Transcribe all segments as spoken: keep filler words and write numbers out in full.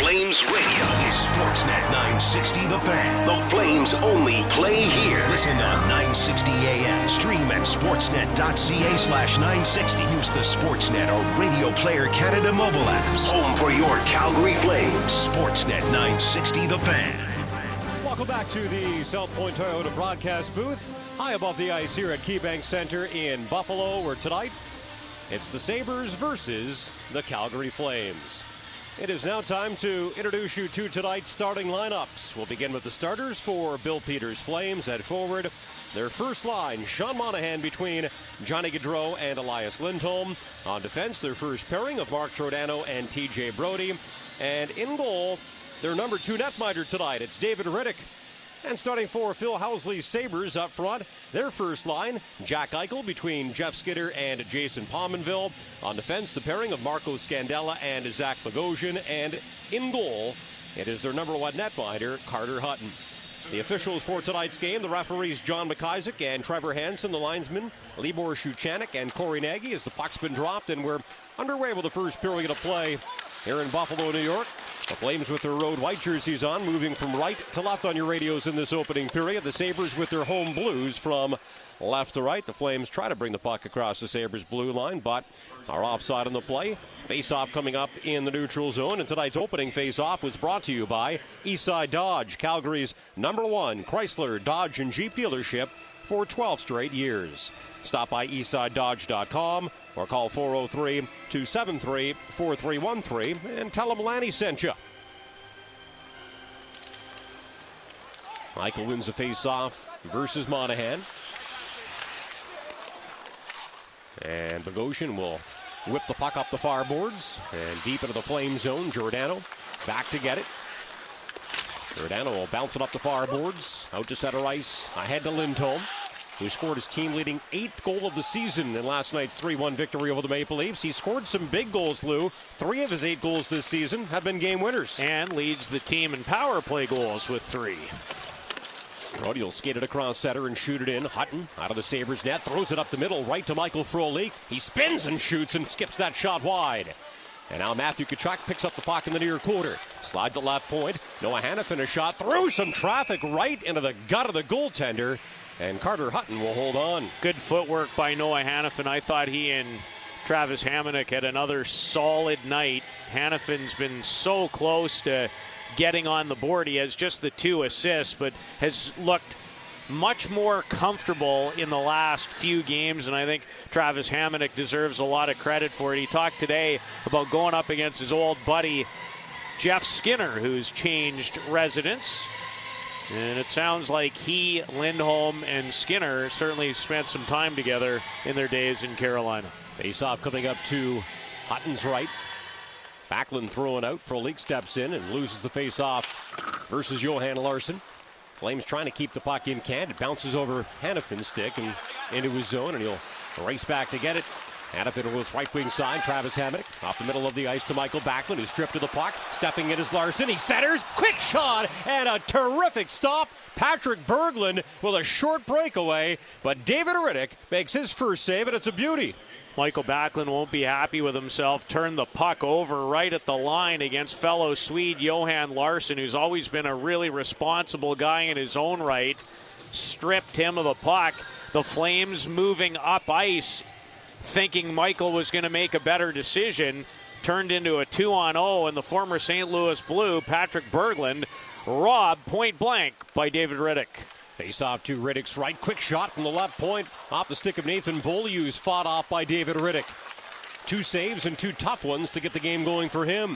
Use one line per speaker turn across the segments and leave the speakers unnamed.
Flames Radio is Sportsnet nine sixty The Fan. The Flames only play here. Listen on nine sixty A M. Stream at sportsnet.ca slash 960. Use the Sportsnet or Radio Player Canada mobile apps. Home for your Calgary Flames. Sportsnet nine sixty The Fan.
Welcome back to the South Point Toyota broadcast booth. High above the ice here at KeyBank Center in Buffalo, where tonight it's the Sabres versus the Calgary Flames. It is now time to introduce you to tonight's starting lineups. We'll begin with the starters for Bill Peters' Flames at forward. Their first line, Sean Monahan between Johnny Gaudreau and Elias Lindholm. On defense, their first pairing of Mark Giordano and T J Brodie. And in goal, their number two netminder tonight, it's David Rittich. And starting for Phil Housley's Sabres up front, their first line, Jack Eichel between Jeff Skinner and Jason Pominville. On defense, the pairing of Marco Scandella and Zach Bogosian. And in goal, it is their number one netminder, Carter Hutton. The officials for tonight's game, the referees John McIsaac and Trevor Hansen, the linesmen Libor Shuchanek and Corey Nagy, as the puck's been dropped, and we're underway with the first period of play here in Buffalo, New York. The Flames with their road white jerseys on, moving from right to left on your radios in this opening period. The Sabres with their home blues from left to right. The Flames try to bring the puck across the Sabres blue line, but are offside on the play. Face-off coming up in the neutral zone, and tonight's opening face-off was brought to you by Eastside Dodge, Calgary's number one Chrysler, Dodge, and Jeep dealership for twelve straight years. Stop by eastside dodge dot com or call four oh three, two seven three, four three one three and tell them Lanny sent you. Michael wins the face-off versus Monahan. And Bogosian will whip the puck up the far boards and deep into the Flame zone. Giordano back to get it. Giordano will bounce it up the far boards, out to center ice, ahead to Lindholm, who scored his team-leading eighth goal of the season in last night's three one victory over the Maple Leafs. He scored some big goals, Lou. Three of his eight goals this season have been game winners.
And leads the team in power play goals with three.
Brody will skate it across center and shoot it in. Hutton out of the Sabres net, throws it up the middle, right to Michael Frolik. He spins and shoots and skips that shot wide. And now Matthew Tkachuk picks up the puck in the near quarter. Slides at left point. Noah Hanifin a shot through some traffic right into the gut of the goaltender. And Carter Hutton will hold on.
Good footwork by Noah Hanifin. I thought he and Travis Hamonic had another solid night. Hanifin's been so close to getting on the board. He has just the two assists, but has looked much more comfortable in the last few games, and I think Travis Hamonic deserves a lot of credit for it. He talked today about going up against his old buddy Jeff Skinner, who's changed residence. And it sounds like he, Lindholm, and Skinner certainly spent some time together in their days in Carolina.
Face-off coming up to Hutton's right. Backlund throwing out. Frolik steps in and loses the face-off versus Johan Larsson. Flames trying to keep the puck in can. It bounces over Hanifin's stick and into his zone, and he'll race back to get it. Hanifin goes right wing side. Travis Hamonic off the middle of the ice to Michael Backlund, who's stripped to the puck. Stepping in is Larsson. He centers. Quick shot and a terrific stop. Patrick Berglund with a short breakaway, but David Rittich makes his first save, and it's a beauty.
Michael Backlund won't be happy with himself. Turned the puck over right at the line against fellow Swede Johan Larsson, who's always been a really responsible guy in his own right. Stripped him of the puck. The Flames moving up ice, thinking Michael was going to make a better decision. Turned into a two on oh, and the former Saint Louis Blue, Patrick Berglund, robbed point blank by David Rittich.
Face off to Rittich's right. Quick shot from the left point. Off the stick of Nathan Beaulieu, fought off by David Rittich. Two saves and two tough ones to get the game going for him.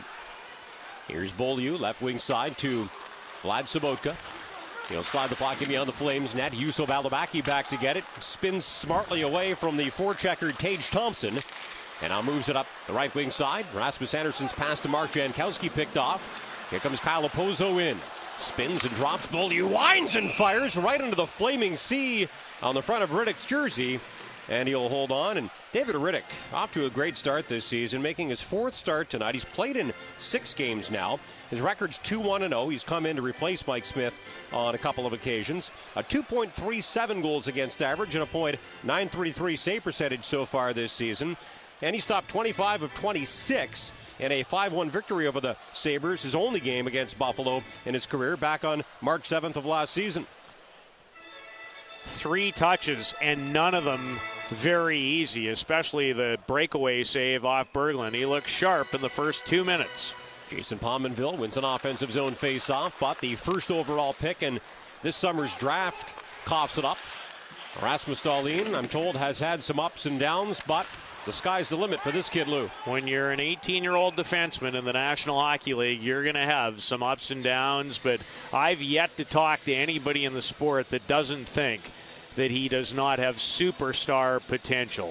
Here's Beaulieu, left wing side to Vlad Sobotka. He'll slide the puck in beyond the Flames net. Yusuf Alabaki back to get it. Spins smartly away from the four-checker Tage Thompson. And now moves it up the right wing side. Rasmus Anderson's pass to Mark Jankowski picked off. Here comes Kyle Opozo in. Spins and drops. Beaulieu winds and fires right into the flaming sea on the front of Rittich's jersey. And he'll hold on. And David Rittich off to a great start this season, making his fourth start tonight. He's played in six games now. His record's two one and oh. He's come in to replace Mike Smith on a couple of occasions. A two point three seven goals against average and a point nine three three save percentage so far this season. and he stopped twenty-five of twenty-six in a five one victory over the Sabres, his only game against Buffalo in his career back on March seventh of last season.
Three touches, and none of them very easy, especially the breakaway save off Berglund. He looked sharp in the first two minutes.
Jason Pominville wins an offensive zone face-off, but the first overall pick in this summer's draft coughs it up. Rasmus Dahlin, I'm told, has had some ups and downs, but the sky's the limit for this kid, Lou.
When you're an eighteen-year-old defenseman in the National Hockey League, you're going to have some ups and downs, but I've yet to talk to anybody in the sport that doesn't think that he does not have superstar potential.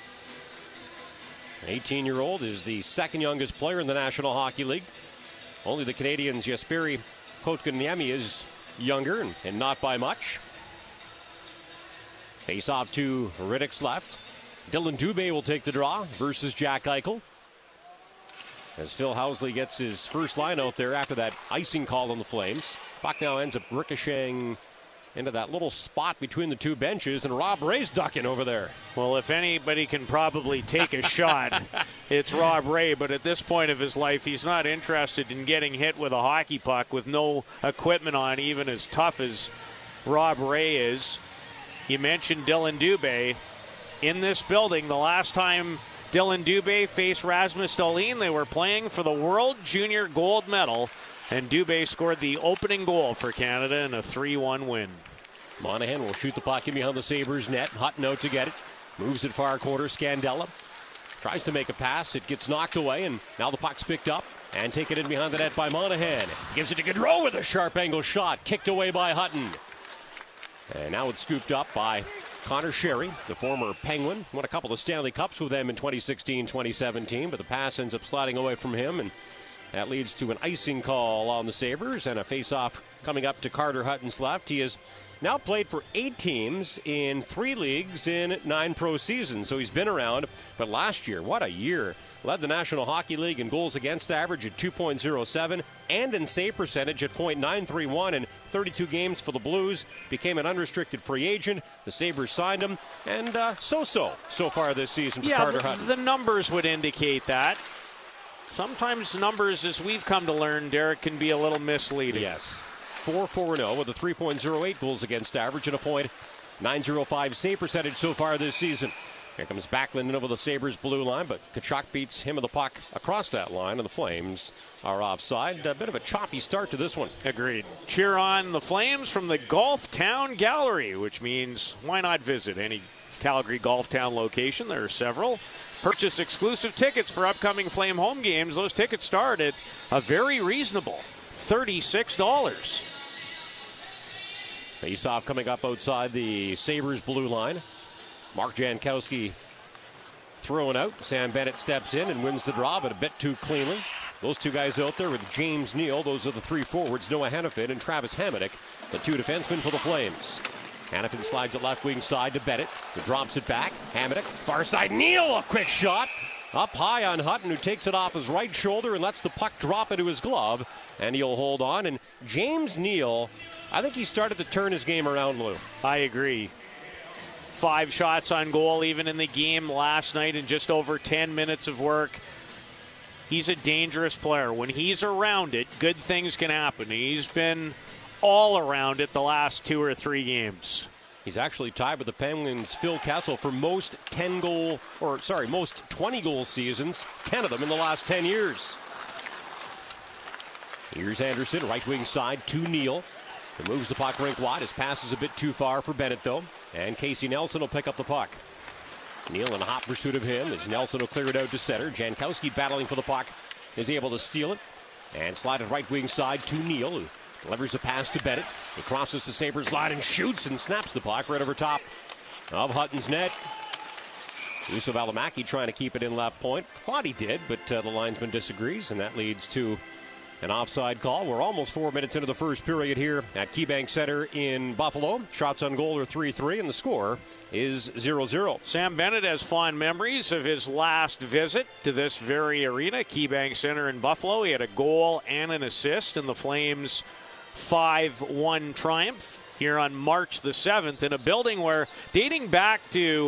An eighteen-year-old is the second youngest player in the National Hockey League. Only the Canadians' Jesperi Kotkaniemi is younger, and, and not by much. Face off to Riddick's left. Dylan Dubé will take the draw versus Jack Eichel. As Phil Housley gets his first line out there after that icing call on the Flames. Puck now ends up ricocheting into that little spot between the two benches, and Rob Ray's ducking over there.
Well, if anybody can probably take a shot, it's Rob Ray, but at this point of his life, he's not interested in getting hit with a hockey puck with no equipment on, even as tough as Rob Ray is. You mentioned Dylan Dubé. In this building, the last time Dylan Dubé faced Rasmus Dahlin, they were playing for the World Junior Gold Medal, and Dubé scored the opening goal for Canada in a three one win.
Monahan will shoot the puck in behind the Sabres net. Hutton out to get it. Moves it far corner. Scandella tries to make a pass. It gets knocked away, and now the puck's picked up and taken in behind the net by Monahan. Gives it to Gaudreau with a sharp angle shot. Kicked away by Hutton. And now it's scooped up by Connor Sherry, the former Penguin. Won a couple of Stanley Cups with them in twenty sixteen twenty seventeen, but the pass ends up sliding away from him, and that leads to an icing call on the Sabres and a face-off coming up to Carter Hutton's left. He has now played for eight teams in three leagues in nine pro seasons, so he's been around. But last year, what a year. Led the National Hockey League in goals against average at two point oh seven and in save percentage at point nine three one in thirty-two games for the Blues. Became an unrestricted free agent. The Sabres signed him, and uh, so-so so far this season for
yeah,
Carter
the,
Hutton.
The numbers would indicate that. Sometimes numbers, as we've come to learn, Derek, can be a little misleading.
Yes. four four oh with a three point oh eight goals against average and a point nine oh five save percentage so far this season. Here comes Backlund over the Sabres blue line, but Tkachuk beats him of the puck across that line, and the Flames are offside. A bit of a choppy start to this one.
Agreed. Cheer on the Flames from the Golf Town Gallery, which means why not visit any Calgary Golf Town location? There are several. Purchase exclusive tickets for upcoming Flame home games. Those tickets start at a very reasonable thirty-six dollars.
Face-off coming up outside the Sabres blue line. Mark Jankowski throwing out. Sam Bennett steps in and wins the draw, but a bit too cleanly. Those two guys out there with James Neal. Those are the three forwards, Noah Hanifin and Travis Hamonic, the two defensemen for the Flames. Hanifin slides it left wing side to Bennett, who drops it back. Hamonic, far side, Neal, a quick shot. Up high on Hutton, who takes it off his right shoulder and lets the puck drop into his glove, and he'll hold on. And James Neal, I think he started to turn his game around, Lou.
I agree. Five shots on goal even in the game last night in just over ten minutes of work. He's a dangerous player. When he's around it, good things can happen. He's been all around it the last two or three games.
He's actually tied with the Penguins' Phil Kessel for most ten goal, or sorry, most twenty goal seasons, ten of them in the last ten years. Here's Anderson, right wing side to Neal. He moves the puck rink wide. His pass is a bit too far for Bennett, though. And Casey Nelson will pick up the puck. Neal in a hot pursuit of him as Nelson will clear it out to center. Jankowski battling for the puck is able to steal it and slide it right wing side to Neal, who delivers a pass to Bennett. He crosses the Sabres line and shoots and snaps the puck right over top of Hutton's net. Yusuf Alamaki trying to keep it in left point. Thought he did, but uh, the linesman disagrees, and that leads to an offside call. We're almost four minutes into the first period here at KeyBank Center in Buffalo. Shots on goal are three three, and the score is zero zero.
Sam Bennett has fond memories of his last visit to this very arena, KeyBank Center in Buffalo. He had a goal and an assist in the Flames' five one triumph here on March the seventh in a building where, dating back to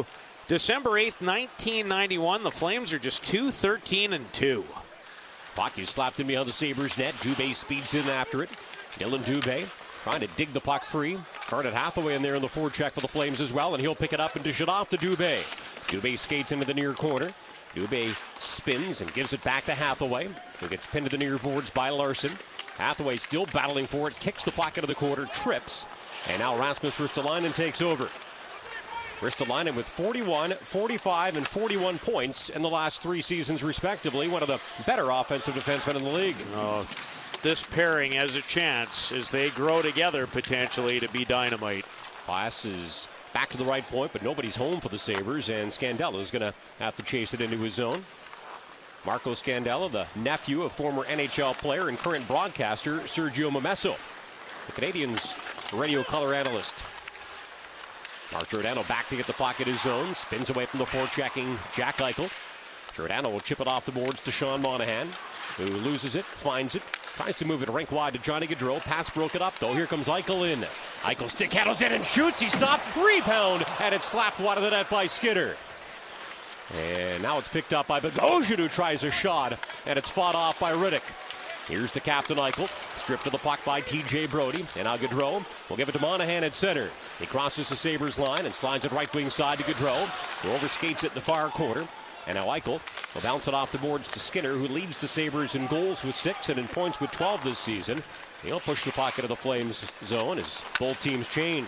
December eighth, nineteen ninety-one, the Flames are just two thirteen and two.
Puck is slapped in behind the Sabres net. Dubé speeds in after it. Dylan Dubé trying to dig the puck free. Garnet Hathaway in there in the forecheck for the Flames as well, and he'll pick it up and dish it off to Dubé. Dubé skates into the near corner. Dubé spins and gives it back to Hathaway, who gets pinned to the near boards by Larson. Hathaway still battling for it, kicks the puck into the corner, trips, and now Rasmus Ristolainen takes over. Ristolainen with forty-one, forty-five, and forty-one points in the last three seasons, respectively. One of the better offensive defensemen in the league.
Oh, this pairing has a chance as they grow together potentially to be dynamite.
Pass is back to the right point, but nobody's home for the Sabres, and Scandella is going to have to chase it into his zone. Marco Scandella, the nephew of former N H L player and current broadcaster Sergio Momesso, the Canadiens' radio color analyst. Mark Giordano back to get the puck in his zone, spins away from the forechecking Jack Eichel. Giordano will chip it off the boards to Sean Monahan, who loses it, finds it, tries to move it rink wide to Johnny Gaudreau. Pass broken up, though. Here comes Eichel in. Eichel stick handles it and shoots. He stopped. Rebound. And it's slapped wide of the net by Skinner. And now it's picked up by Bogosian, who tries a shot. And it's fought off by Riddick. Here's to Captain Eichel. Stripped of the puck by T J Brody. And now Gaudreau will give it to Monahan at center. He crosses the Sabres line and slides it right wing side to Gaudreau, who overskates it in the far corner. And now Eichel will bounce it off the boards to Skinner, who leads the Sabres in goals with six and in points with twelve this season. He'll push the puck into the Flames zone as both teams change.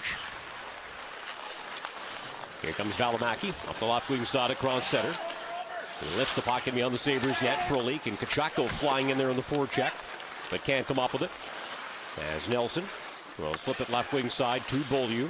Here comes Valimaki up the left wing side across center. He lifts the puck in beyond the Sabres net. Frolik and Kachako flying in there in the forecheck, but can't come up with it. As Nelson will slip it left wing side to Beaulieu,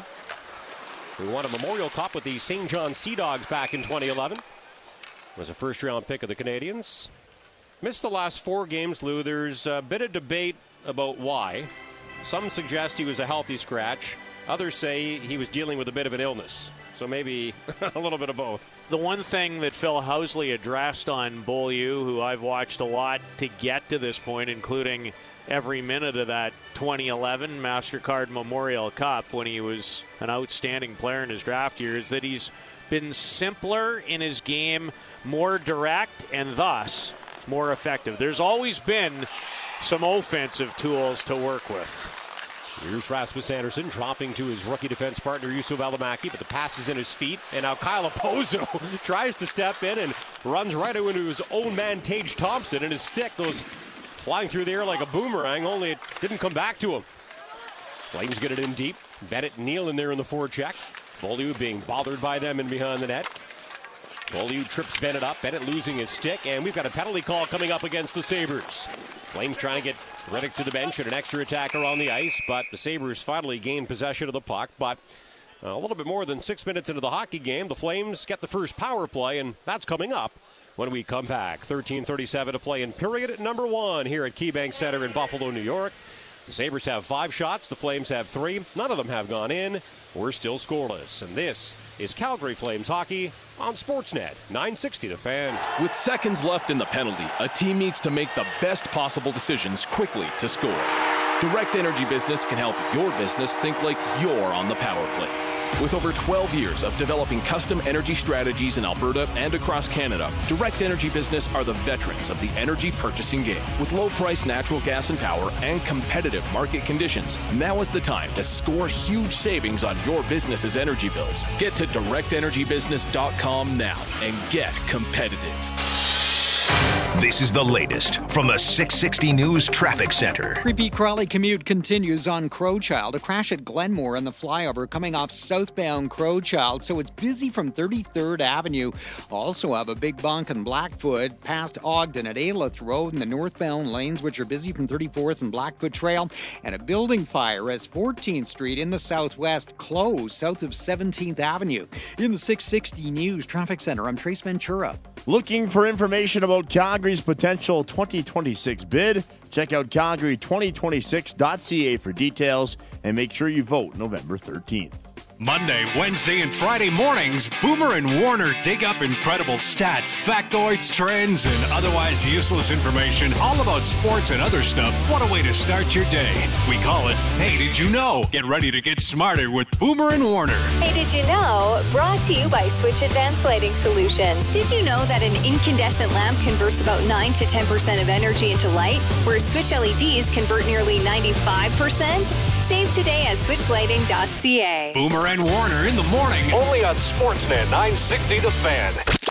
who won a Memorial Cup with the Saint John Sea Dogs back in twenty eleven. Was a first-round pick of the Canadiens. Missed the last four games, Lou. There's a bit of debate about why. Some suggest he was a healthy scratch. Others say he was dealing with a bit of an illness. So maybe a little bit of both.
The one thing that Phil Housley addressed on Beaulieu, who I've watched a lot to get to this point, including every minute of that twenty eleven MasterCard Memorial Cup when he was an outstanding player in his draft year, is that he's been simpler in his game, more direct, and thus more effective. There's always been some offensive tools to work with.
Here's Rasmus Andersson dropping to his rookie defense partner Juuso Valimaki, but the pass is in his feet, and now Kyle Okposo tries to step in and runs right into his own man Tage Thompson, and his stick goes flying through the air like a boomerang, only it didn't come back to him. Flames get it in deep. Bennett and Neal in there in the forecheck. Beaulieu being bothered by them in behind the net. Beaulieu trips Bennett up. Bennett losing his stick, and we've got a penalty call coming up against the Sabres. Flames trying to get Riddick to the bench and an extra attacker on the ice, but the Sabres finally gain possession of the puck. But a little bit more than six minutes into the hockey game, the Flames get the first power play, and that's coming up when we come back. thirteen thirty-seven to play in period number one here at KeyBank Center in Buffalo, New York. The Sabres have five shots. The Flames have three. None of them have gone in. We're still scoreless. And this is Calgary Flames hockey on Sportsnet nine sixty The Fan.
With seconds left in the penalty, a team needs to make the best possible decisions quickly to score. Direct Energy Business can help your business think like you're on the power play. With over twelve years of developing custom energy strategies in Alberta and across Canada, Direct Energy Business are the veterans of the energy purchasing game. With low-priced natural gas and power and competitive market conditions, now is the time to score huge savings on your business's energy bills. Get to direct energy business dot com now and get competitive.
This is the latest from the six sixty News Traffic Center.
Creepy Crawley commute continues on Crowchild. A crash at Glenmore on the flyover coming off southbound Crowchild, so it's busy from thirty-third Avenue. Also have a big bonk in Blackfoot past Ogden at Ayleth Road in the northbound lanes, which are busy from thirty-fourth and Blackfoot Trail. And a building fire as fourteenth Street in the southwest closed south of seventeenth Avenue. In the six sixty News Traffic Center, I'm Trace Ventura.
Looking for information about Calgary's potential twenty twenty-six bid? Check out calgary twenty twenty-six dot c a for details and make sure you vote November thirteenth.
Monday, Wednesday, and Friday mornings, Boomer and Warner dig up incredible stats, factoids, trends, and otherwise useless information all about sports and other stuff. What a way to start your day. We call it, Hey, Did You Know? Get ready to get smarter with Boomer and Warner.
Hey, Did You Know? Brought to you by Switch Advanced Lighting Solutions. Did you know that an incandescent lamp converts about nine to ten percent of energy into light, whereas Switch L E Ds convert nearly ninety-five percent? Save today at switch lighting dot c a.
Boomer and Warner in the morning.
Only on Sportsnet nine sixty The Fan.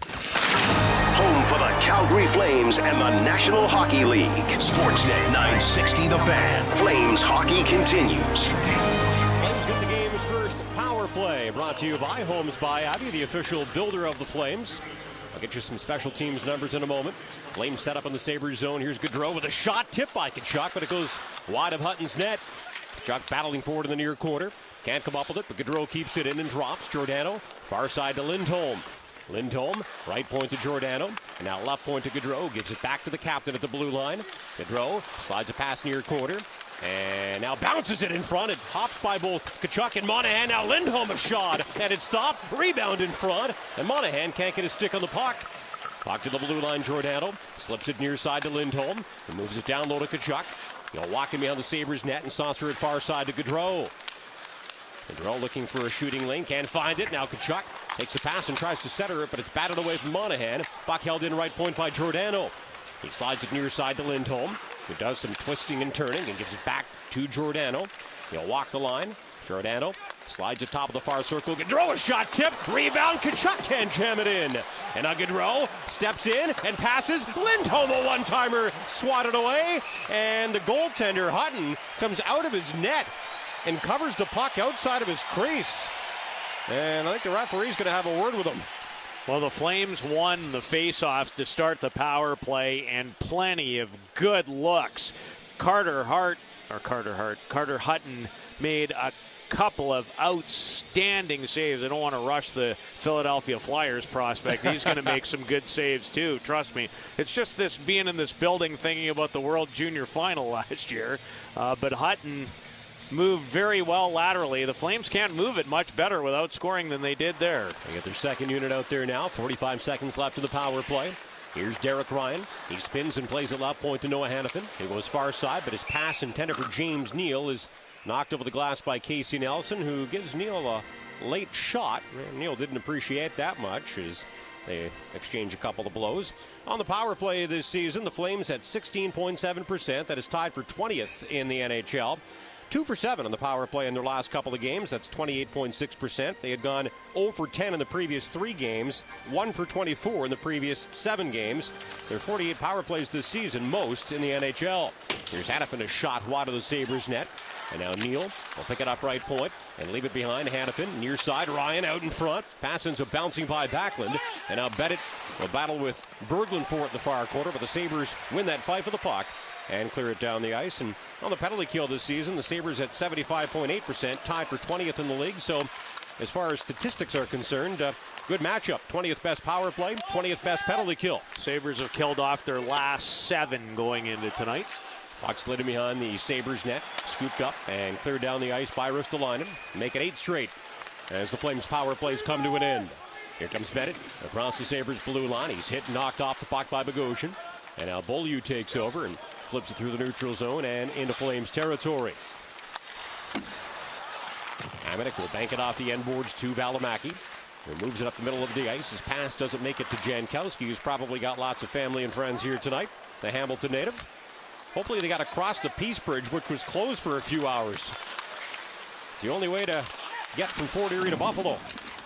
Home for the Calgary Flames and the National Hockey League. Sportsnet nine sixty The Fan. Flames hockey continues.
Flames get the game's first power play. Brought to you by Homes by Abbey, the official builder of the Flames. I'll get you some special teams numbers in a moment. Flames set up in the Sabres zone. Here's Gaudreau with a shot tipped by Tkachuk, but it goes wide of Hutton's net. Tkachuk battling forward in the near quarter. Can't come up with it, but Gaudreau keeps it in and drops. Giordano, far side to Lindholm. Lindholm, right point to Giordano. And now left point to Gaudreau. Gives it back to the captain at the blue line. Gaudreau slides a pass near quarter. And now bounces it in front. It hops by both Tkachuk and Monahan. Now Lindholm a shot. And it stopped. Rebound in front. And Monahan can't get a stick on the puck. Puck to the blue line, Giordano. Slips it near side to Lindholm. And moves it down low to Tkachuk. You know, walking behind the Sabres net and saucer it far side to Gaudreau. Gaudreau looking for a shooting lane. Can't find it. Now Tkachuk takes a pass and tries to center it, but it's batted away from Monahan. Puck held in right point by Giordano. He slides it near side to Lindholm, who does some twisting and turning and gives it back to Giordano. He'll walk the line. Giordano slides it top of the far circle. Gaudreau a shot tip. Rebound. Tkachuk can't jam it in. And now Gaudreau steps in and passes. Lindholm a one-timer. Swatted away. And the goaltender, Hutton, comes out of his net and covers the puck outside of his crease. And I think the referee's going to have a word with him.
Well, the Flames won the face-off to start the power play, and plenty of good looks. Carter Hart, or Carter Hart, Carter Hutton made a couple of outstanding saves. I don't want to rush the Philadelphia Flyers prospect. He's going to make some good saves too, trust me. It's just this being in this building thinking about the World Junior Final last year. Uh, but Hutton moved very well laterally. The Flames can't move it much better without scoring than they did there.
They get their second unit out there now. forty-five seconds left in the power play. Here's Derek Ryan. He spins and plays at left point to Noah Hanifin. He goes far side, but his pass intended for James Neal is knocked over the glass by Casey Nelson, who gives Neal a late shot. Neal didn't appreciate that much as they exchange a couple of blows. On the power play this season, the Flames at sixteen point seven percent. That is tied for twentieth in the N H L. Two for seven on the power play in their last couple of games. That's twenty-eight point six percent. They had gone zero for ten in the previous three games, one for twenty-four in the previous seven games. There are forty-eight power plays this season, most in the N H L. Here's Hanifin, a shot wide of the Sabres net. And now Neal will pick it up right point and leave it behind Hanifin. Near side, Ryan out in front. Pass ends up bouncing by Backlund. And now Bennett will battle with Berglund for it in the far quarter, but the Sabres win that fight for the puck and clear it down the ice. And on the penalty kill this season, the Sabres at seventy-five point eight percent, tied for twentieth in the league. So as far as statistics are concerned, uh, good matchup. twentieth best power play, twentieth best penalty kill.
Sabres have killed off their last seven going into tonight.
Puck slid in behind the Sabres net, scooped up and cleared down the ice by Ristolainen. Make it eight straight as the Flames power plays come to an end. Here comes Bennett across the Sabres blue line. He's hit and knocked off the puck by Bogosian. And now Beaulieu takes over and flips it through the neutral zone and into Flames territory. Hamonic will bank it off the end boards to Valimaki, who moves it up the middle of the ice. His pass doesn't make it to Jankowski, who's probably got lots of family and friends here tonight, the Hamilton native. Hopefully they got across the Peace Bridge, which was closed for a few hours. It's the only way to get from Fort Erie to Buffalo.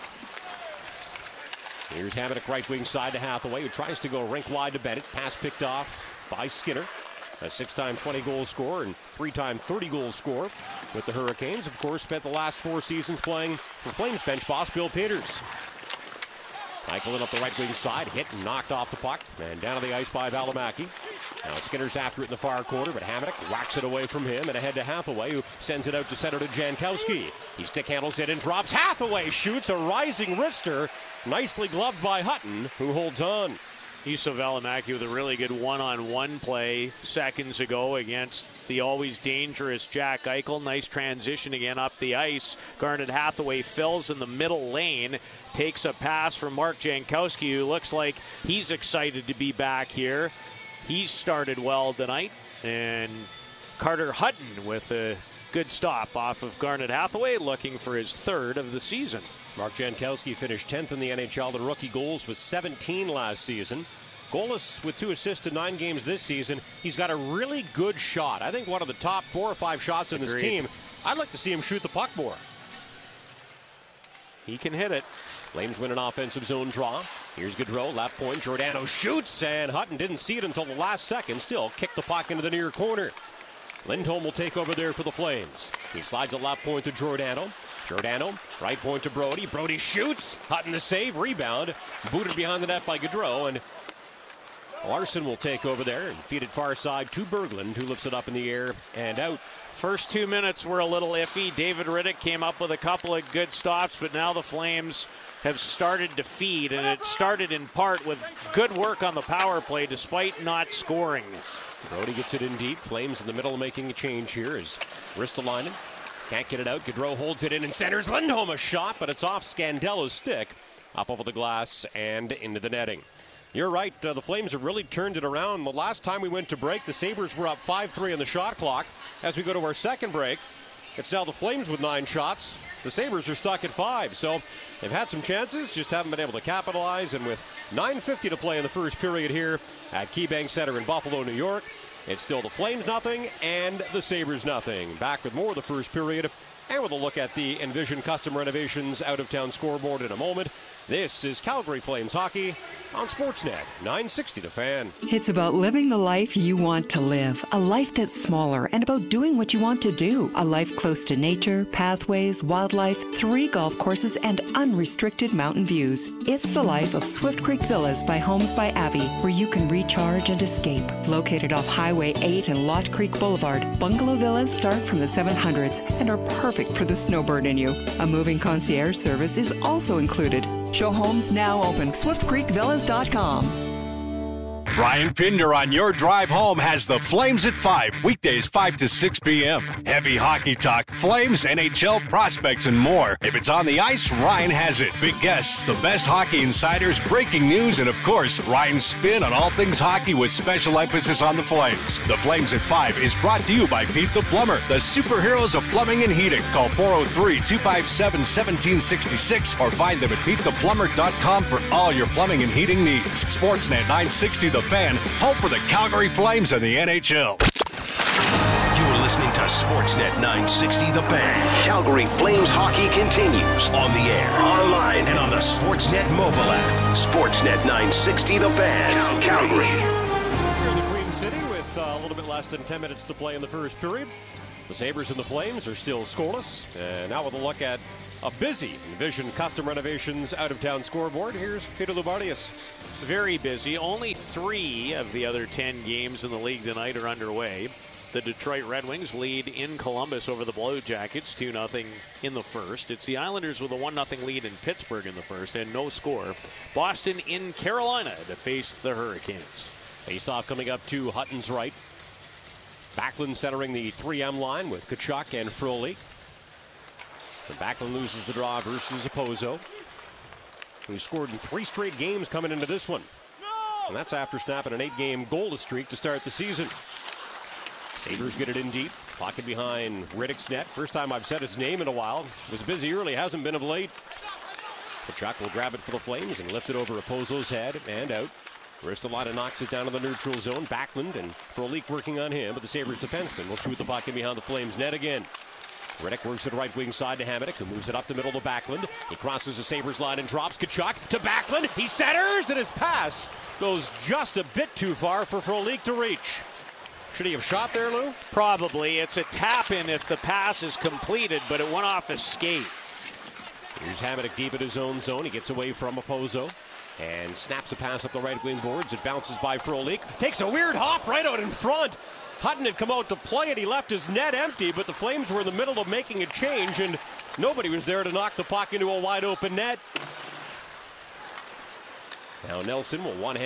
Here's Hamonic right wing side to Hathaway, who tries to go rink wide to Bennett. Pass picked off by Skinner. A six-time twenty-goal scorer and three-time thirty-goal scorer with the Hurricanes. Of course, spent the last four seasons playing for Flames bench boss Bill Peters. Michael up the right wing side, hit and knocked off the puck. And down to the ice by Valimaki. Now Skinner's after it in the far quarter, but Hamonic whacks it away from him and ahead to Hathaway, who sends it out to center to Jankowski. He stick handles it and drops. Hathaway shoots a rising wrister. Nicely gloved by Hutton, who holds on.
Juuso Välimäki with a really good one-on-one play seconds ago against the always dangerous Jack Eichel. Nice transition again up the ice. Garnet Hathaway fills in the middle lane, takes a pass from Mark Jankowski, who looks like he's excited to be back here. He's started well tonight. And Carter Hutton with a good stop off of Garnet Hathaway, looking for his third of the season.
Mark Jankowski finished tenth in the N H L. The rookie goals with seventeen last season. Goalless with two assists in nine games this season. He's got a really good shot. I think one of the top four or five shots in
Agreed.
this team. I'd like to see him shoot the puck more.
He can hit it.
Flames win an offensive zone draw. Here's Gaudreau, left point. Giordano shoots, and Hutton didn't see it until the last second. Still kicked the puck into the near corner. Lindholm will take over there for the Flames. He slides a left point to Giordano. Giordano, right point to Brody. Brody shoots. Hutton the save, rebound. Booted behind the net by Gaudreau, and Larson will take over there and feed it far side to Berglund, who lifts it up in the air and out.
First two minutes were a little iffy. David Riddick came up with a couple of good stops, but now the Flames have started to feed, and it started in part with good work on the power play despite not scoring.
Brody gets it in deep. Flames in the middle of making a change here is Ristolainen. Can't get it out. Gaudreau holds it in and centers Lindholm a shot, but it's off Scandella's stick. Up over the glass and into the netting. You're right. Uh, the Flames have really turned it around. The last time we went to break, the Sabres were up five three on the shot clock. As we go to our second break, it's now the Flames with nine shots. The Sabres are stuck at five. So they've had some chances, just haven't been able to capitalize. And with nine fifty to play in the first period here at KeyBank Center in Buffalo, New York, it's still the Flames nothing and the Sabres nothing. Back with more of the first period and with a look at the Envision Custom Renovations out-of-town scoreboard in a moment. This is Calgary Flames Hockey on Sportsnet nine sixty The Fan.
It's about living the life you want to live, a life that's smaller, and about doing what you want to do. A life close to nature, pathways, wildlife, three golf courses, and unrestricted mountain views. It's the life of Swift Creek Villas by Homes by Abbey, where you can recharge and escape. Located off Highway eight and Lot Creek Boulevard, bungalow villas start from the seven hundreds and are perfect for the snowbird in you. A moving concierge service is also included. Show homes now open. swift creek villas dot com.
Ryan Pinder on your drive home has the Flames at five, weekdays five to six p.m. Heavy hockey talk, Flames, N H L prospects, and more. If it's on the ice, Ryan has it. Big guests, the best hockey insiders, breaking news, and of course, Ryan's spin on all things hockey with special emphasis on the Flames. The Flames at five is brought to you by Pete the Plumber, the superheroes of plumbing and heating. Call four oh three, two five seven, one seven six six or find them at pete the plumber dot com for all your plumbing and heating needs. Sportsnet nine sixty The Fan, home for the Calgary Flames and the N H L.
You're listening to Sportsnet nine sixty The Fan. Calgary Flames hockey continues on the air, online, and on the Sportsnet mobile app. Sportsnet nine sixty The Fan, Calgary.
Here in the Queen City with uh, a little bit less than ten minutes to play in the first period. The Sabres and the Flames are still scoreless. And now with a look at a busy Envision Custom Renovations out-of-town scoreboard, here's Peter Loubardias.
Very busy. Only three of the other ten games in the league tonight are underway. The Detroit Red Wings lead in Columbus over the Blue Jackets, two nothing in the first. It's the Islanders with a one nothing lead in Pittsburgh in the first, and no score. Boston in Carolina to face the Hurricanes.
Face-off coming up to Hutton's right. Backlund centering the three M line with Tkachuk and Frolik. And Backlund loses the draw versus Opozo, who scored in three straight games coming into this one. And that's after snapping an eight-game goalless streak to start the season. Sabres get it in deep. Pocket behind Riddick's net. First time I've said his name in a while. Was busy early, hasn't been of late. Tkachuk will grab it for the Flames and lift it over Opozo's head and out. Ristolainen knocks it down to the neutral zone. Backlund and Frolik working on him, but the Sabres defenseman will shoot the puck in behind the Flames net again. Riddick works it right wing side to Hamonic, who moves it up the middle to Backlund. He crosses the Sabres line and drops Tkachuk to Backlund. He centers, and his pass goes just a bit too far for Frolik to reach. Should he have shot there, Lou?
Probably. It's a tap-in if the pass is completed, but it went off his skate.
Here's Hamonic deep in his own zone. He gets away from Opozo and snaps a pass up the right wing boards. It bounces by Frolik. Takes a weird hop right out in front. Hutton had come out to play it. He left his net empty, but the Flames were in the middle of making a change, and nobody was there to knock the puck into a wide open net. Now Nelson will one-hand it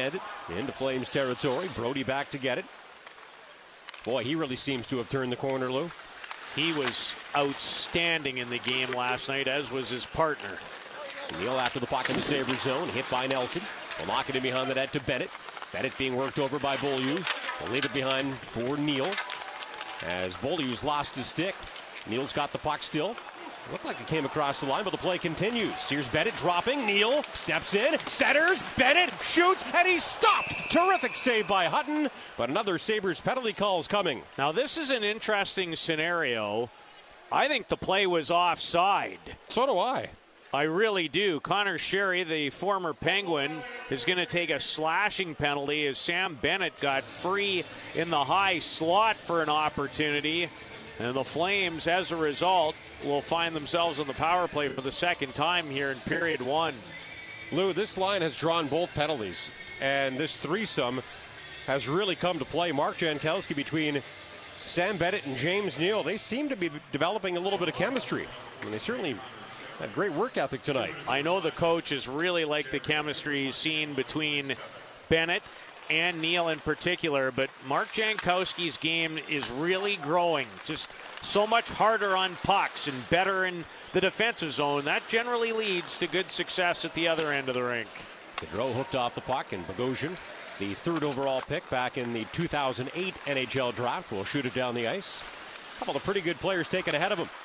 Into Flames territory. Brody back to get it. Boy, he really seems to have turned the corner, Lou.
He was outstanding in the game last night, as was his partner.
Neal after the puck in the Sabres zone, hit by Nelson. Will knock it in behind the net to Bennett. Bennett being worked over by Beaulieu. Will leave it behind for Neal. As Beaulieu's lost his stick. Neal's got the puck still. Looked like it came across the line, but the play continues. Here's Bennett dropping. Neal steps in, centers. Bennett shoots, and he's stopped. Terrific save by Hutton, but another Sabres penalty call is coming.
Now, this is an interesting scenario. I think the play was offside.
So do I.
I really do. Connor Sherry, the former Penguin, is going to take a slashing penalty as Sam Bennett got free in the high slot for an opportunity. And the Flames, as a result, will find themselves on the power play for the second time here in period one.
Lou, this line has drawn both penalties, and this threesome has really come to play. Mark Jankowski between Sam Bennett and James Neal, they seem to be developing a little bit of chemistry. I mean, they certainly had great work ethic tonight.
I know the coaches really like the chemistry seen between Bennett and Neal in particular, but Mark Jankowski's game is really growing. Just so much harder on pucks and better in the defensive zone. That generally leads to good success at the other end of the rink.
Gaudreau hooked off the puck, and Bogosian, the third overall pick back in the two thousand eight N H L draft, will shoot it down the ice. A couple of pretty good players taken ahead of him.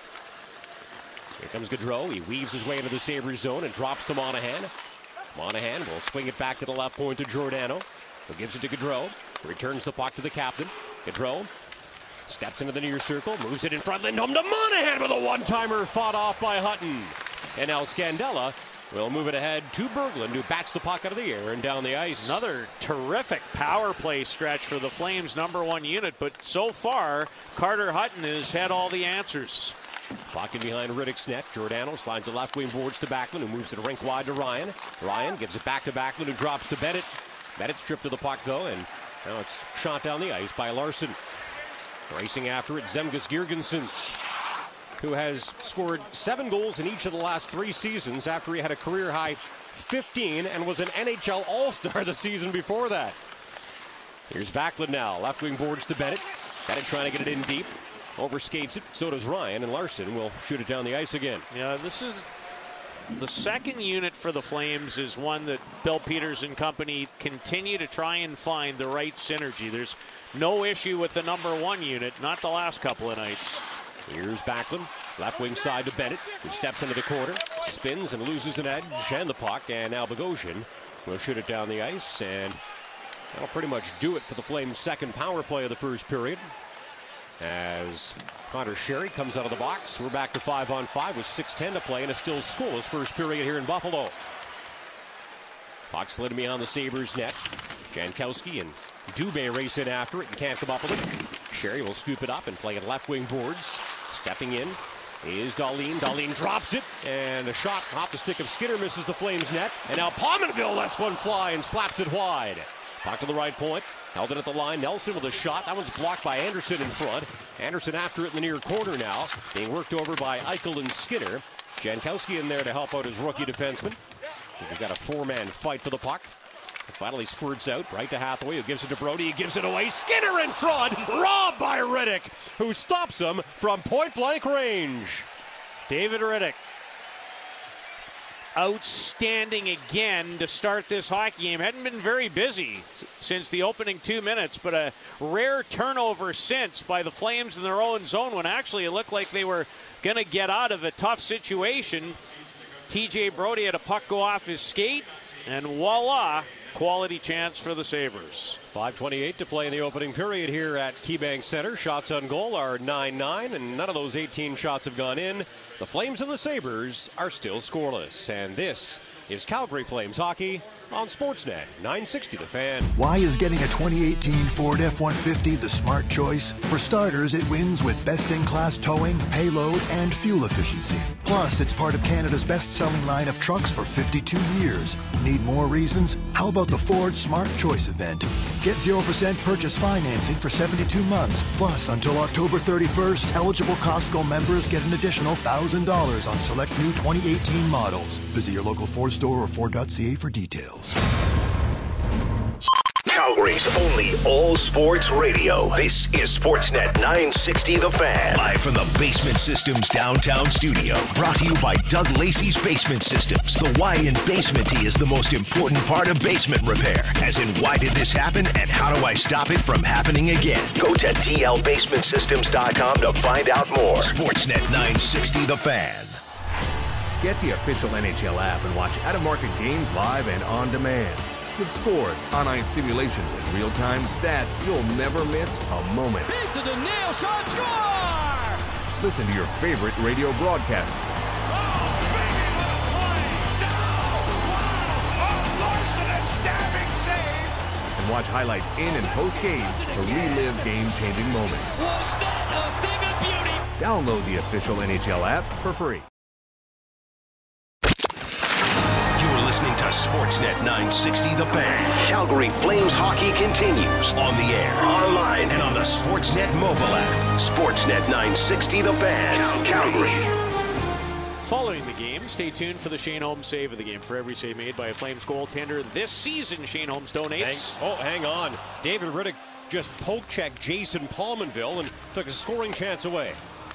Here comes Gaudreau. He weaves his way into the Sabres zone and drops to Monahan. Monahan will swing it back to the left point to Giordano, who gives it to Gaudreau. Returns the puck to the captain. Gaudreau steps into the near circle, moves it in front. Lindholm to Monahan with a one-timer fought off by Hutton. And now Scandella will move it ahead to Berglund, who bats the puck out of the air and down the ice.
Another terrific power play stretch for the Flames' number one unit, but so far, Carter Hutton has had all the answers.
Puck in behind Riddick's net. Giordano slides the left wing boards to Backlund, who moves it rink wide to Ryan. Ryan gives it back to Backlund, who drops to Bennett. Bennett stripped to the puck, though, and now it's shot down the ice by Larson. Racing after it, Zemgus Girgensons, who has scored seven goals in each of the last three seasons after he had a career-high fifteen and was an N H L All-Star the season before that. Here's Backlund now. Left wing boards to Bennett. Bennett trying to get it in deep. Overskates it. So does Ryan, and Larson will shoot it down the ice again.
Yeah, this is the second unit for the Flames is one that Bill Peters and company continue to try and find the right synergy. There's no issue with the number one unit, not the last couple of nights.
Here's Backlund, left wing side to Bennett, who steps into the corner, spins and loses an edge and the puck, and now Bogosian will shoot it down the ice, and that'll pretty much do it for the Flames' second power play of the first period. As Connor Sherry comes out of the box, we're back to five on five with six ten to play in a still scoreless first period here in Buffalo. Puck slid beyond the Sabres net. Jankowski and Dubé race in after it and can't come up with it. Sherry will scoop it up and play it left wing boards. Stepping in is Dahlin. Dahlin drops it, and a shot off the stick of Skinner misses the Flames net. And now Pominville lets one fly and slaps it wide. Puck to the right point. Held it at the line. Nelson with a shot. That one's blocked by Anderson in front. Anderson after it in the near corner now. Being worked over by Eichel and Skinner. Jankowski in there to help out his rookie defenseman. We've got a four-man fight for the puck. It finally squirts out right to Hathaway, who gives it to Brody. He gives it away. Skinner in front. Robbed by Riddick, who stops him from point-blank range.
David Riddick. Outstanding again to start this hockey game. Hadn't been very busy since the opening two minutes, but a rare turnover since by the Flames in their own zone when actually it looked like they were going to get out of a tough situation. T J Brody had a puck go off his skate, and voila, quality chance for the Sabres.
five twenty-eight to play in the opening period here at KeyBank Center. Shots on goal are nine nine, and none of those eighteen shots have gone in. The Flames and the Sabres are still scoreless. And this is Calgary Flames hockey on Sportsnet nine sixty The Fan.
Why is getting a twenty eighteen Ford F one fifty the smart choice? For starters, it wins with best-in-class towing, payload, and fuel efficiency. Plus, it's part of Canada's best-selling line of trucks for fifty-two years. Need more reasons? How about the Ford Smart Choice event? Get zero percent purchase financing for seventy-two months. Plus, until October thirty-first, eligible Costco members get an additional one thousand dollars on select new twenty eighteen models. Visit your local Ford store or Ford dot C A for details.
Calgary's only all-sports radio. This is Sportsnet nine sixty The Fan. Live from the Basement Systems downtown studio. Brought to you by Doug Lacey's Basement Systems. The why in basement is the most important part of basement repair. As in, why did this happen and how do I stop it from happening again? Go to D L basement systems dot com to find out more. Sportsnet nine sixty The Fan.
Get the official N H L app and watch out-of-market games live and on demand. With scores, on-ice simulations, and real-time stats, you'll never miss a moment.
Beats it to nail shot, score!
Listen to your favorite radio broadcasters.
Oh, baby, what a play! Down! Wow! Oh, Larson, a stabbing save!
And watch highlights in and post-game to relive game-changing moments.
Was that a thing of beauty?
Download the official N H L app for free.
Listening to Sportsnet nine sixty The Fan. Calgary Flames hockey continues on the air, online, and on the Sportsnet mobile app. Sportsnet nine sixty The Fan, Calgary.
Following the game, stay tuned for the Shane Holmes save of the game. For every save made by a Flames goaltender this season, Shane Holmes donates.
Hang, oh, hang on. David Riddick just poke-checked Jason Palmanville and took a scoring chance away.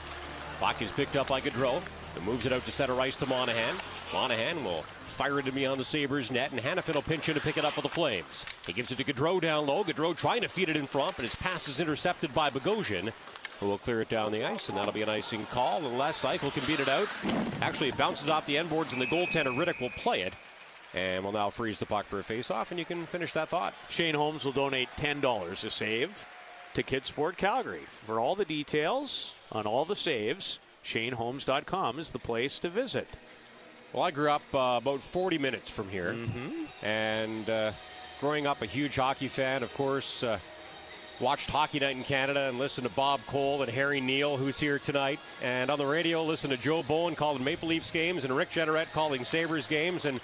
Puck is picked up by Gaudreau. It moves it out to center ice to Monahan. Monahan will fire it to beyond the Sabres net, and Hanifin will pinch in to pick it up for the Flames. He gives it to Gaudreau down low. Gaudreau trying to feed it in front, but his pass is intercepted by Bogosian, who will clear it down the ice, and that'll be an icing call unless Eichel can beat it out. Actually, it bounces off the end boards, and the goaltender Riddick will play it, and will now freeze the puck for a face-off, and you can finish that thought.
Shane Holmes will donate ten dollars a save to Kidsport Calgary. For all the details on all the saves, Shane Holmes dot com is the place to visit.
Well, I grew up uh, about forty minutes from here,
mm-hmm.
and uh, growing up a huge hockey fan, of course, uh, watched Hockey Night in Canada and listened to Bob Cole and Harry Neal, who's here tonight, and on the radio listened to Joe Bowen calling Maple Leafs games and Rick Jeanneret calling Sabres games, and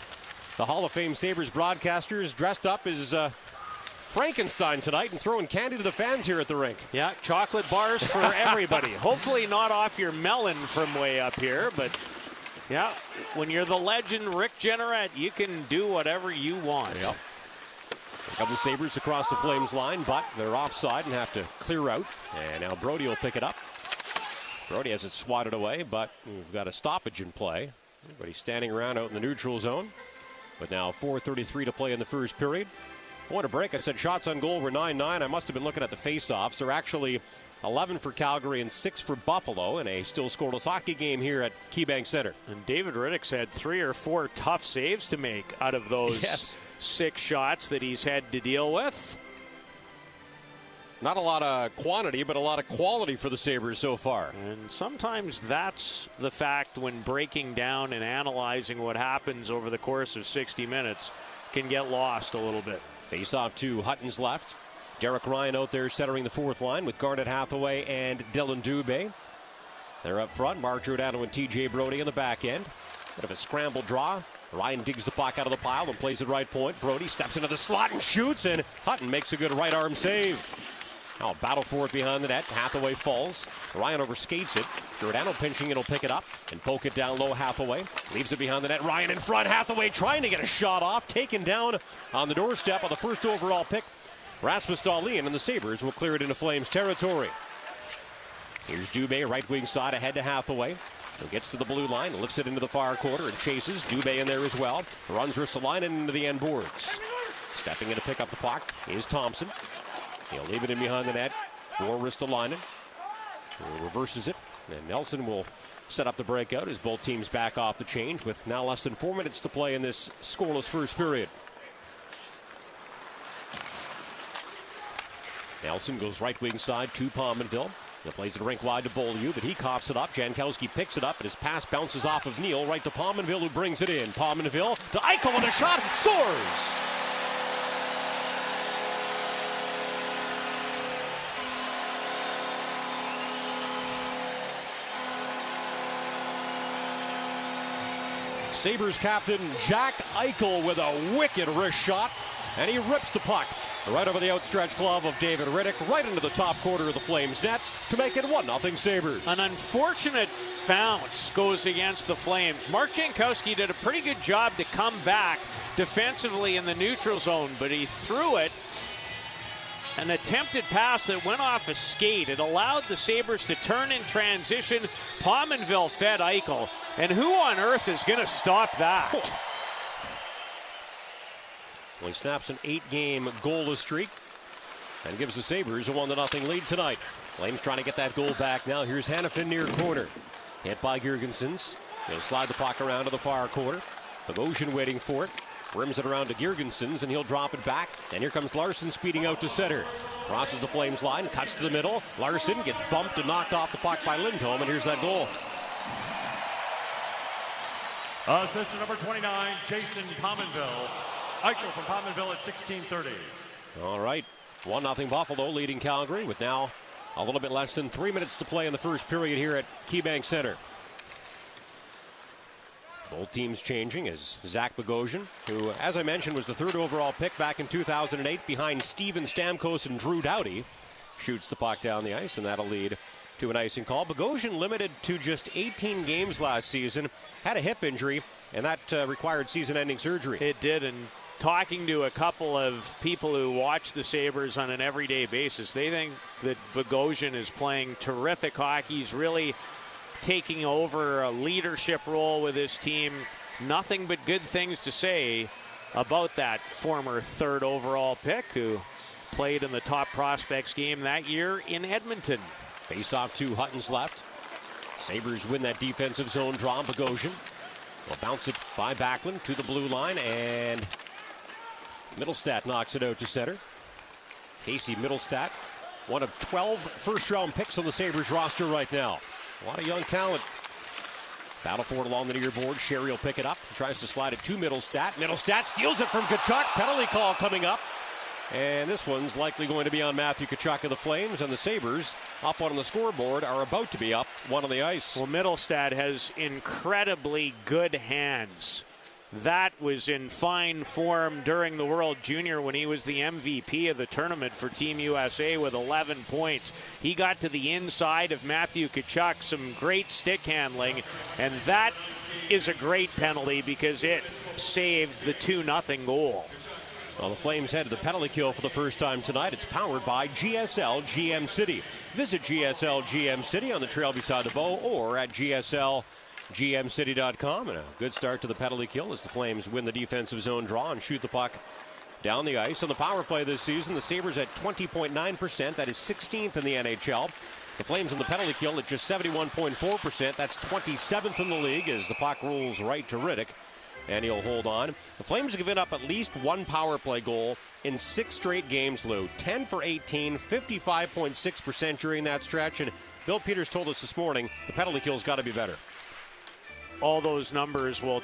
the Hall of Fame Sabres broadcasters dressed up as uh, Frankenstein tonight and throwing candy to the fans here at the rink.
Yeah, chocolate bars for everybody. Hopefully not off your melon from way up here, but yeah, when you're the legend Rick Jeanneret, you can do whatever you want.
Yep. Here come the Sabres across the Flames line, but they're offside and have to clear out. And now Brody will pick it up. Brody has it swatted away, but we've got a stoppage in play. Everybody's standing around out in the neutral zone. But now four thirty-three to play in the first period. What a break. I said shots on goal were nine nine. I must have been looking at the face-offs. They're actually eleven for Calgary and six for Buffalo in a still scoreless hockey game here at KeyBank Center.
And David Riddick's had three or four tough saves to make out of those
yes.
six shots that he's had to deal with.
Not a lot of quantity, but a lot of quality for the Sabres so far.
And sometimes that's the fact when breaking down and analyzing what happens over the course of sixty minutes can get lost a little bit.
Face off to Hutton's left. Derek Ryan out there centering the fourth line with Garnet Hathaway and Dylan Dubé. They're up front. Mark Giordano and T J Brody in the back end. Bit of a scramble draw. Ryan digs the puck out of the pile and plays it right point. Brody steps into the slot and shoots, and Hutton makes a good right arm save. Now a battle for it behind the net. Hathaway falls. Ryan overskates it. Giordano pinching it, will pick it up and poke it down low. Hathaway leaves it behind the net. Ryan in front. Hathaway trying to get a shot off. Taken down on the doorstep of the first overall pick, Rasmus Dahlin, and the Sabres will clear it into Flames territory. Here's Dubé, right wing side, ahead to Hathaway. He gets to the blue line, lifts it into the far quarter, and chases. Dubé in there as well. Runs Ristolainen into the end boards. Stepping in to pick up the puck is Thompson. He'll leave it in behind the net for Ristolainen. He reverses it, and Nelson will set up the breakout as both teams back off the change with now less than four minutes to play in this scoreless first period. Nelson goes right wing side to Palmanville. He plays it rink wide to Beaulieu, but he coughs it up. Jankowski picks it up, and his pass bounces off of Neal right to Palmanville, who brings it in. Palmanville to Eichel, and a shot, scores! Sabres captain Jack Eichel with a wicked wrist shot, and he rips the puck right over the outstretched glove of David Riddick, right into the top quarter of the Flames net to make it one nothing Sabres.
An unfortunate bounce goes against the Flames. Mark Jankowski did a pretty good job to come back defensively in the neutral zone, but he threw it an attempted pass that went off a skate. It allowed the Sabres to turn in transition. Pominville fed Eichel. And who on earth is going to stop that?
Well, he snaps an eight-game goalless streak and gives the Sabres a one to nothing lead tonight. Flames trying to get that goal back now. Here's Hanifin near corner. Hit by Girgensons. He'll slide the puck around to the far corner. Bogosian waiting for it. Rims it around to Girgensons, and he'll drop it back. And here comes Larson speeding out to center. Crosses the Flames line, cuts to the middle. Larson gets bumped and knocked off the puck by Lindholm, and here's that goal.
Assistant number twenty-nine, Jason Pominville. Eichel from Pominville at sixteen thirty.
All right, one nothing Buffalo leading Calgary with now a little bit less than three minutes to play in the first period here at KeyBank Center. Both teams changing as Zach Bogosian, who, as I mentioned, was the third overall pick back in two thousand eight behind Steven Stamkos and Drew Doughty, shoots the puck down the ice, and that'll lead to an icing call. Bogosian limited to just eighteen games last season, had a hip injury, and that uh, required season-ending surgery.
It did, and talking to a couple of people who watch the Sabres on an everyday basis, they think that Bogosian is playing terrific hockey. He's really taking over a leadership role with his team. Nothing but good things to say about that former third overall pick who played in the top prospects game that year in Edmonton.
Face off to Hutton's left. Sabres win that defensive zone draw. Bogosian will bounce it by Backlund to the blue line, and Middlestat knocks it out to center. Casey Middlestat, one of twelve first-round picks on the Sabres roster right now. A lot of young talent. Battle for it along the near board. Sherry will pick it up. Tries to slide it to Middlestat. Middlestat steals it from Tkachuk. Penalty call coming up. And this one's likely going to be on Matthew Tkachuk of the Flames. And the Sabres, up on the scoreboard, are about to be up one on the ice.
Well, Middlestat has incredibly good hands. That was in fine form during the World Junior when he was the M V P of the tournament for Team U S A with eleven points. He got to the inside of Matthew Tkachuk, some great stick handling, and that is a great penalty because it saved the two nothing goal.
Well, the Flames head to the penalty kill for the first time tonight. It's powered by G S L G M City. Visit G S L G M City on the trail beside the bow or at G S L G M City dot com. And a good start to the penalty kill as the Flames win the defensive zone draw and shoot the puck down the ice. On the power play this season, the Sabres at twenty point nine percent. That is sixteenth in the N H L. The Flames on the penalty kill at just seventy-one point four percent. That's twenty-seventh in the league as the puck rolls right to Riddick, and he'll hold on. The Flames have given up at least one power play goal in six straight games, Lou. ten for eighteen, fifty-five point six percent during that stretch. And Bill Peters told us this morning the penalty kill's got to be better.
All those numbers will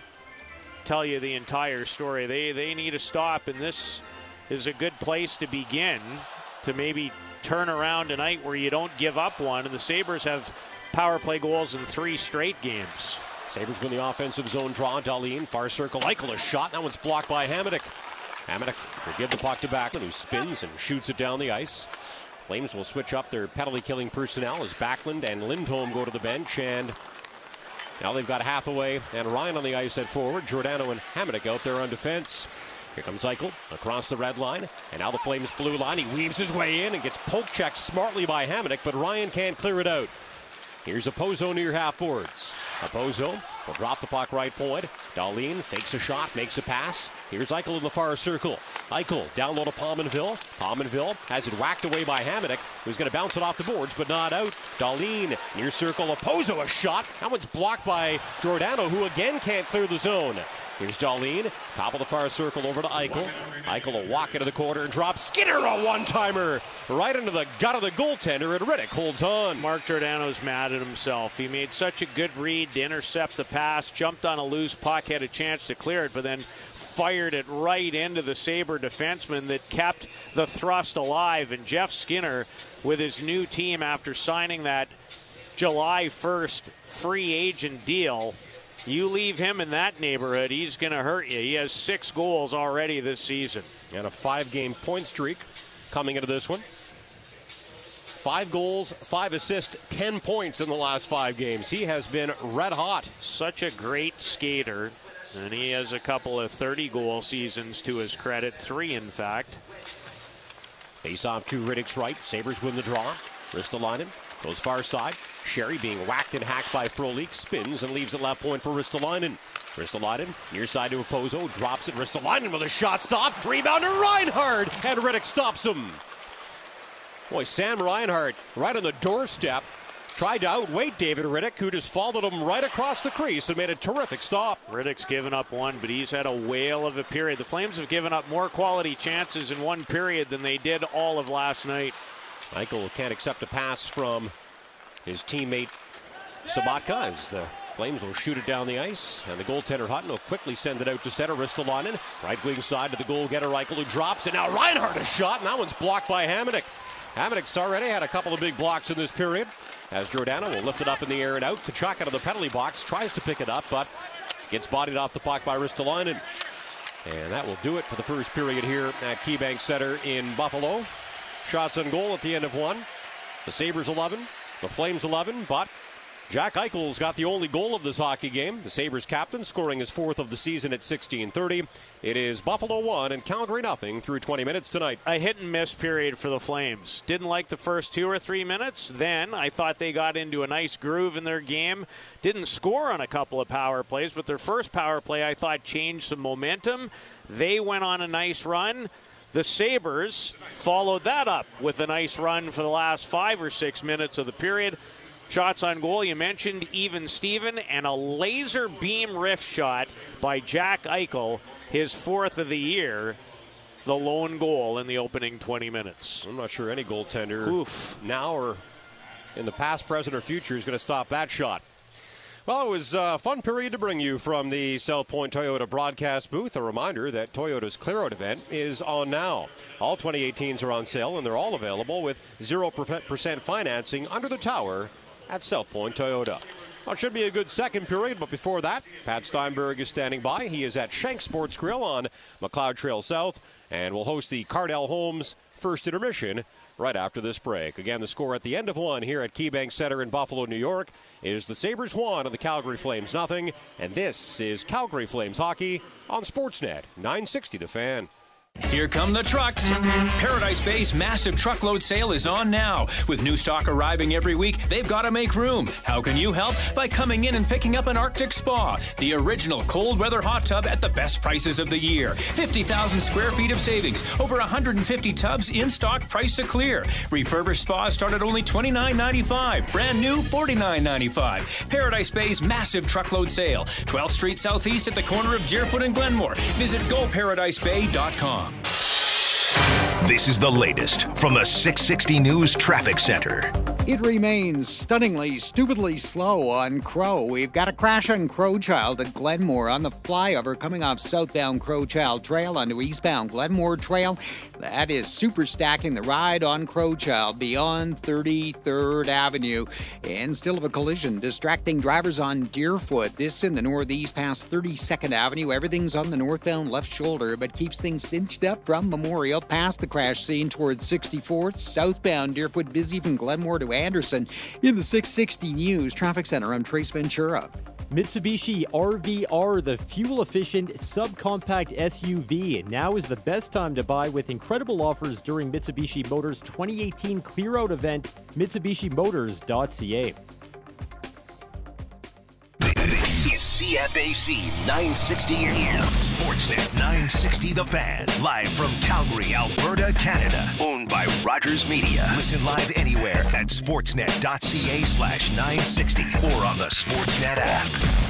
tell you the entire story. They they need a stop, and this is a good place to begin to maybe turn around tonight where you don't give up one. And the Sabres have power play goals in three straight games.
Sabres win the offensive zone draw. Dahlin, far circle. Eichel a shot. That one's blocked by Hamonic. Hamonic will give the puck to Backlund, who spins and shoots it down the ice. Flames will switch up their penalty-killing personnel as Backlund and Lindholm go to the bench, and now they've got Hathaway and Ryan on the ice at forward. Giordano and Hamonic out there on defense. Here comes Eichel across the red line, and now the Flames blue line. He weaves his way in and gets poke checked smartly by Hamonic, but Ryan can't clear it out. Here's Opozo near half boards. Opozo will drop the puck right point. Dahlin fakes a shot, makes a pass. Here's Eichel in the far circle. Eichel down low to Pominville. Pominville has it whacked away by Hamonic, who's going to bounce it off the boards, but not out. Dahlin near circle. Opozo a shot. That one's blocked by Giordano, who again can't clear the zone. Here's Dahlin, top of the far circle over to Eichel. Eichel will walk into the corner and drop Skinner, a one-timer right into the gut of the goaltender, and Riddick holds on.
Mark Giordano's mad at himself. He made such a good read to intercept the pass, jumped on a loose puck, had a chance to clear it, but then fired it right into the Sabre defenseman that kept the thrust alive. And Jeff Skinner, with his new team after signing that July first free agent deal, you leave him in that neighborhood, he's going to hurt you. He has six goals already this season.
And a five-game point streak coming into this one. Five goals, five assists, ten points in the last five games. He has been red hot.
Such a great skater. And he has a couple of thirty-goal seasons to his credit. Three, in fact.
Face off to Riddick's right. Sabres win the draw. Ristolainen goes far side. Sherry being whacked and hacked by Frolik. Spins and leaves it left point for Ristolainen. Ristolainen near side to Opozo. Drops it. Ristolainen with a shot stop. Rebound to Reinhart. And Riddick stops him. Boy, Sam Reinhart right on the doorstep. Tried to outweight David Riddick, who just followed him right across the crease and made a terrific stop.
Riddick's given up one, but he's had a whale of a period. The Flames have given up more quality chances in one period than they did all of last night.
Eichel can't accept a pass from his teammate Sabatka as the Flames will shoot it down the ice, and the goaltender Hutton will quickly send it out to center. Ristolainen, right wing side to the goal getter Eichel, who drops it. Now Reinhart a shot, and that one's blocked by Hamonic. Hamonic's already had a couple of big blocks in this period. As Giordano will lift it up in the air and out. Tkachuk out of the penalty box, tries to pick it up, but gets bodied off the puck by Ristolainen. And that will do it for the first period here at KeyBank Center in Buffalo. Shots on goal at the end of one. The Sabres eleven, the Flames eleven, but Jack Eichel's got the only goal of this hockey game. The Sabres captain scoring his fourth of the season at sixteen thirty. It is Buffalo one and Calgary nothing through twenty minutes tonight.
A hit and miss period for the Flames. Didn't like the first two or three minutes. Then I thought they got into a nice groove in their game. Didn't score on a couple of power plays, but their first power play I thought changed some momentum. They went on a nice run. The Sabres followed that up with a nice run for the last five or six minutes of the period. Shots on goal, you mentioned even Steven, and a laser beam riff shot by Jack Eichel, his fourth of the year, the lone goal in the opening twenty minutes.
I'm not sure any goaltender
Oof.
now or in the past, present, or future is going to stop that shot. Well, it was a fun period to bring you from the South Point Toyota broadcast booth. A reminder that Toyota's Clear Out event is on now. All twenty eighteens are on sale, and they're all available with zero percent financing under the tower at South Point Toyota. Well, it should be a good second period, but before that, Pat Steinberg is standing by. He is at Shank Sports Grill on McLeod Trail South, and will host the Cardell Homes first intermission right after this break. Again, the score at the end of one here at KeyBank Center in Buffalo, New York, is the Sabres one and the Calgary Flames nothing. And this is Calgary Flames hockey on Sportsnet nine sixty The Fan.
Here come the trucks. Paradise Bay's massive truckload sale is on now. With new stock arriving every week, they've got to make room. How can you help? By coming in and picking up an Arctic Spa, the original cold weather hot tub at the best prices of the year. fifty thousand square feet of savings, over one hundred fifty tubs in stock, price to clear. Refurbished spas start at only twenty-nine ninety-five. Brand new, forty-nine ninety-five. Paradise Bay's massive truckload sale. twelfth Street Southeast at the corner of Deerfoot and Glenmore. Visit go paradise bay dot com.
This is the latest from the six sixty News Traffic Center.
It remains stunningly, stupidly slow on Crow. We've got a crash on Crowchild at Glenmore on the flyover coming off southbound Crowchild Trail onto eastbound Glenmore Trail. That is super stacking the ride on Crowchild beyond thirty-third Avenue. And still have a collision distracting drivers on Deerfoot. This in the northeast past thirty-second Avenue. Everything's on the northbound left shoulder, but keeps things cinched up from Memorial past the crash scene towards sixty-fourth. Southbound Deerfoot busy from Glenmore to Anderson. In the six sixty News Traffic Center, I'm Trace Ventura.
Mitsubishi R V R, the fuel-efficient subcompact S U V. Now is the best time to buy with incredible offers during Mitsubishi Motors twenty eighteen Clear Out event, Mitsubishi Motors dot C A.
This is C F A C nine sixty A M. Sportsnet nine sixty The Fan. Live from Calgary, Alberta, Canada. Owned by Rogers Media. Listen live anywhere at sportsnet dot c a slash nine sixty or on the Sportsnet app.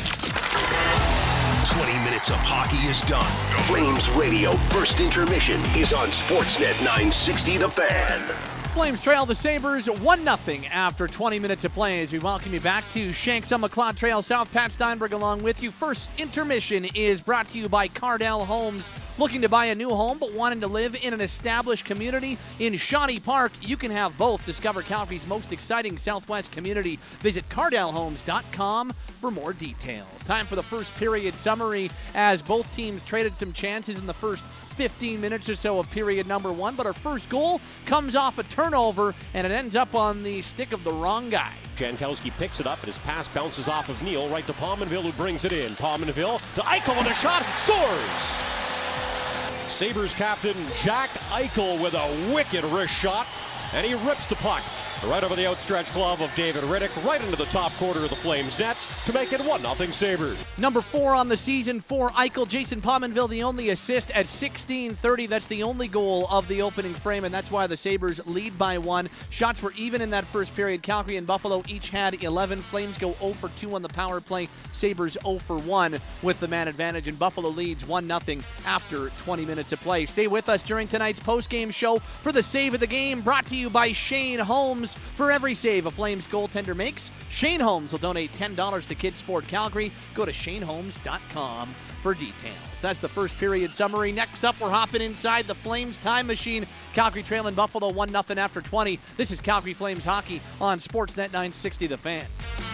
twenty minutes of hockey is done. Flames Radio first intermission is on Sportsnet nine sixty The Fan.
Flames trail the Sabres one nothing after twenty minutes of play as we welcome you back to Shanks on McLeod Trail South. Pat Steinberg along with you. First intermission is brought to you by Cardell Homes. Looking to buy a new home but wanting to live in an established community in Shawnee Park? You can have both. Discover Calgary's most exciting Southwest community. Visit cardell homes dot com for more details. Time for the first period summary as both teams traded some chances in the first fifteen minutes or so of period number one, but our first goal comes off a turnover and it ends up on the stick of the wrong guy.
Jankowski picks it up and his pass bounces off of Neal right to Pominville, who brings it in. Pominville to Eichel, and a shot, scores! Sabres captain Jack Eichel with a wicked wrist shot, and he rips the puck right over the outstretched glove of David Riddick, right into the top quarter of the Flames net to make it one nothing Sabres.
Number four on the season for Eichel. Jason Pominville, the only assist at sixteen thirty. That's the only goal of the opening frame, and that's why the Sabres lead by one. Shots were even in that first period. Calgary and Buffalo each had eleven. Flames go zero for two on the power play. Sabres zero for one with the man advantage, and Buffalo leads one nothing after twenty minutes of play. Stay with us during tonight's post-game show for the save of the game, brought to you by Shane Holmes. For every save a Flames goaltender makes, Shane Holmes will donate ten dollars to Kids Sport Calgary. Go to shane holmes dot com for details. That's the first period summary. Next up, we're hopping inside the Flames time machine. Calgary trailing Buffalo one nothing after twenty. This is Calgary Flames hockey on Sportsnet nine sixty The Fan.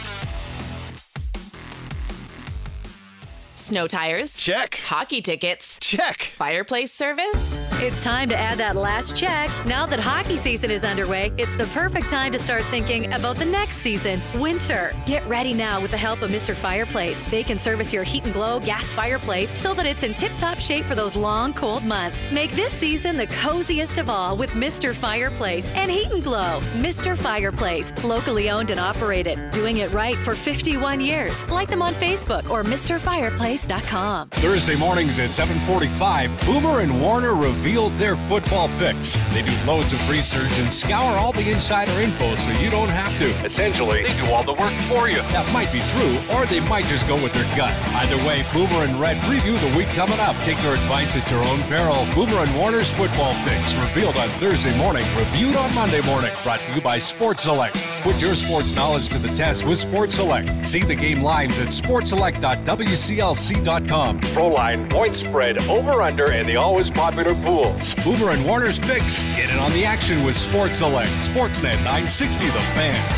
Snow tires?
Check.
Hockey tickets?
Check.
Fireplace service?
It's time to add that last check. Now that hockey season is underway, it's the perfect time to start thinking about the next season, winter. Get ready now with the help of Mister Fireplace. They can service your Heat and Glow gas fireplace so that it's in tip-top shape for those long, cold months. Make this season the coziest of all with Mister Fireplace and Heat and Glow. Mister Fireplace, locally owned and operated, doing it right for fifty-one years. Like them on Facebook or Mister Fireplace dot com.
Thursday mornings at seven forty-five, Boomer and Warner revealed their football picks. They do loads of research and scour all the insider info so you don't have to. Essentially, they do all the work for you. That might be true, or they might just go with their gut. Either way, Boomer and Red preview the week coming up. Take their advice at your own peril. Boomer and Warner's football picks revealed on Thursday morning, reviewed on Monday morning. Brought to you by Sports Select. Put your sports knowledge to the test with Sports Select. See the game lines at sports select dot w c l c dot com. Pro line, point spread, over-under, and the always popular pools. Boomer and Warner's picks. Get in on the action with Sports Select. Sportsnet nine sixty The Fan.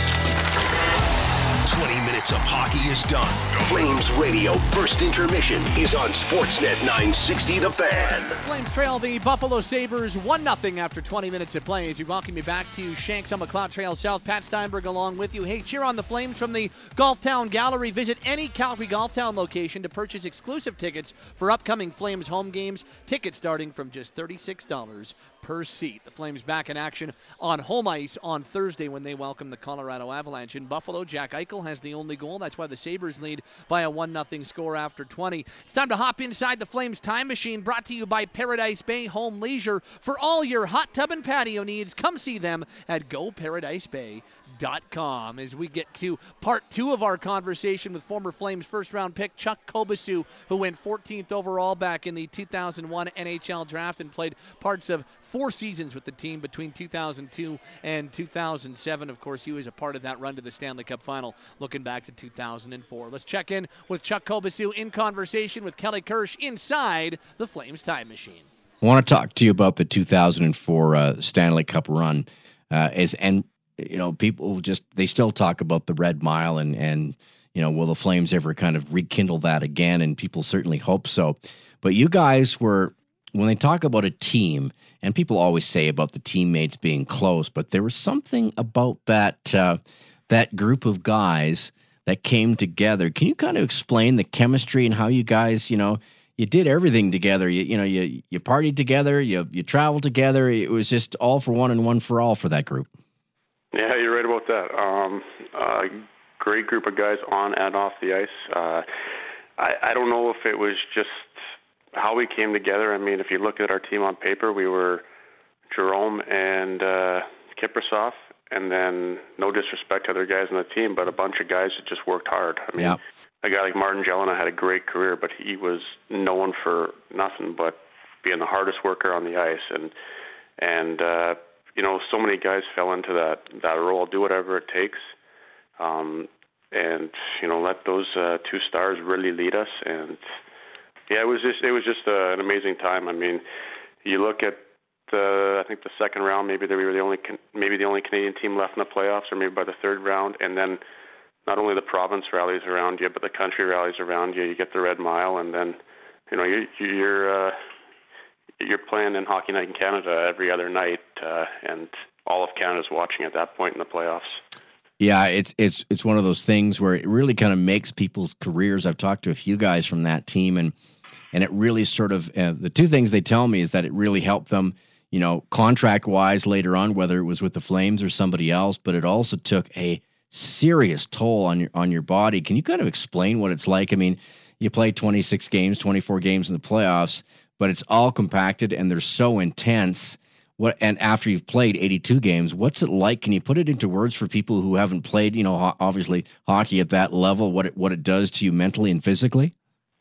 twenty minutes of hockey is done. Flames Radio first intermission is on Sportsnet nine sixty The Fan.
Flames trail the Buffalo Sabres one nothing after twenty minutes of play. As we welcome you back to Shanks on McLeod Trail South. Pat Steinberg along with you. Hey, cheer on the Flames from the Golf Town Gallery. Visit any Calgary Golf Town location to purchase exclusive tickets for upcoming Flames home games. Tickets starting from just thirty-six dollars per seat. The Flames back in action on home ice on Thursday when they welcome the Colorado Avalanche. In Buffalo, Jack Eichel has the only goal. That's why the Sabres lead by a one nothing score after twenty. It's time to hop inside the Flames time machine, brought to you by Paradise Bay Home Leisure. For all your hot tub and patio needs, come see them at go paradise bay dot com. As we get to part two of our conversation with former Flames first-round pick Chuck Kobasu, who went fourteenth overall back in the two thousand one N H L draft and played parts of four seasons with the team between two thousand two and two thousand seven. Of course, he was a part of that run to the Stanley Cup final looking back to two thousand four. Let's check in with Chuck Kobasu in conversation with Kelly Kirsch inside the Flames time machine.
I want to talk to you about the two thousand four uh, Stanley Cup run. Uh, as and you know, people just they still talk about the Red Mile and and you know, will the Flames ever kind of rekindle that again? And people certainly hope so. But you guys were, when they talk about a team, and people always say about the teammates being close, but there was something about that uh, that group of guys that came together. Can you kind of explain the chemistry and how you guys, you know, you did everything together. You you know, you you partied together, you you traveled together. It was just all for one and one for all for that group.
Yeah, you're right about that. Um, uh, great group of guys on and off the ice. Uh, I, I don't know if it was just how we came together. I mean, if you look at our team on paper, we were Jerome and uh, Kiprasov, and then no disrespect to other guys on the team, but a bunch of guys that just worked hard. I mean, yeah. A guy like Martin Jelena had a great career, but he was known for nothing but being the hardest worker on the ice. And, and uh, you know, so many guys fell into that, that role, do whatever it takes, um, and, you know, let those uh, two stars really lead us. And, yeah, it was just it was just uh, an amazing time. I mean, you look at the I think the second round, maybe they were the only maybe the only Canadian team left in the playoffs, or maybe by the third round, and then not only the province rallies around you, but the country rallies around you. You get the Red Mile, and then you know you, you're uh, you're playing in Hockey Night in Canada every other night, uh, and all of Canada's watching at that point in the playoffs.
Yeah, it's it's it's one of those things where it really kind of makes people's careers. I've talked to a few guys from that team, and and it really sort of uh, the two things they tell me is that it really helped them, you know, contract wise later on, whether it was with the Flames or somebody else, but it also took a serious toll on your on your body. Can you kind of explain what it's like? I mean, you play twenty-six games, twenty-four games in the playoffs, but it's all compacted and they're so intense. What and after you've played eighty-two games, what's it like? Can you put it into words for people who haven't played, you know, ho- obviously hockey at that level? What it what it does to you mentally and physically?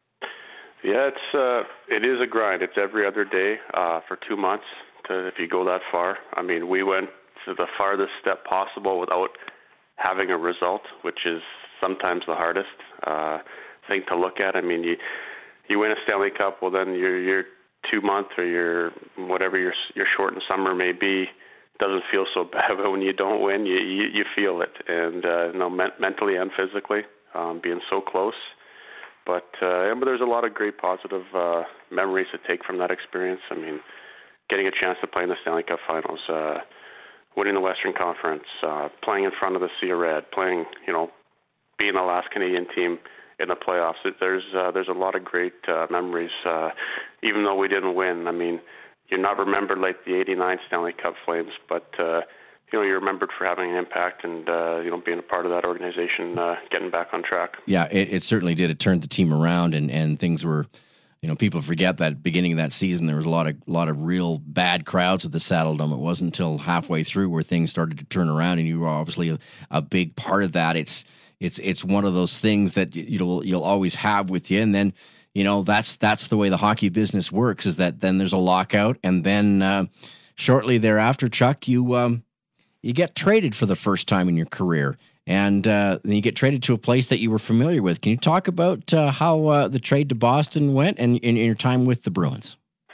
Yeah, it's uh, it is a grind. It's every other day uh, for two months. To, if you go that far, I mean, we went to the farthest step possible without having a result, which is sometimes the hardest uh, thing to look at. I mean, you you win a Stanley Cup, well then you're you're two month or your whatever your your shortened summer may be doesn't feel so bad, but when you don't win, you you, you feel it, and uh, you know, men- mentally and physically, um, being so close. But uh, yeah, but there's a lot of great positive uh, memories to take from that experience. I mean, getting a chance to play in the Stanley Cup Finals, uh, winning the Western Conference, uh, playing in front of the Sea of Red, playing, you know, being the last Canadian team in the playoffs. There's uh, there's a lot of great uh, memories, uh, even though we didn't win. I mean, you're not remembered like the eighty-nine Stanley Cup Flames, but uh, you know, you're remembered for having an impact and uh, you know, being a part of that organization, uh, getting back on track.
Yeah, it, it certainly did. It turned the team around, and, and things were, you know, people forget that beginning of that season there was a lot of lot of real bad crowds at the Saddledome. It wasn't until halfway through where things started to turn around, and you were obviously a, a big part of that. It's It's it's one of those things that you'll you'll always have with you, and then you know that's that's the way the hockey business works. Is that then there's a lockout, and then uh, shortly thereafter, Chuck, you um, you get traded for the first time in your career, and uh, then you get traded to a place that you were familiar with. Can you talk about uh, how uh, the trade to Boston went, and in your time with the Bruins?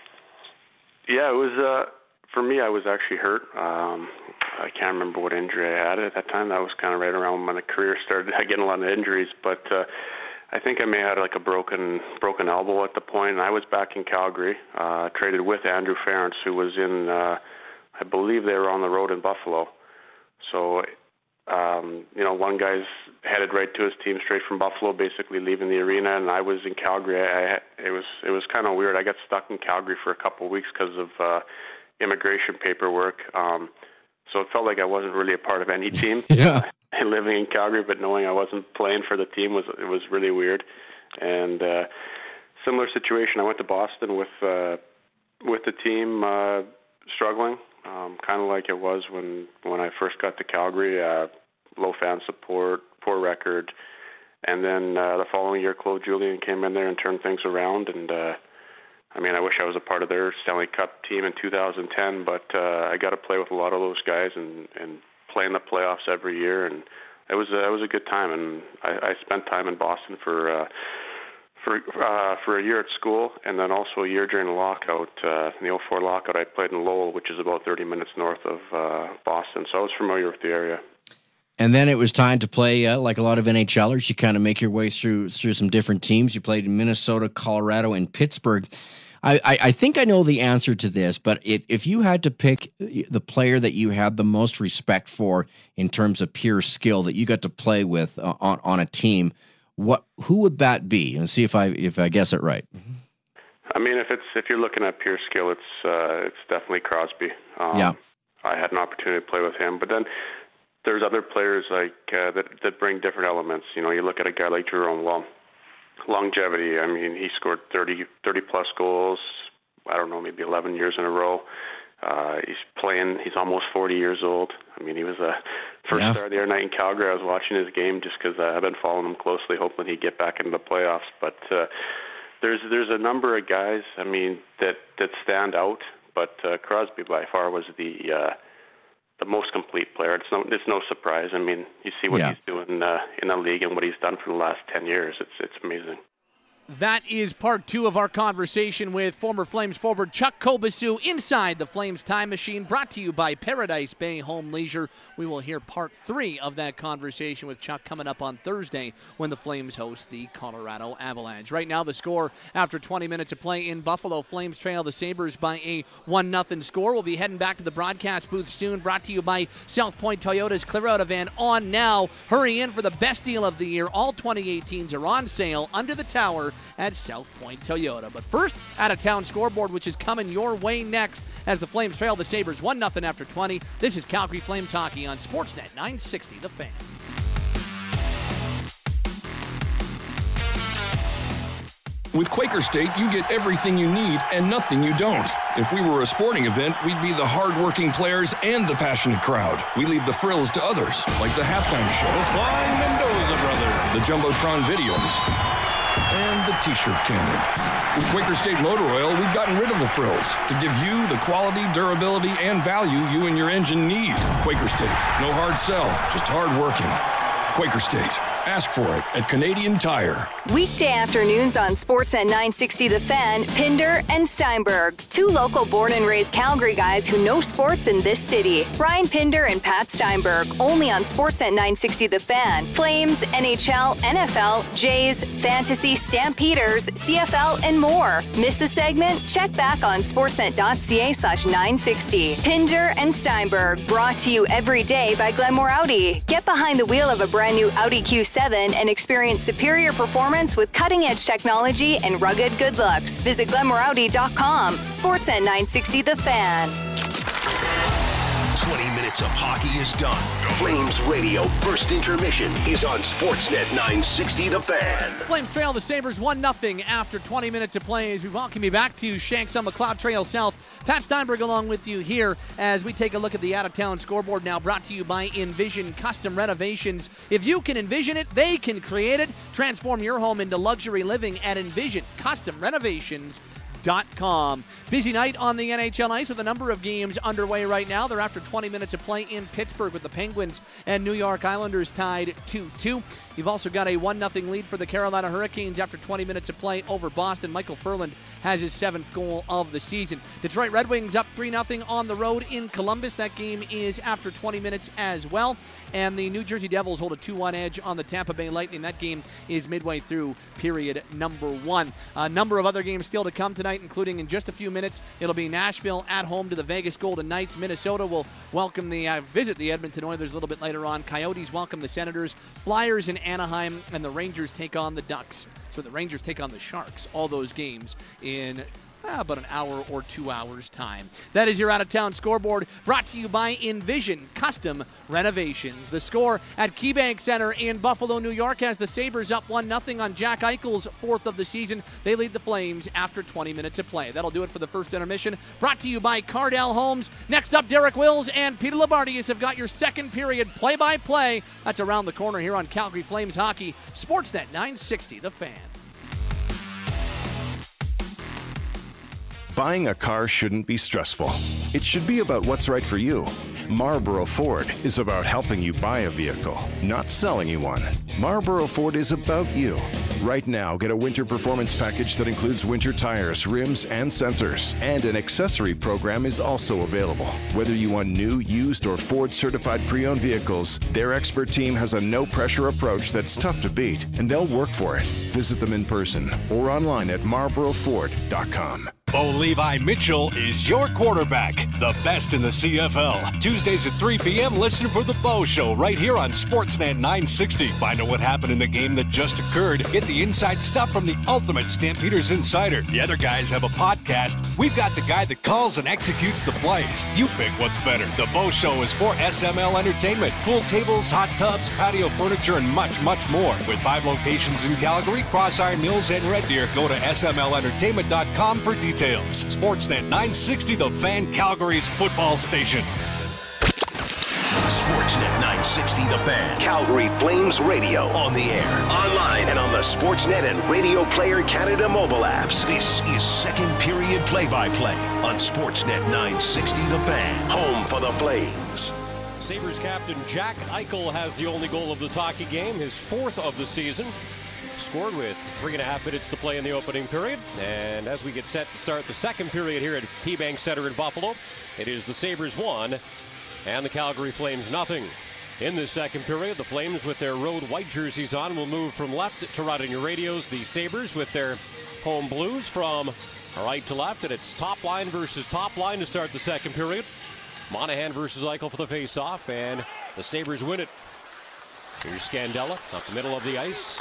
Yeah, it was uh, for me. I was actually hurt. Um, I can't remember what injury I had at that time. That was kind of right around when the career started getting a lot of injuries. But uh, I think I may have had like a broken broken elbow at the point. And I was back in Calgary, uh, traded with Andrew Ference, who was in, uh, I believe they were on the road in Buffalo. So, um, you know, one guy's headed right to his team straight from Buffalo, basically leaving the arena, and I was in Calgary. I, it was it was kind of weird. I got stuck in Calgary for a couple of weeks because of uh, immigration paperwork. Um, So it felt like I wasn't really a part of any team.
Yeah.
And living in Calgary, but knowing I wasn't playing for the team was it was really weird. And uh, similar situation. I went to Boston with uh, with the team uh, struggling, um, kind of like it was when when I first got to Calgary. Uh, low fan support, poor record, and then uh, the following year, Claude Julien came in there and turned things around. And uh, I mean, I wish I was a part of their Stanley Cup team in two thousand ten, but uh, I got to play with a lot of those guys and, and play in the playoffs every year, and it was a, it was a good time. And I, I spent time in Boston for uh, for uh, for a year at school, and then also a year during the lockout. Uh, in the oh four lockout, I played in Lowell, which is about thirty minutes north of uh, Boston, so I was familiar with the area.
And then it was time to play, uh, like a lot of NHLers, you kind of make your way through through some different teams. You played in Minnesota, Colorado, and Pittsburgh. I, I, I think I know the answer to this, but if, if you had to pick the player that you had the most respect for in terms of pure skill that you got to play with uh, on, on a team, what who would that be? And see if I if I guess it right.
I mean, if it's if you're looking at pure skill, it's uh, it's definitely Crosby. Um,
yeah,
I had an opportunity to play with him, but then there's other players like uh, that that bring different elements. You know, you look at a guy like Jerome. Well, longevity. I mean, he scored thirty, thirty plus goals. I don't know, maybe eleven years in a row. Uh, he's playing. He's almost forty years old. I mean, he was a first
yeah.
star the other night in Calgary. I was watching his game just because uh, I've been following him closely, hoping he'd get back into the playoffs. But uh, there's there's a number of guys. I mean, that that stand out. But uh, Crosby by far was the uh, the most complete player. It's no it's no surprise. I mean, you see what
yeah.
he's doing uh, in the league and what he's done for the last ten years. It's it's amazing.
That is part two of our conversation with former Flames forward Chuck Kobasu inside the Flames Time Machine, brought to you by Paradise Bay Home Leisure. We will hear part three of that conversation with Chuck coming up on Thursday when the Flames host the Colorado Avalanche. Right now, the score after twenty minutes of play in Buffalo, Flames trail the Sabres by a one nothing score. We'll be heading back to the broadcast booth soon, brought to you by South Point Toyota's Clear Out event on now. Hurry in for the best deal of the year. All twenty eighteens are on sale under the tower at South Point Toyota. But first, out-of-town scoreboard, which is coming your way next as the Flames trail the Sabres one nothing after twenty. This is Calgary Flames hockey on Sportsnet nine sixty, The Fan.
With Quaker State, you get everything you need and nothing you don't. If we were a sporting event, we'd be the hard-working players and the passionate crowd. We leave the frills to others, like the halftime show, the Flying Mendoza Brothers, the Jumbotron videos, and the T-shirt cannon. With Quaker State Motor Oil, we've gotten rid of the frills to give you the quality, durability, and value you and your engine need. Quaker State, no hard sell, just hard-working. Quaker State. Ask for it at Canadian Tire.
Weekday afternoons on Sportsnet nine sixty The Fan, Pinder and Steinberg. Two local born and raised Calgary guys who know sports in this city. Ryan Pinder and Pat Steinberg, only on Sportsnet nine sixty The Fan. Flames, N H L, N F L, Jays, Fantasy, Stampeders, C F L, and more. Miss a segment? Check back on sportsnet.ca slash 960. Pinder and Steinberg, brought to you every day by Glenmore Audi. Get behind the wheel of a brand new Audi Q seven and experience superior performance with cutting-edge technology and rugged good looks. Visit glenmore audi dot com. Sportsnet nine sixty The Fan.
twenty minutes of hockey is done. Flames Radio first intermission is on Sportsnet nine sixty The Fan.
Flames trail the Sabres one nothing after twenty minutes of play as we welcome you back to Shanks on McLeod Trail South. Pat Steinberg along with you here as we take a look at the out-of-town scoreboard now, brought to you by Envision Custom Renovations. If you can envision it, they can create it. Transform your home into luxury living at Envision Custom Renovations. Dot com. Busy night on the N H L ice with a number of games underway right now. They're after twenty minutes of play in Pittsburgh with the Penguins and New York Islanders tied two two. You've also got a one nothing lead for the Carolina Hurricanes after twenty minutes of play over Boston. Michael Furland has his seventh goal of the season. Detroit Red Wings up three nothing on the road in Columbus. That game is after twenty minutes as well. And the New Jersey Devils hold a two one edge on the Tampa Bay Lightning. That game is midway through period number one. A number of other games still to come tonight, including in just a few minutes, it'll be Nashville at home to the Vegas Golden Knights. Minnesota will welcome the uh, visit the Edmonton Oilers a little bit later on. Coyotes welcome the Senators. Flyers in Anaheim, and the Rangers take on the Ducks. So the Rangers take on the Sharks. All those games in Uh, about an hour or two hours time. That is your out-of-town scoreboard, brought to you by Envision Custom Renovations. The score at KeyBank Center in Buffalo, New York, has the Sabres up one nothing on Jack Eichel's fourth of the season. They lead the Flames after twenty minutes of play. That'll do it for the first intermission, brought to you by Cardell Homes. Next up, Derek Wills and Peter Labardius have got your second period play-by-play. That's around the corner here on Calgary Flames Hockey, Sportsnet nine sixty, The Fan.
Buying a car shouldn't be stressful. It should be about what's right for you. Marlboro Ford is about helping you buy a vehicle, not selling you one. Marlboro Ford is about you. Right now, get a winter performance package that includes winter tires, rims, and sensors. And an accessory program is also available. Whether you want new, used, or Ford-certified pre-owned vehicles, their expert team has a no-pressure approach that's tough to beat, and they'll work for it. Visit them in person or online at marlboro ford dot com.
Bo Levi Mitchell is your quarterback, the best in the C F L. Tuesdays at three p.m., listen for The Bo Show right here on Sportsnet nine sixty. Find out what happened in the game that just occurred. Get the inside stuff from the ultimate Stampeders insider. The other guys have a podcast. We've got the guy that calls and executes the plays. You pick what's better. The Bo Show is for S M L Entertainment. Pool tables, hot tubs, patio furniture, and much, much more. With five locations in Calgary, Cross Iron Mills, and Red Deer, go to S M L entertainment dot com for details. Sportsnet nine sixty, The Fan, Calgary's football station.
Sportsnet nine sixty The Fan, Calgary Flames Radio, on the air, online, and on the Sportsnet and Radio Player Canada mobile apps. This is second period play-by-play on Sportsnet nine sixty The Fan, home for the Flames.
Sabres captain Jack Eichel has the only goal of this hockey game, his fourth of the season. Scored with three and a half minutes to play in the opening period. And as we get set to start the second period here at KeyBank Center in Buffalo, it is the Sabres one and the Calgary Flames nothing. In this second period, the Flames with their road white jerseys on will move from left to right on your radios. The Sabres with their home blues from right to left. And it's top line versus top line to start the second period. Monahan versus Eichel for the face-off, and the Sabres win it. Here's Scandella up the middle of the ice.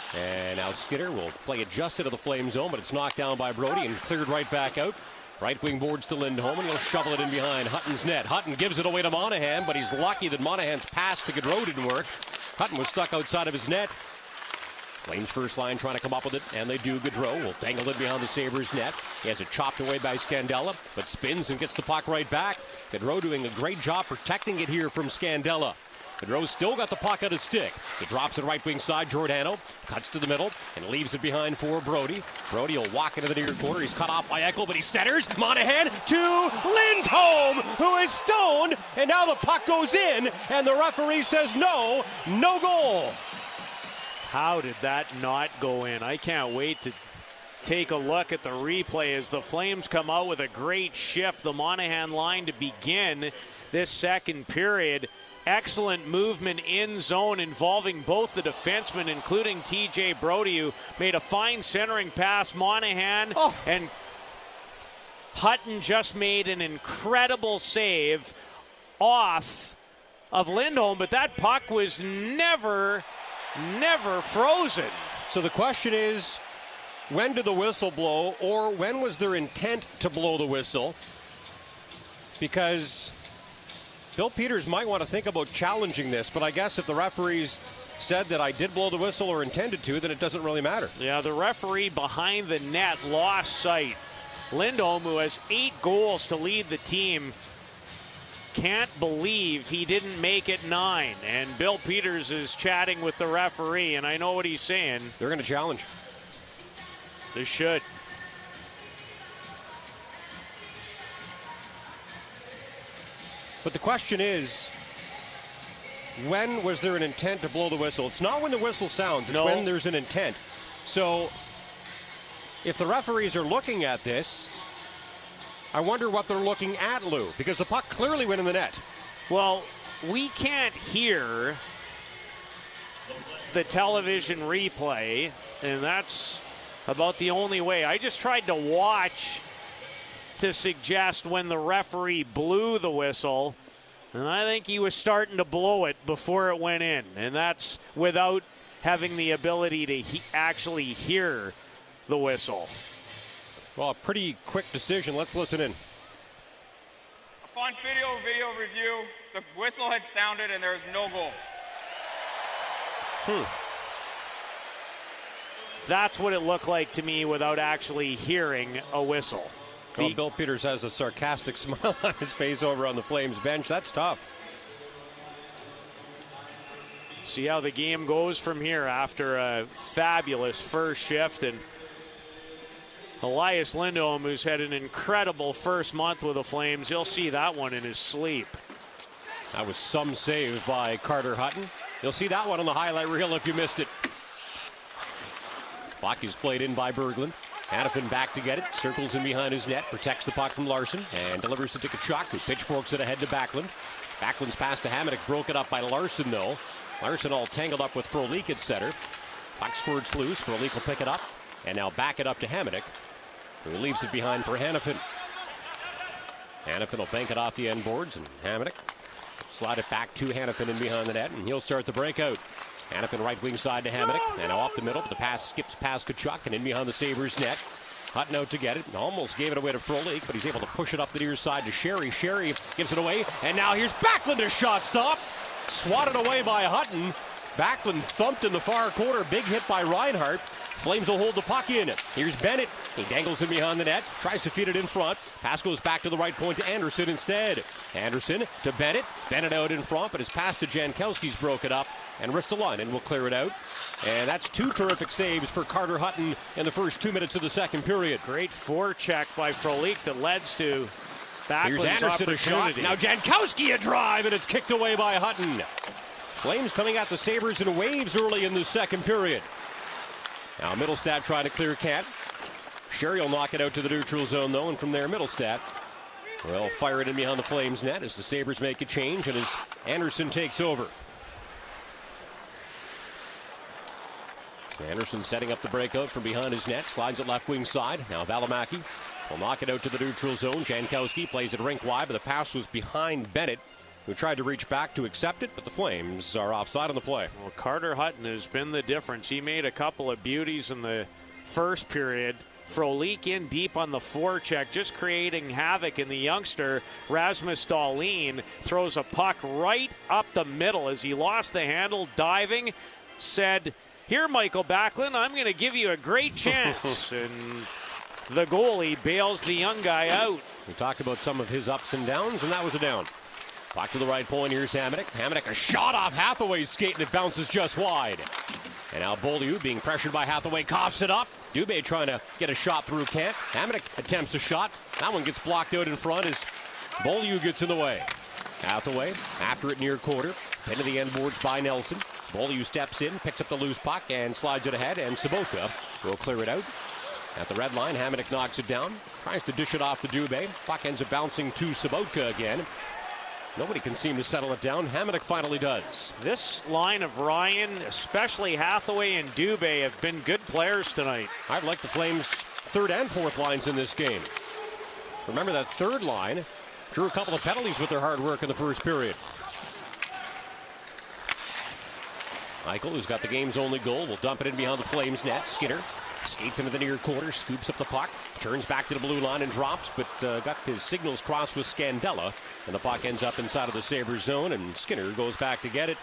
And now Skinner will play adjusted to the Flame zone, but it's knocked down by Brody and cleared right back out. Right wing boards to Lindholm, and he'll shovel it in behind Hutton's net. Hutton gives it away to Monahan, but he's lucky that Monahan's pass to Gaudreau didn't work. Hutton was stuck outside of his net. Flames first line trying to come up with it, and they do. Gaudreau will dangle it behind the Sabres net. He has it chopped away by Scandella, but spins and gets the puck right back. Gaudreau doing a great job protecting it here from Scandella. Gaudreau's still got the puck on his stick. He drops it right wing side. Giordano cuts to the middle and leaves it behind for Brody. Brody will walk into the near corner. He's cut off by Eichel, but he centers. Monahan to Lindholm, who is stoned. And now the puck goes in, and the referee says no, no goal.
How did that not go in? I can't wait to take a look at the replay as the Flames come out with a great shift. The Monahan line to begin this second period. Excellent movement in zone involving both the defensemen, including T J Brody, who made a fine centering pass. Monahan oh. and Hutton just made an incredible save off of Lindholm, but that puck was never, never frozen.
So the question is, when did the whistle blow, or when was their intent to blow the whistle? Because Bill Peters might want to think about challenging this, but I guess if the referees said that I did blow the whistle or intended to, then it doesn't really matter.
Yeah, the referee behind the net lost sight. Lindholm, who has eight goals to lead the team, can't believe he didn't make it nine. And Bill Peters is chatting with the referee, and I know what he's saying.
They're going to challenge.
They should.
But the question is, when was there an intent to blow the whistle? It's not when the whistle sounds, it's no. when there's an intent. So if the referees are looking at this, I wonder what they're looking at, Lou, because the puck clearly went in the net.
Well, we can't hear the television replay, and that's about the only way. I just tried to watch to suggest when the referee blew the whistle, and I think he was starting to blow it before it went in, and that's without having the ability to he- actually hear the whistle.
Well, a pretty quick decision. Let's listen in.
Upon video video review, the whistle had sounded and there was no goal.
Hmm.
That's what it looked like to me without actually hearing a whistle.
Well, Bill Peters has a sarcastic smile on his face over on the Flames bench. That's tough.
See how the game goes from here after a fabulous first shift. And Elias Lindholm, who's had an incredible first month with the Flames, he'll see that one in his sleep.
That was some save by Carter Hutton. You'll see that one on the highlight reel if you missed it. Puck is played in by Berglund. Hanifin back to get it, circles in behind his net, protects the puck from Larson, and delivers it to Tkachuk, who pitchforks it ahead to Backlund. Backlund's pass to Hamonic, broken up by Larson, though. Larson all tangled up with Frolik at center. Puck squirts loose, Frolik will pick it up, and now back it up to Hamonic, who leaves it behind for Hanifin. Hanifin will bank it off the end boards, and Hamonic slide it back to Hanifin in behind the net, and he'll start the breakout. Hanifin right wing side to Hamonic, and now up the middle, but the pass skips past Tkachuk and in behind the Sabres net. Hutton out to get it, almost gave it away to Frolik, but he's able to push it up the near side to Sherry. Sherry gives it away, and now here's Backlund, a shot stop. Swatted away by Hutton. Backlund thumped in the far corner, big hit by Reinhart. Flames will hold the puck in. Here's Bennett. He dangles him behind the net, tries to feed it in front. Pass goes back to the right point to Anderson instead. Anderson to Bennett. Bennett out in front, but his pass to Jankowski's broken up, and Ristolainen will clear it out. And that's two terrific saves for Carter Hutton in the first two minutes of the second period.
Great forecheck by Frolik that leads to Backlund's
Here's Anderson a shot. Now Jankowski a drive, and it's kicked away by Hutton. Flames coming at the Sabres in waves early in the second period. Now Middlestat trying to clear Kent. Sherry will knock it out to the neutral zone, though, and from there Middlestat will fire it in behind the Flames net as the Sabres make a change and as Anderson takes over. Anderson setting up the breakout from behind his net, slides it left wing side. Now Valimaki will knock it out to the neutral zone. Jankowski plays it rink wide, but the pass was behind Bennett. who tried to reach back to accept it, but the Flames are offside on the play.
Well, Carter Hutton has been the difference. He made a couple of beauties in the first period. Frolik in deep on the forecheck, just creating havoc, and the youngster Rasmus Dahlin throws a puck right up the middle as he lost the handle, diving, said, "Here, Michael Backlund, I'm going to give you a great chance." And the goalie bails the young guy out.
We talked about some of his ups and downs, and that was a down. Back to the right point, here's Hamonic. Hamonic, a shot off Hathaway's skate, and it bounces just wide. And now Beaulieu being pressured by Hathaway, coughs it up. Dubé trying to get a shot through, can't. Hamonic attempts a shot. That one gets blocked out in front as Beaulieu gets in the way. Hathaway after it near quarter. Pin to the end boards by Nelson. Beaulieu steps in, picks up the loose puck, and slides it ahead, and Sobotka will clear it out. At the red line, Hamonic knocks it down. Tries to dish it off to Dubé. Puck ends up bouncing to Sobotka again. Nobody can seem to settle it down. Hamonic finally does.
This line of Ryan, especially Hathaway and Dubé, have been good players tonight.
I'd like the Flames' third and fourth lines in this game. Remember that third line drew a couple of penalties with their hard work in the first period. Eichel, who's got the game's only goal, will dump it in behind the Flames net. Skinner skates into the near quarter, scoops up the puck, turns back to the blue line and drops, but uh, got his signals crossed with Scandella, and the puck ends up inside of the Sabres zone, and Skinner goes back to get it.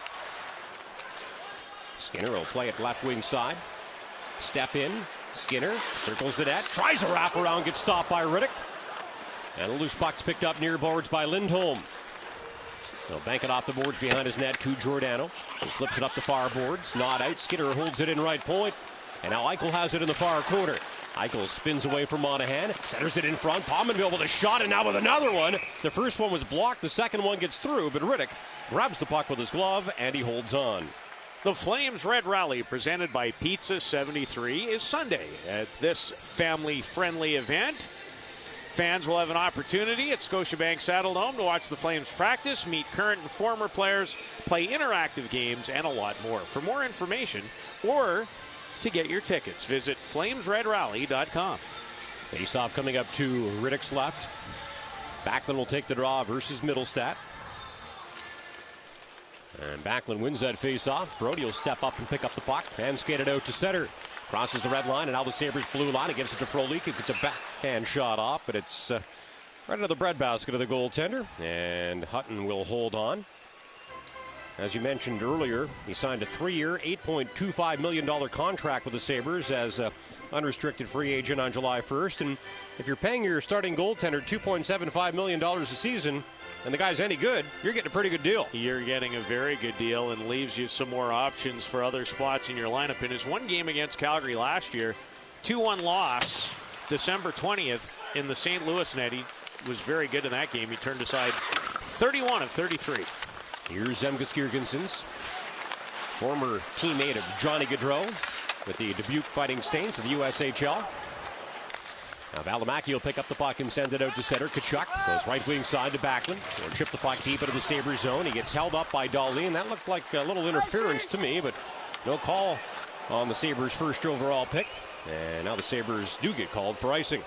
Skinner will play it left wing side. Step in. Skinner circles the net, tries a wraparound, gets stopped by Riddick. And a loose puck's picked up near boards by Lindholm. They'll bank it off the boards behind his net to Giordano. He flips it up the far boards, not out. Skinner holds it in right point. And now Eichel has it in the far corner. Eichel spins away from Monahan, centers it in front. Pominville with a shot, and now with another one. The first one was blocked, the second one gets through, but Riddick grabs the puck with his glove, and he holds on.
The Flames Red Rally, presented by Pizza seventy-three, is Sunday at this family-friendly event. Fans will have an opportunity at Scotiabank Saddledome to watch the Flames practice, meet current and former players, play interactive games, and a lot more. For more information or to get your tickets, visit flames red rally dot com.
Face-off coming up to Riddick's left. Backlund will take the draw versus Middlestat. And Backlund wins that face-off. Brody will step up and pick up the puck and skate it out to center. Crosses the red line and now the Sabres blue line. He gives it to Frolik. It gets a backhand shot off, but it's uh, right into the breadbasket of the goaltender. And Hutton will hold on. As you mentioned earlier, he signed a three-year, eight point two five million dollars contract with the Sabres as an unrestricted free agent on July first. And if you're paying your starting goaltender two point seven five million dollars a season, and the guy's any good, you're getting a pretty good deal.
You're getting a very good deal and leaves you some more options for other spots in your lineup. In his one game against Calgary last year, two one loss, December twentieth, in the Saint Louis net. He was very good in that game. He turned aside thirty-one of thirty-three.
Here's Zemgus Girgensons, former teammate of Johnny Gaudreau with the Dubuque Fighting Saints of the U S H L. Now Valimaki will pick up the puck and send it out to center. Tkachuk goes right wing side to Backlund. He'll chip the puck deep into the Sabres zone. He gets held up by Dahlin. That looked like a little interference to me, but no call on the Sabres' first overall pick. And now the Sabres do get called for icing.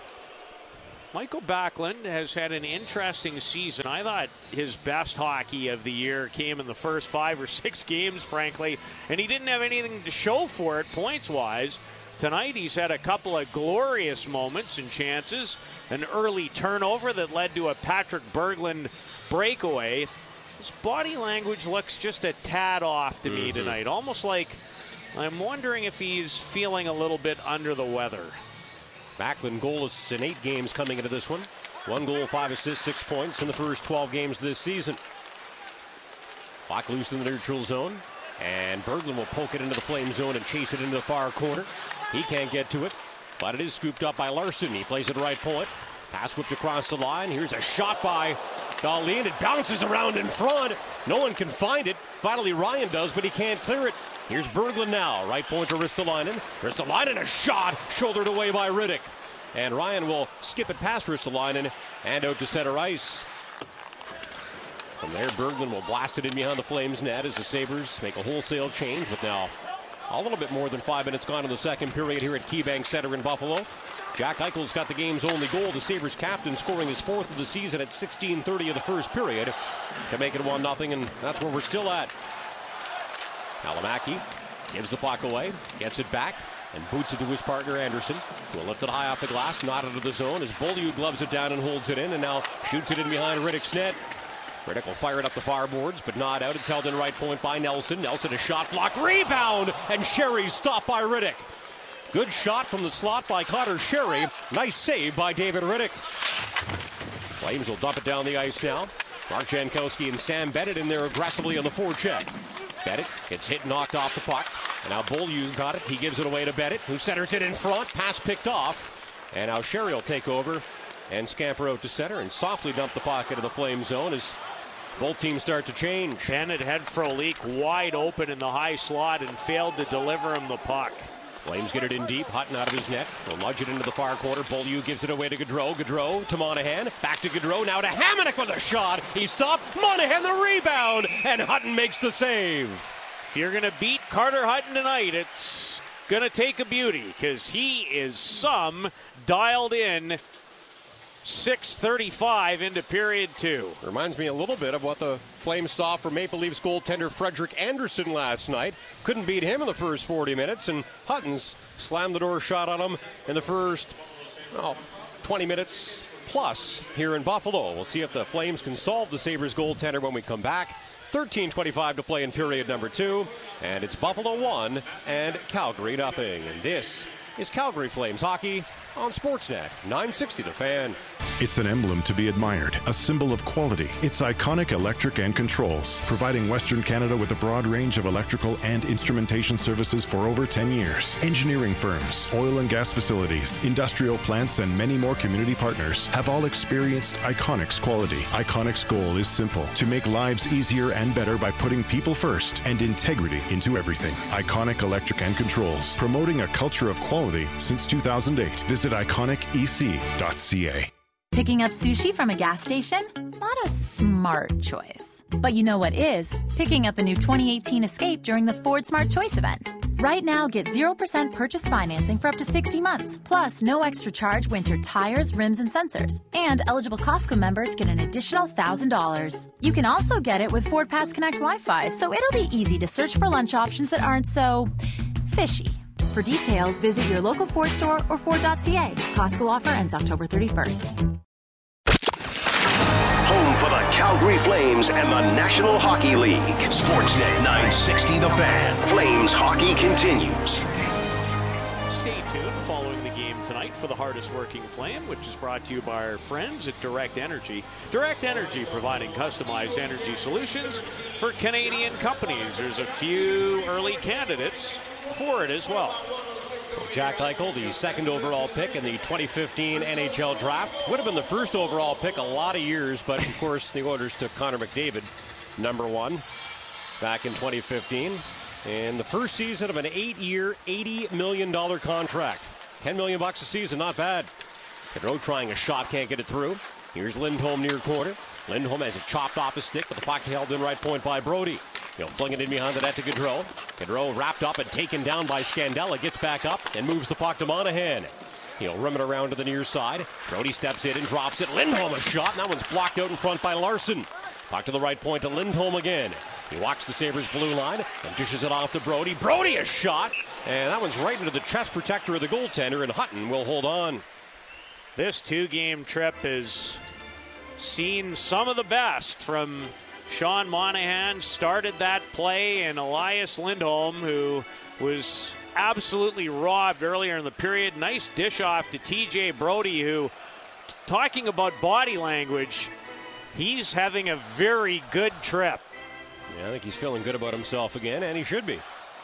Michael Backlund has had an interesting season. I thought his best hockey of the year came in the first five or six games, frankly, and he didn't have anything to show for it points-wise. Tonight he's had a couple of glorious moments and chances, an early turnover that led to a Patrick Berglund breakaway. His body language looks just a tad off to me mm-hmm. tonight, almost like I'm wondering if he's feeling a little bit under the weather.
Backlund goalless in eight games coming into this one. One goal, five assists, six points in the first twelve games this season. Puck loose in the neutral zone. And Berglund will poke it into the flame zone and chase it into the far corner. He can't get to it, but it is scooped up by Larson. He plays it right point. Pass whipped across the line. Here's a shot by Dahlin. It bounces around in front. No one can find it. Finally, Ryan does, but he can't clear it. Here's Berglund now. Right point to Ristolainen. Ristolainen, a shot shouldered away by Riddick. And Ryan will skip it past Ristolainen and out to center ice. From there, Berglund will blast it in behind the Flames net as the Sabres make a wholesale change with now a little bit more than five minutes gone in the second period here at KeyBank Center in Buffalo. Jack Eichel's got the game's only goal. The Sabres captain scoring his fourth of the season at sixteen thirty of the first period to make it one nothing, and that's where we're still at. Alamaki gives the puck away, gets it back, and boots it to his partner Anderson, who will lift it high off the glass, not into the zone as Beaulieu gloves it down and holds it in, and now shoots it in behind Riddick's net. Riddick will fire it up the far boards, but not out. It's held in right point by Nelson. Nelson a shot block, rebound, and Sherry's stopped by Riddick. Good shot from the slot by Connor Sherry. Nice save by David Riddick. Flames will dump it down the ice now. Mark Jankowski and Sam Bennett in there aggressively on the forecheck. Bennett gets hit and knocked off the puck. And now Beaulieu's got it. He gives it away to Bennett, who centers it in front. Pass picked off. And now Sherry will take over and scamper out to center and softly dump the puck into the Flame zone as both teams start to change.
Bennett had Frolik wide open in the high slot and failed to deliver him the puck.
Flames get it in deep. Hutton out of his net. Will nudge it into the far corner. Beaulieu gives it away to Gaudreau. Gaudreau to Monahan. Back to Gaudreau. Now to Hamonic with a shot. He stopped. Monahan the rebound. And Hutton makes the save.
If you're going to beat Carter Hutton tonight, it's going to take a beauty because he is some dialed in. six thirty-five into period two.
Reminds me a little bit of what the Flames saw from Maple Leafs goaltender Frederick Anderson last night. Couldn't beat him in the first forty minutes, and Hutton's slammed the door shot on him in the first well, twenty minutes plus here in Buffalo. We'll see if the Flames can solve the Sabres goaltender when we come back. thirteen twenty-five to play in period number two, and it's Buffalo one and Calgary nothing. And this is Calgary Flames hockey on Sportsnet nine sixty The Fan.
It's an emblem to be admired, a symbol of quality. It's Iconic Electric and Controls, providing Western Canada with a broad range of electrical and instrumentation services for over ten years. Engineering firms, oil and gas facilities, industrial plants, and many more community partners have all experienced Iconic's quality. Iconic's goal is simple: to make lives easier and better by putting people first and integrity into everything. Iconic Electric and Controls, promoting a culture of quality since two thousand eight. Visit iconic e c dot c a.
Picking up sushi from a gas station? Not a smart choice. But you know what is? Picking up a new twenty eighteen Escape during the Ford Smart Choice event. Right now, get zero percent purchase financing for up to sixty months. Plus, no extra charge winter tires, rims, and sensors. And eligible Costco members get an additional one thousand dollars. You can also get it with Ford Pass Connect Wi-Fi, so it'll be easy to search for lunch options that aren't so fishy. For details, visit your local Ford store or Ford dot c a. Costco offer ends October thirty-first.
Home for the Calgary Flames and the National Hockey League. Sportsnet nine sixty The Fan. Flames hockey continues.
Stay tuned following the game tonight for the hardest working Flame, which is brought to you by our friends at Direct Energy. Direct Energy providing customized energy solutions for Canadian companies. There's a few early candidates for it as well.
Jack Eichel, the second overall pick in the twenty fifteen N H L draft. Would have been the first overall pick a lot of years, but of course the Oilers took Connor McDavid, number one, back in twenty fifteen. And the first season of an eight-year, eighty million dollars contract. ten million bucks a season, not bad. Gaudreau trying a shot, can't get it through. Here's Lindholm near corner. Lindholm has it chopped off his stick, but the puck held in right point by Brody. He'll fling it in behind the net to Gaudreau. Gaudreau wrapped up and taken down by Scandella. Gets back up and moves the puck to Monahan. He'll rim it around to the near side. Brody steps in and drops it. Lindholm a shot, and that one's blocked out in front by Larson. Puck to the right point to Lindholm again. He walks the Sabres blue line and dishes it off to Brody. Brody a shot, and that one's right into the chest protector of the goaltender, and Hutton will hold on.
This two-game trip has seen some of the best from Sean Monahan. Started that play, and Elias Lindholm, who was absolutely robbed earlier in the period. Nice dish off to T J Brody, who, talking about body language, he's having a very good trip.
Yeah, I think he's feeling good about himself again, and he should be.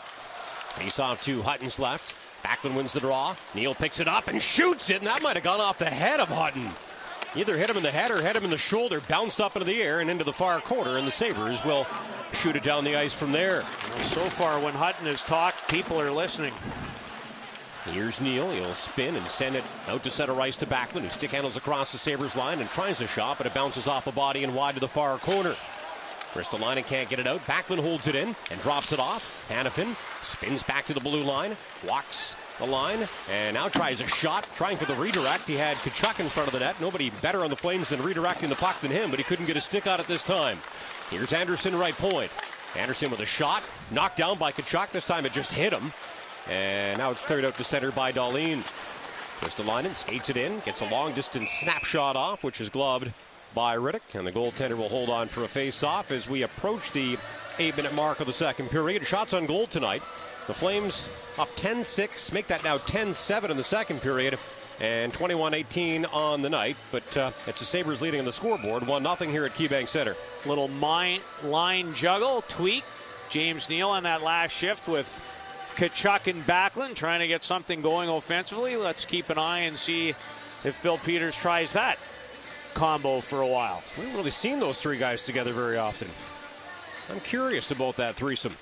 Face off to Hutton's left. Backlund wins the draw. Neal picks it up and shoots it, and that might have gone off the head of Hutton. Either hit him in the head or hit him in the shoulder, bounced up into the air and into the far corner, and the Sabres will shoot it down the ice from there.
Well, so far, when Hutton has talked, people are listening.
Here's Neal. He'll spin and send it out to center ice to Backlund, who stick handles across the Sabres line and tries a shot, but it bounces off the body and wide to the far corner. Ristolainen can't get it out. Backlund holds it in and drops it off. Hanifin spins back to the blue line, walks the line, and now tries a shot, trying for the redirect. He had Tkachuk in front of the net. Nobody better on the Flames than redirecting the puck than him, but he couldn't get a stick on it this time. Here's Anderson, right point. Anderson with a shot, knocked down by Tkachuk. This time it just hit him. And now it's cleared out to center by Dahlin. Ristolainen skates it in, gets a long-distance snapshot off, which is gloved by Riddick, and the goaltender will hold on for a face-off as we approach the eight-minute mark of the second period. Shots on goal tonight. The Flames up ten six, make that now ten seven in the second period, and twenty-one eighteen on the night. But uh, it's the Sabres leading on the scoreboard, one nothing here at KeyBank Center.
Little mine, line juggle, tweak. James Neal on that last shift with Tkachuk and Backlund trying to get something going offensively. Let's keep an eye and see if Bill Peters tries that combo for a while.
We haven't really seen those three guys together very often. I'm curious about that threesome.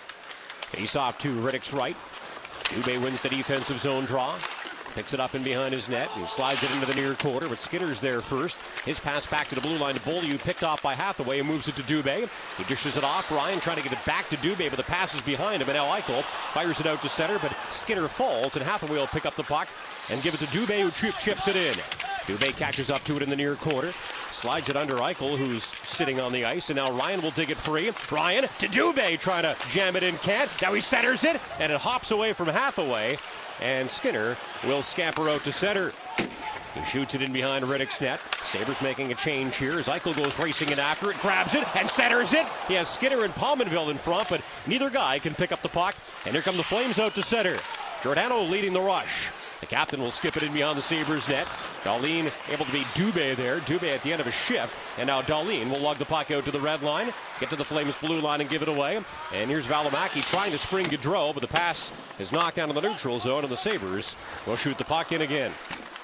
Face off to Riddick's right. Dubé wins the defensive zone draw. Picks it up in behind his net and slides it into the near quarter, but Skinner's there first. His pass back to the blue line to Beaulieu, picked off by Hathaway, and moves it to Dubé. He dishes it off. Ryan trying to get it back to Dubé, but the pass is behind him, and now Eichel fires it out to center, but Skinner falls, and Hathaway will pick up the puck and give it to Dubé, who chip chips it in. Dubé catches up to it in the near quarter, slides it under Eichel, who's sitting on the ice, and now Ryan will dig it free. Ryan to Dubé, trying to jam it in, can't. Now he centers it, and it hops away from Hathaway, and Skinner will scamper out to center. He shoots it in behind Riddick's net. Sabres making a change here as Eichel goes racing in after it, grabs it, and centers it. He has Skinner and Pominville in front, but neither guy can pick up the puck, and here come the Flames out to center. Giordano leading the rush. The captain will skip it in beyond the Sabres net. Dahlin able to beat Dubé there. Dubé at the end of his shift. And now Dahlin will lug the puck out to the red line, get to the Flames blue line and give it away. And here's Valimaki trying to spring Gaudreau, but the pass is knocked down in the neutral zone, and the Sabres will shoot the puck in again.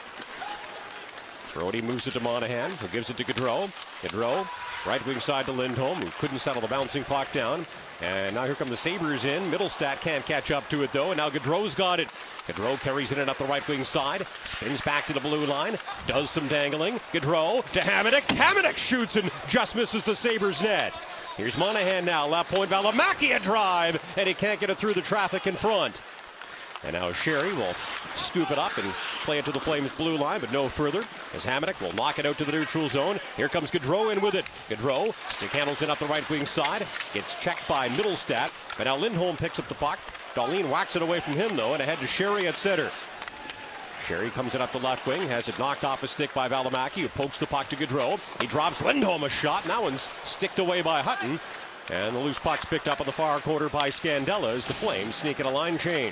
Brody moves it to Monahan, who gives it to Gaudreau. Gaudreau, right wing side to Lindholm, who couldn't settle the bouncing puck down. And now here come the Sabres in. Middlestat can't catch up to it, though, and now Gaudreau's got it. Gaudreau carries it in up the right wing side, spins back to the blue line, does some dangling. Gaudreau to Hamonic. Hamonic shoots and just misses the Sabres net. Here's Monahan now, left point, Valimaki a drive, and he can't get it through the traffic in front. And now Sherry will scoop it up and play it to the Flames blue line, but no further, as Hamonic will knock it out to the neutral zone. Here comes Gaudreau in with it. Gaudreau stick handles it up the right wing side, gets checked by Middlestat, but now Lindholm picks up the puck. Dahlin whacks it away from him, though, and ahead to Sherry at center. Sherry comes it up the left wing, has it knocked off a stick by Valimaki, who pokes the puck to Gaudreau. He drops Lindholm a shot. That one's sticked away by Hutton. And the loose puck's picked up on the far quarter by Scandella as the Flames sneak in a line change.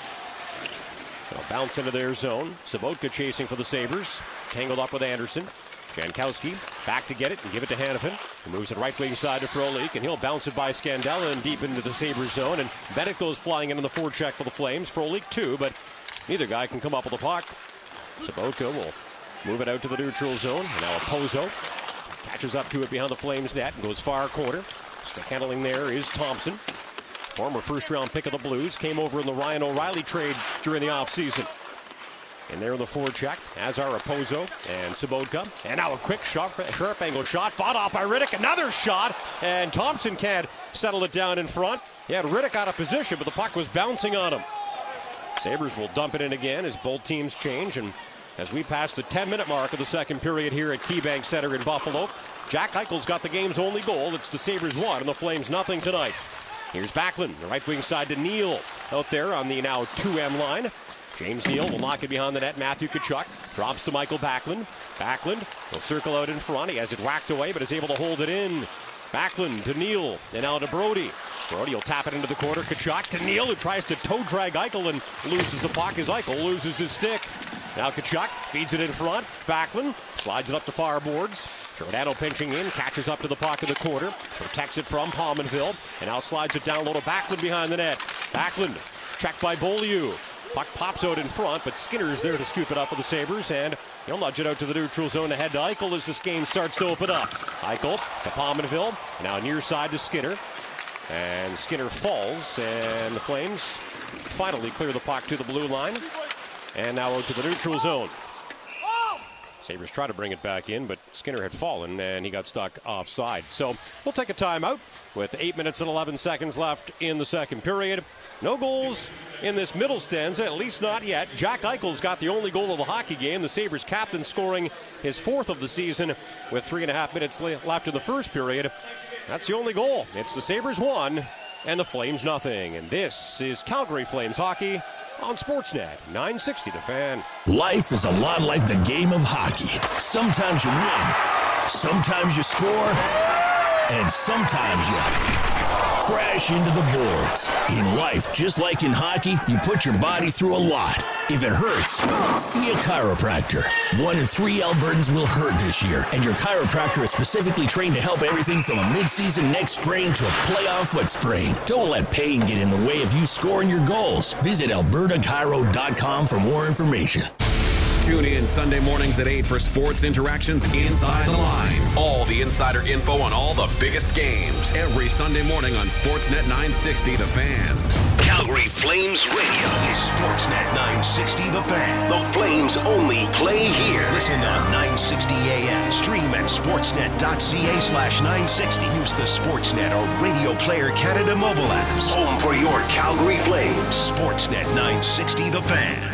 They'll bounce into their zone. Sabotka chasing for the Sabres. Tangled up with Anderson. Jankowski back to get it and give it to Hanifin. He moves it right wing side to Frolik, and he'll bounce it by Scandella and deep into the Sabres zone. And Bennett goes flying into the forecheck for the Flames. Frolik too, but neither guy can come up with a puck. Sabotka will move it out to the neutral zone. And now Opozo catches up to it behind the Flames net and goes far corner. Stick handling there is Thompson. Former first-round pick of the Blues, came over in the Ryan O'Reilly trade during the offseason. And there in the forecheck, as are Opozo and Sabotka. And now a quick sharp, sharp angle shot, fought off by Riddick. Another shot, and Thompson can't settle it down in front. He had Riddick out of position, but the puck was bouncing on him. Sabres will dump it in again as both teams change. And as we pass the ten-minute mark of the second period here at KeyBank Center in Buffalo, Jack Eichel's got the game's only goal. It's the Sabres one and the Flames nothing tonight. Here's Backlund, the right wing side to Neal out there on the now two M line. James Neal will knock it behind the net. Matthew Tkachuk drops to Michael Backlund. Backlund will circle out in front. He has it whacked away, but is able to hold it in. Backlund to Neal, and now to Brody. Brody will tap it into the corner. Tkachuk to Neal, who tries to toe drag Eichel and loses the puck as Eichel loses his stick. Now Tkachuk feeds it in front. Backlund slides it up to far boards. Giordano pinching in, catches up to the puck in the corner, protects it from Pominville, and now slides it down low to Backlund behind the net. Backlund checked by Beaulieu. Puck pops out in front, but Skinner's there to scoop it up for the Sabres, and he'll nudge it out to the neutral zone ahead to Eichel as this game starts to open up. Eichel to Pominville, now near side to Skinner, and Skinner falls, and the Flames finally clear the puck to the blue line, and now out to the neutral zone. Sabres try to bring it back in, but Skinner had fallen, and he got stuck offside. So we'll take a timeout with eight minutes and eleven seconds left in the second period. No goals in this middle stanza, at least not yet. Jack Eichel's got the only goal of the hockey game. The Sabres captain scoring his fourth of the season with three and a half minutes left in the first period. That's the only goal. It's the Sabres one and the Flames nothing. And this is Calgary Flames hockey on Sportsnet nine sixty The Fan.
Life is a lot like the game of hockey. Sometimes you win, sometimes you score, and sometimes you crash into the boards. In life, just like in hockey, you put your body through a lot. If it hurts, see a chiropractor. One in three Albertans will hurt this year, and your chiropractor is specifically trained to help everything from a mid-season neck strain to a playoff foot sprain. Don't let pain get in the way of you scoring your goals. Visit alberta chiro dot com for more information.
Tune in Sunday mornings at eight for Sports Interactions Inside the Lines. All the insider info on all the biggest games. Every Sunday morning on Sportsnet nine sixty The Fan.
Calgary Flames Radio is Sportsnet nine sixty The Fan. The Flames only play here. Listen on nine sixty A M. Stream at sportsnet.ca slash 960. Use the Sportsnet or Radio Player Canada mobile apps. Home for your Calgary Flames. Sportsnet nine sixty The Fan.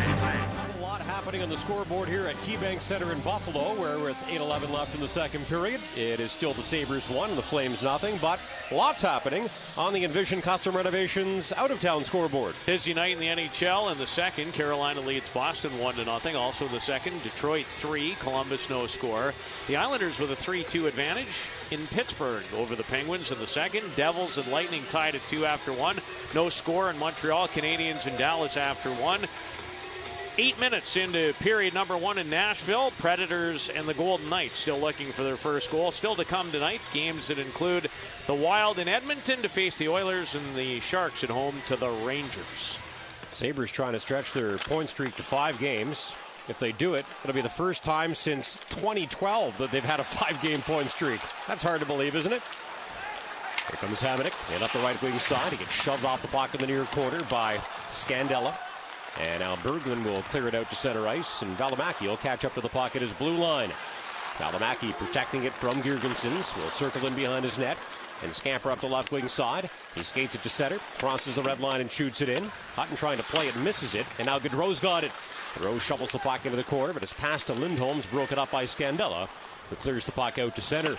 On the scoreboard here at KeyBank Center in Buffalo, where with eight eleven left in the second period, it is still the Sabres one and the Flames nothing, but lots happening on the Envision Custom Renovations out-of-town scoreboard.
Busy night in the N H L. In the second, Carolina leads Boston one to nothing. Also the second, Detroit three, Columbus no score. The Islanders with a three two advantage in Pittsburgh over the Penguins in the second. Devils and Lightning tied at two after one. No score in Montreal. Canadiens and Dallas after one. Eight minutes into period number one in Nashville. Predators and the Golden Knights still looking for their first goal. Still to come tonight. Games that include the Wild in Edmonton to face the Oilers and the Sharks at home to the Rangers.
Sabres trying to stretch their point streak to five games. If they do it, it'll be the first time since twenty twelve that they've had a five-game point streak. That's hard to believe, isn't it? Here comes Hamonic, and up the right wing side. He gets shoved off the puck in the near corner by Scandella. And now Berglund will clear it out to center ice, and Valimaki will catch up to the puck at his blue line. Valimaki protecting it from Girgensons, will circle in behind his net and scamper up the left wing side. He skates it to center, crosses the red line and shoots it in. Hutton trying to play it, misses it, and now Gaudreau's got it. Gaudreau shovels the puck into the corner, but his pass to Lindholm's broken up by Scandella, who clears the puck out to center.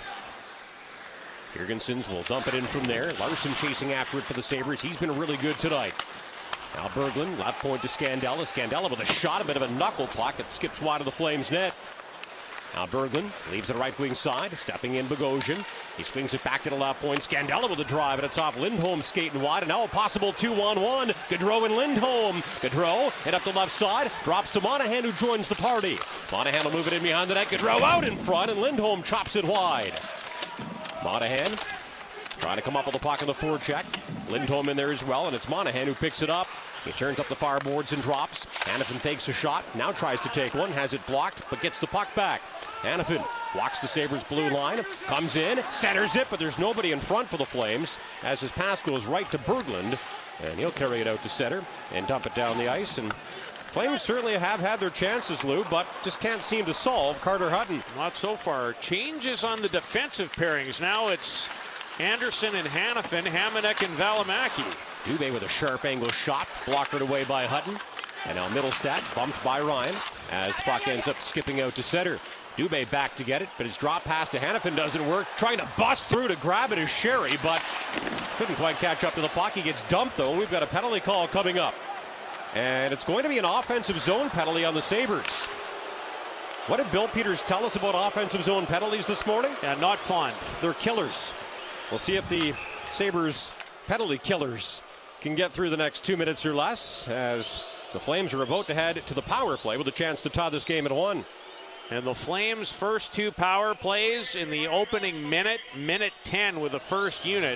Girgensons will dump it in from there. Larson chasing after it for the Sabres. He's been really good tonight. Now Berglund, left point to Scandella. Scandella with a shot, a bit of a knuckle puck. It skips wide of the Flames net. Now Berglund leaves the right wing side, stepping in Bogosian. He swings it back to the left point. Scandella with a drive, and it's off Lindholm skating wide, and now a possible two-on-one. Gaudreau and Lindholm. Gaudreau head up the left side, drops to Monahan, who joins the party. Monahan will move it in behind the net. Gaudreau out in front, and Lindholm chops it wide. Monahan trying to come up with the puck in the forecheck. Lindholm in there as well, and it's Monahan who picks it up. He turns up the far boards and drops. Hanifin takes a shot, now tries to take one, has it blocked, but gets the puck back. Hanifin walks the Sabres blue line, comes in, centers it, but there's nobody in front for the Flames as his pass goes right to Berglund, and he'll carry it out to center and dump it down the ice. And Flames certainly have had their chances, Lou, but just can't seem to solve Carter Hutton.
Not so far. Changes on the defensive pairings. Now it's Anderson and Hanifin, Hamonic and Valimaki.
Dubé with a sharp angle shot, blockered away by Hutton. And now Middlestat bumped by Ryan as puck ends up skipping out to center. Dubé back to get it, but his drop pass to Hanifin doesn't work. Trying to bust through to grab it is Sherry, but couldn't quite catch up to the puck. He gets dumped, though, and we've got a penalty call coming up. And it's going to be an offensive zone penalty on the Sabres. What did Bill Peters tell us about offensive zone penalties this morning?
Yeah, not fun.
They're killers. We'll see if the Sabres penalty killers can get through the next two minutes or less, as the Flames are about to head to the power play with a chance to tie this game at one.
And the Flames' first two power plays in the opening minute, minute ten with the first unit.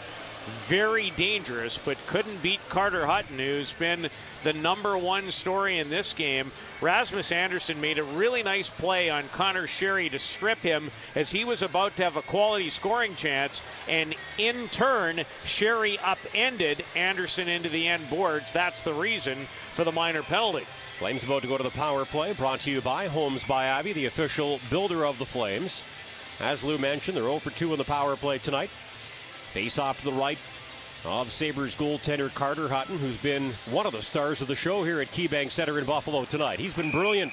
very dangerous, but couldn't beat Carter Hutton, who's been the number one story in this game. Rasmus Andersson made a really nice play on Connor Sherry to strip him as he was about to have a quality scoring chance, and in turn, Sherry upended Andersson into the end boards. That's the reason for the minor penalty.
Flames about to go to the power play, brought to you by Homes by Ivy, the official builder of the Flames. As Lou mentioned, they're oh for two in the power play tonight. Face off to the right of Sabres goaltender Carter Hutton, who's been one of the stars of the show here at KeyBank Center in Buffalo tonight. He's been brilliant.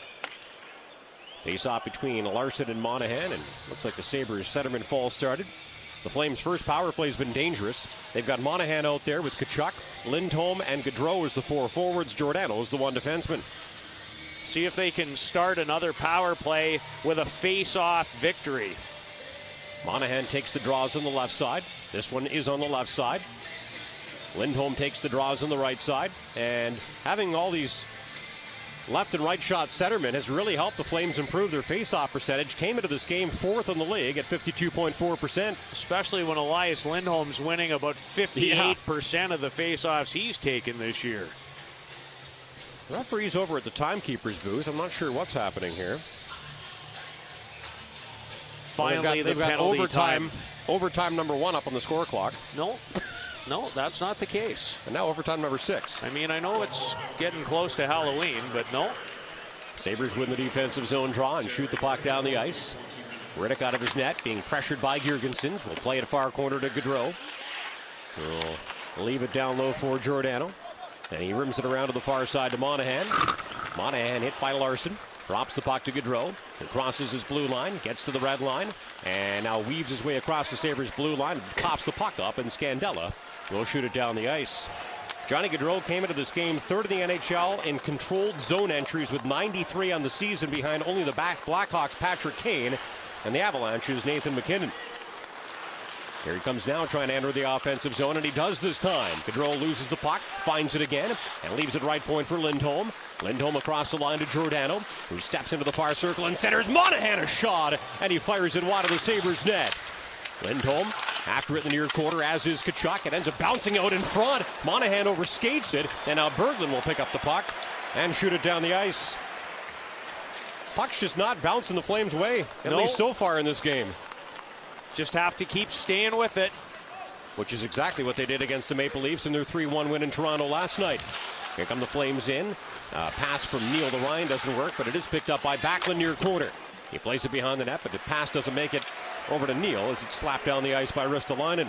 Face off between Larson and Monahan, and looks like the Sabres centerman fall started. The Flames' first power play has been dangerous. They've got Monahan out there with Tkachuk, Lindholm, and Gaudreau as the four forwards. Giordano is the one defenseman.
See if they can start another power play with a face-off victory.
Monahan takes the draws on the left side. This one is on the left side. Lindholm takes the draws on the right side. And having all these left and right shot centermen has really helped the Flames improve their face-off percentage. Came into this game fourth in the league at fifty-two point four percent.
Especially when Elias Lindholm's winning about fifty-eight percent
yeah.
of the face-offs he's taken this year.
The referee's over at the timekeeper's booth. I'm not sure what's happening here.
Finally,
well, they've got,
the
they've got
penalty
overtime,
time.
overtime number one up on the score clock.
No, no, that's not the case.
And now overtime number six.
I mean, I know it's getting close to Halloween, but no.
Sabres win the defensive zone draw and shoot the puck down the ice. Riddick out of his net, being pressured by Girgensons. Will play it far corner to Gaudreau. Will leave it down low for Giordano. And he rims it around to the far side to Monahan. Monahan hit by Larson. Drops the puck to Gaudreau. And crosses his blue line. Gets to the red line. And now weaves his way across the Sabres blue line. And pops the puck up. And Scandella will shoot it down the ice. Johnny Gaudreau came into this game third in the N H L in controlled zone entries with ninety-three on the season, behind only the back Blackhawks' Patrick Kane and the Avalanche's Nathan MacKinnon. Here he comes now, trying to enter the offensive zone, and he does this time. Gaudreau loses the puck, finds it again, and leaves it right point for Lindholm. Lindholm across the line to Giordano, who steps into the far circle and centers Monahan a shot, and he fires it wide of the Sabres net. Lindholm after it in the near quarter, as is Tkachuk. It ends up bouncing out in front. Monahan overskates it, and now Berglund will pick up the puck and shoot it down the ice. Puck's just not bouncing the Flames' way, at
no.
least so far in this game.
Just have to keep staying with it.
Which is exactly what they did against the Maple Leafs in their three one win in Toronto last night. Here come the Flames in. Uh, pass from Neal to Ryan doesn't work, but it is picked up by Backlund near corner. He plays it behind the net, but the pass doesn't make it over to Neal as it's slapped down the ice by Ristolainen.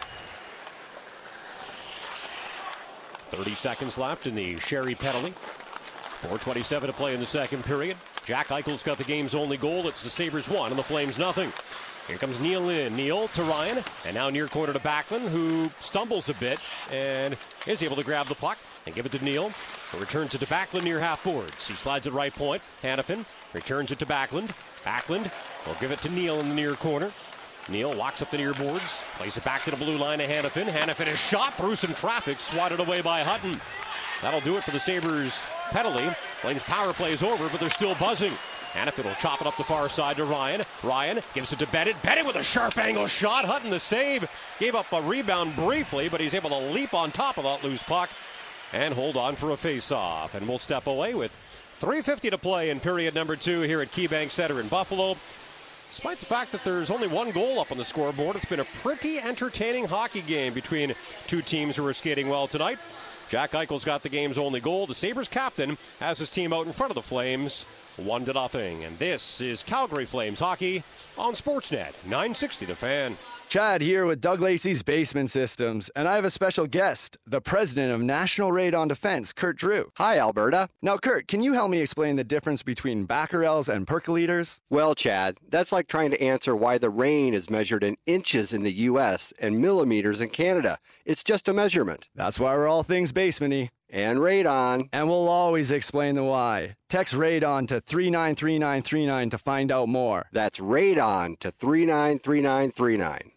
thirty seconds left in the Sherry penalty. four twenty-seven to play in the second period. Jack Eichel's got the game's only goal. It's the Sabres one and the Flames nothing. Here comes Neal in. Neal to Ryan. And now near corner to Backlund, who stumbles a bit and is able to grab the puck and give it to Neal. It returns it to Backlund near half boards. He slides it right point. Hanifin returns it to Backlund. Backlund will give it to Neal in the near corner. Neal walks up the near boards. Plays it back to the blue line to Hanifin. Hanifin is shot through some traffic. Swatted away by Hutton. That'll do it for the Sabres penalty. Flames power play is over, but they're still buzzing. Hanifin will chop it up the far side to Ryan. Ryan gives it to Bennett. Bennett with a sharp angle shot. Hutton the save. Gave up a rebound briefly, but he's able to leap on top of that loose puck and hold on for a face-off. And we'll step away with three fifty to play in period number two here at KeyBank Center in Buffalo. Despite the fact that there's only one goal up on the scoreboard, it's been a pretty entertaining hockey game between two teams who are skating well tonight. Jack Eichel's got the game's only goal. The Sabres captain has his team out in front of the Flames, one to nothing. And this is Calgary Flames hockey on Sportsnet nine sixty The Fan.
Chad here with Doug Lacey's Basement Systems, and I have a special guest, the president of National Radon Defense, Kurt Drew.
Hi, Alberta.
Now, Kurt, can you help me explain the difference between becquerels and percoliters?
Well, Chad, that's like trying to answer why the rain is measured in inches in the U S and millimeters in Canada. It's just a measurement.
That's why we're all things basement-y.
And radon.
And we'll always explain the why. Text radon to three nine three nine three nine to find out more.
That's radon to three nine three nine three nine.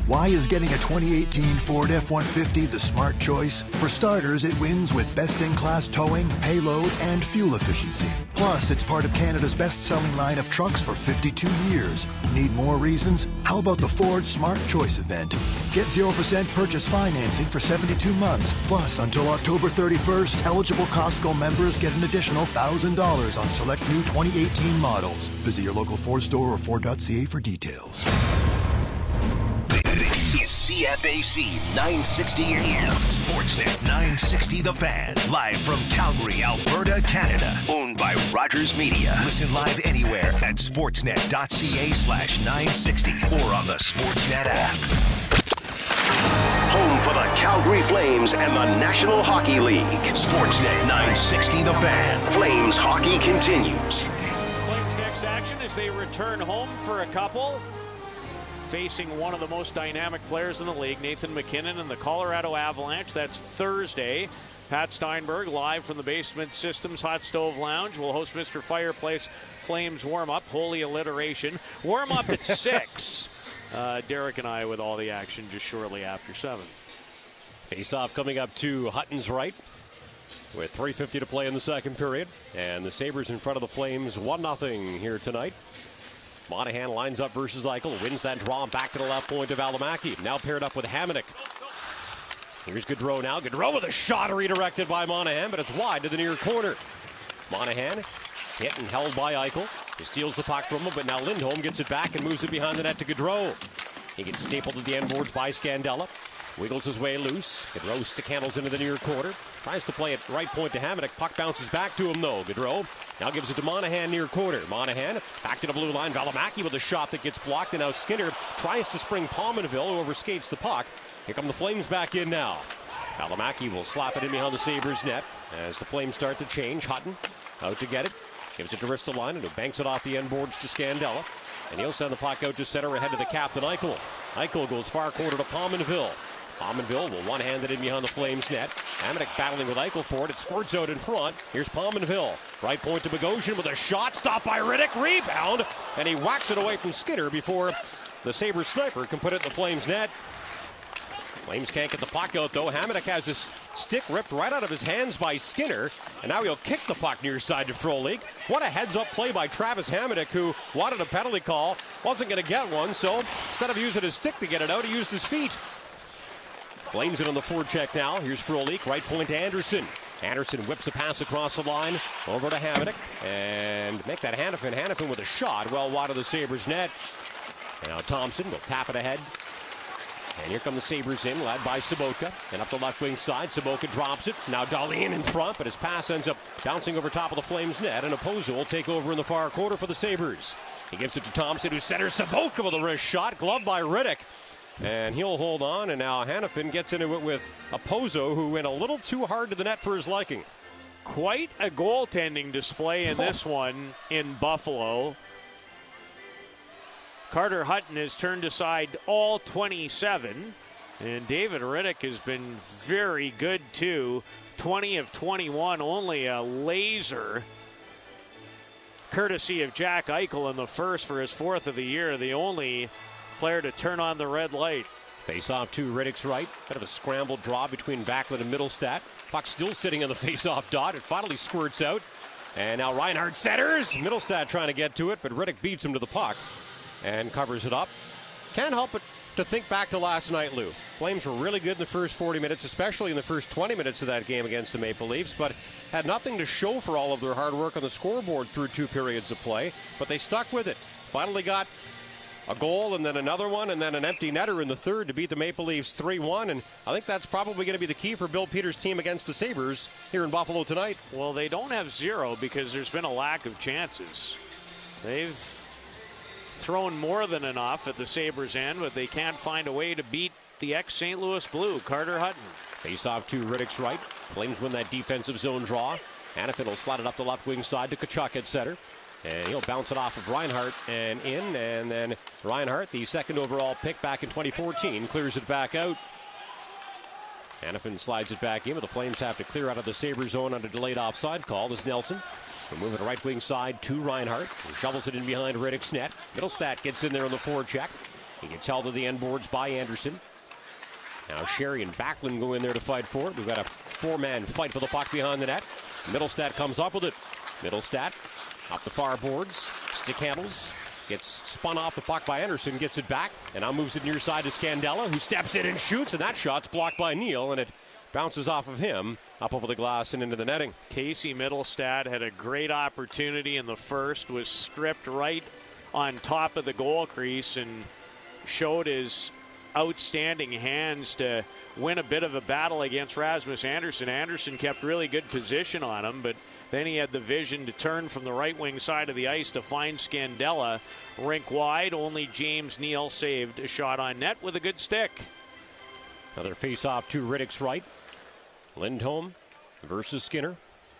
Why is getting a twenty eighteen Ford F one fifty the smart choice? For starters, it wins with best-in-class towing, payload, and fuel efficiency. Plus, it's part of Canada's best-selling line of trucks for fifty-two years. Need more reasons? How about the Ford Smart Choice event? Get zero percent purchase financing for seventy-two months. Plus, until October thirty-first, eligible Costco members get an additional one thousand dollars on select new twenty eighteen models. Visit your local Ford store or Ford dot C A for details.
This is C F A C nine sixty A M, Sportsnet nine sixty The Fan, live from Calgary, Alberta, Canada. Owned by Rogers Media. Listen live anywhere at sportsnet dot C A slash nine sixty or on the Sportsnet app. Home for the Calgary Flames and the National Hockey League. Sportsnet nine sixty The Fan. Flames hockey continues.
Flames next action as they return home for a couple. Facing one of the most dynamic players in the league, Nathan MacKinnon and the Colorado Avalanche. That's Thursday. Pat Steinberg live from the Basement Systems Hot Stove Lounge. We'll host Mister Fireplace Flames warm-up. Holy alliteration. Warm-up at six. Uh, Derek and I with all the action just shortly after seven.
Face-off coming up to Hutton's right with three fifty to play in the second period. And the Sabres in front of the Flames one nothing here tonight. Monahan lines up versus Eichel, wins that draw back to the left point of Valimaki. Now paired up with Hamonic. Here's Gaudreau now. Gaudreau with a shot redirected by Monahan, but it's wide to the near corner. Monahan hit and held by Eichel. He steals the puck from him, but now Lindholm gets it back and moves it behind the net to Gaudreau. He gets stapled at the end boards by Scandella. Wiggles his way loose. Gaudreau stick handles into the near quarter. Tries to play it right point to Hamonic. Puck bounces back to him, though. Gaudreau now gives it to Monahan near quarter. Monahan back to the blue line. Valimaki with a shot that gets blocked. And now Skinner tries to spring Pominville, who overskates the puck. Here come the Flames back in now. Valimaki will slap it in behind the Sabres net as the Flames start to change. Hutton out to get it. Gives it to Ristolainen, who banks it off the end boards to Scandella. And he'll send the puck out to center ahead to the captain, Eichel. Eichel goes far quarter to Pominville. Pominville will one-hand it in behind the Flames net. Hamonic battling with Eichel for it. It squirts out in front. Here's Pominville. Right point to Bogosian with a shot. Stopped by Riddick. Rebound. And he whacks it away from Skinner before the Sabres sniper can put it in the Flames net. Flames can't get the puck out, though. Hamonic has his stick ripped right out of his hands by Skinner. And now he'll kick the puck near side to Frolik. What a heads-up play by Travis Hamonic, who wanted a penalty call. Wasn't going to get one, so instead of using his stick to get it out, he used his feet. Flames it on the forecheck now. Here's Frolik, right point to Anderson. Anderson whips a pass across the line over to Hamonic and make that Hanifin. Hanifin with a shot well wide of the Sabres net. And now Thompson will tap it ahead. And here come the Sabres in, led by Sobotka. And up the left wing side, Sobotka drops it. Now Dahlin in front, but his pass ends up bouncing over top of the Flames net. And Opozo will take over in the far quarter for the Sabres. He gives it to Thompson, who centers Sobotka with a wrist shot, gloved by Riddick. And he'll hold on, and now Hanifin gets into it with Opozo, who went a little too hard to the net for his liking.
Quite a goaltending display in this one in Buffalo. Carter Hutton has turned aside all twenty-seven, and David Riddick has been very good too. twenty of twenty-one, only a laser. Courtesy of Jack Eichel in the first for his fourth of the year, the only player to turn on the red light.
Face-off to Riddick's right. Bit of a scrambled draw between Backlund and Middlestat. Puck still sitting on the face-off dot. It finally squirts out. And now Reinhardt centers. Middlestat trying to get to it, but Riddick beats him to the puck and covers it up. Can't help but to think back to last night, Lou. Flames were really good in the first forty minutes, especially in the first twenty minutes of that game against the Maple Leafs, but had nothing to show for all of their hard work on the scoreboard through two periods of play. But they stuck with it. Finally got a goal and then another one and then an empty netter in the third to beat the Maple Leafs three one. And I think that's probably going to be the key for Bill Peters' team against the Sabres here in Buffalo tonight.
Well, they don't have zero because there's been a lack of chances. They've thrown more than enough at the Sabres end, but they can't find a way to beat the ex-Saint Louis Blue, Carter Hutton.
Face-off to Riddick's right. Flames win that defensive zone draw. Hanifin will slide it up the left wing side to Tkachuk at center. And he'll bounce it off of Reinhardt and in. And then Reinhardt, the second overall pick back in twenty fourteen, clears it back out. Hanifin slides it back in, but the Flames have to clear out of the Sabres zone on a delayed offside call. This Nelson will move it right wing side to Reinhardt, who shovels it in behind Riddick's net. Middlestat gets in there on the forecheck. He gets held to the end boards by Anderson. Now Sherry and Backlund go in there to fight for it. We've got a four-man fight for the puck behind the net. Middlestat comes up with it. Middlestat up the far boards. Stick handles. Gets spun off the puck by Anderson. Gets it back. And now moves it near side to Scandella, who steps in and shoots. And that shot's blocked by Neal. And it bounces off of him up over the glass and into the netting.
Casey Middlestat had a great opportunity in the first. Was stripped right on top of the goal crease and showed his outstanding hands to win a bit of a battle against Rasmus Anderson. Anderson kept really good position on him, but then he had the vision to turn from the right wing side of the ice to find Scandella. Rink wide, only James Neal saved a shot on net with a good stick.
Another face-off to Riddick's right. Lindholm versus Skinner.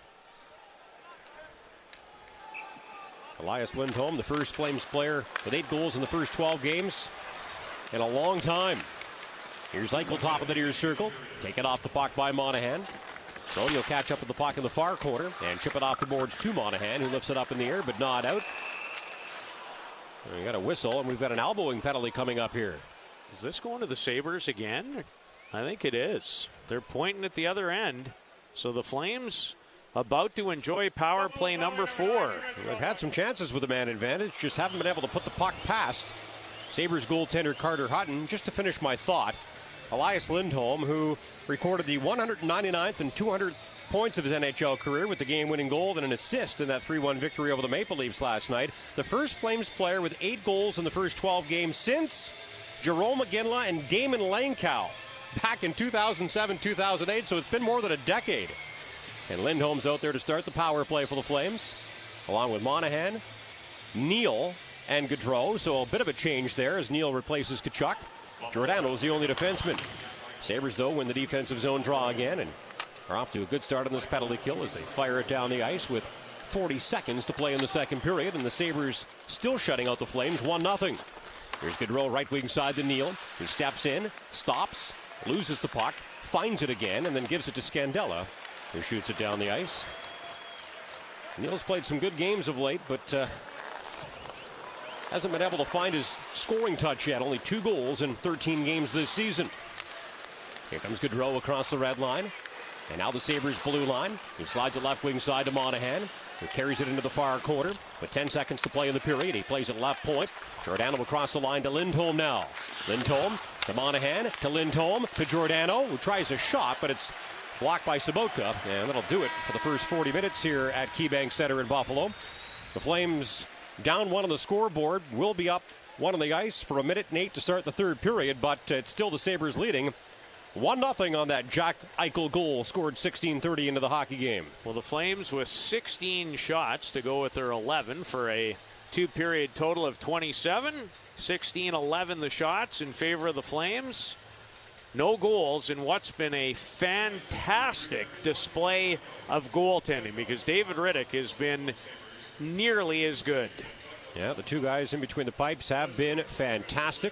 Elias Lindholm, the first Flames player with eight goals in the first twelve games in a long time. Here's Eichel, top of the near circle. Taken off the puck by Monahan. Crone will catch up with the puck in the far corner and chip it off the boards to Monahan, who lifts it up in the air but not out. We got a whistle, and we've got an elbowing penalty coming up here.
Is this going to the Sabres again? I think it is. They're pointing at the other end. So the Flames about to enjoy power play number four.
They've had some chances with the man advantage, just haven't been able to put the puck past Sabres goaltender Carter Hutton. Just to finish my thought, Elias Lindholm, who recorded the one hundred ninety-ninth and two hundredth points of his N H L career with the game-winning goal and an assist in that three one victory over the Maple Leafs last night. The first Flames player with eight goals in the first twelve games since Jerome McGinley and Damon Langkow back in two thousand seven two thousand eight, so it's been more than a decade. And Lindholm's out there to start the power play for the Flames, along with Monahan, Neal, and Gaudreau. So a bit of a change there as Neal replaces Tkachuk. Giordano's the only defenseman. Sabres, though, win the defensive zone draw again and are off to a good start on this penalty kill as they fire it down the ice with forty seconds to play in the second period. And the Sabres still shutting out the Flames one nothing. Here's Gaudreau right wing side to Neal, who steps in, stops, loses the puck, finds it again, and then gives it to Scandella, who shoots it down the ice. Neal's played some good games of late, but uh, hasn't been able to find his scoring touch yet. Only two goals in thirteen games this season. Here comes Gaudreau across the red line. And now the Sabres blue line. He slides it left wing side to Monahan, who carries it into the far corner. With ten seconds to play in the period, he plays it left point. Giordano across the line to Lindholm now. Lindholm to Monahan, to Lindholm, to Giordano, who tries a shot, but it's blocked by Sobotka. And that'll do it for the first forty minutes here at KeyBank Center in Buffalo. The Flames down one on the scoreboard, will be up one on the ice for a minute and eight to start the third period, but it's still the Sabres leading one nothing on that Jack Eichel goal, scored sixteen thirty into the hockey game.
Well, the Flames with sixteen shots to go with their eleven for a two-period total of twenty-seven. sixteen eleven the shots in favor of the Flames. No goals in what's been a fantastic display of goaltending because David Riddick has been nearly as good.
Yeah, the two guys in between the pipes have been fantastic.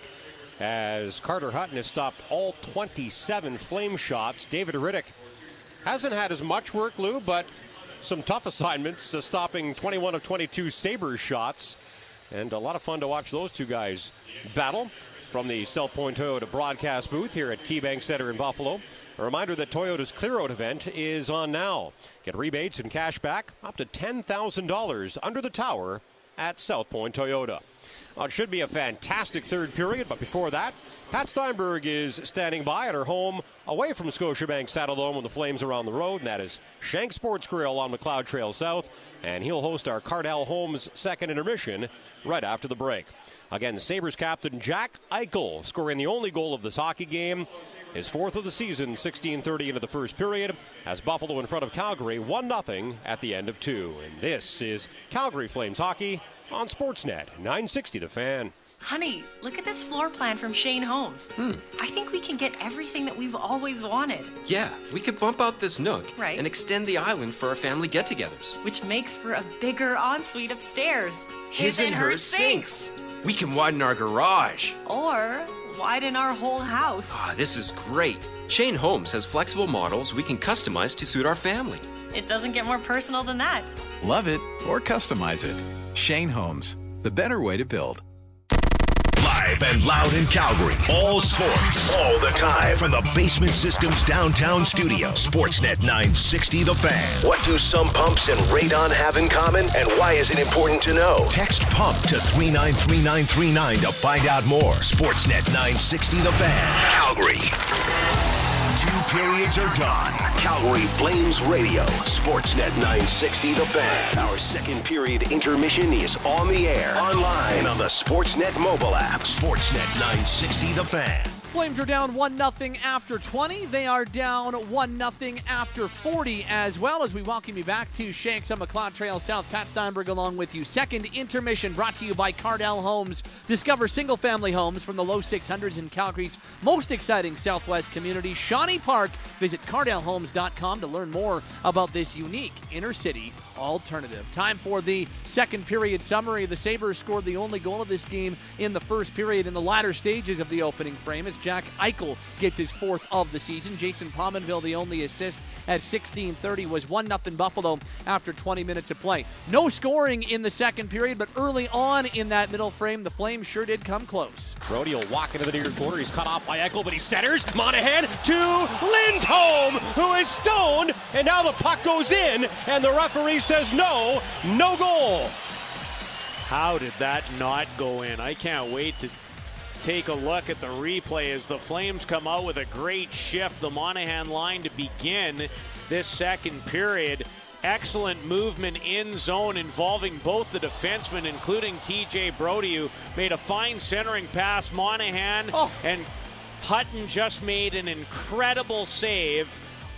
As Carter Hutton has stopped all twenty-seven Flame shots. David Riddick hasn't had as much work, Lou, but some tough assignments, uh, stopping twenty-one of twenty-two Sabres shots. And a lot of fun to watch those two guys battle from the South Point Toyota broadcast booth here at KeyBank Center in Buffalo. A reminder that Toyota's Clear Out event is on now. Get rebates and cash back up to ten thousand dollars under the tower at South Point Toyota. Well, it should be a fantastic third period, but before that, Pat Steinberg is standing by at her home away from Scotiabank Saddledome when the Flames are on the road, and that is Shank Sports Grill on McLeod Trail South, and he'll host our Cardell Homes second intermission right after the break. Again, Sabres captain Jack Eichel scoring the only goal of this hockey game, his fourth of the season, sixteen thirty into the first period, as Buffalo in front of Calgary, one nothing at the end of two. And this is Calgary Flames hockey on Sportsnet nine sixty The Fan.
Honey, look at this floor plan from Shane Homes.
Hmm.
I think we can get everything that we've always wanted.
Yeah, we could bump out this nook
Right.
and extend the island for our family get-togethers.
Which makes for a bigger ensuite upstairs.
His and her sinks. We can widen our garage.
Or widen our whole house.
Ah, this is great. Shane Homes has flexible models we can customize to suit our family.
It doesn't get more personal than that.
Love it or customize it. Shane Homes, the better way to build.
Live live and loud in Calgary. All sports, all the time. From the Basement Systems downtown studio. Sportsnet nine sixty The Fan. What do some pumps and radon have in common? And why is it important to know? Text PUMP to three nine three nine three nine to find out more. Sportsnet nine sixty The Fan. Calgary. Two periods are done. Calgary Flames Radio. Sportsnet nine sixty The Fan. Our second period intermission is on the air, online, and on the Sportsnet mobile app. Sportsnet nine sixty The Fan.
Flames are down one nothing after twenty. They are down one nothing after forty as well, as we welcome you back to Shanks on McLeod Trail South. Pat Steinberg along with you. Second intermission brought to you by Cardell Homes. Discover single-family homes from the low six hundreds in Calgary's most exciting Southwest community, Shawnee Park. Visit cardell homes dot com to learn more about this unique inner-city alternative. Time for the second period summary. The Sabres scored the only goal of this game in the first period in the latter stages of the opening frame as Jack Eichel gets his fourth of the season. Jason Pominville, the only assist at sixteen thirty, was one nothing Buffalo after twenty minutes of play. No scoring in the second period, but early on in that middle frame, the Flames sure did come close.
Brody will walk into the near corner. He's cut off by Eichel, but he centers. Monahan to Lindholm, who is stoned, and now the puck goes in, and the referee says no, no goal.
How did that not go in? I can't wait to take a look at the replay as the Flames come out with a great shift. The Monahan line to begin this second period. Excellent movement in zone involving both the defensemen, including T J Brody, who made a fine centering pass. Monahan oh. and Hutton just made an incredible save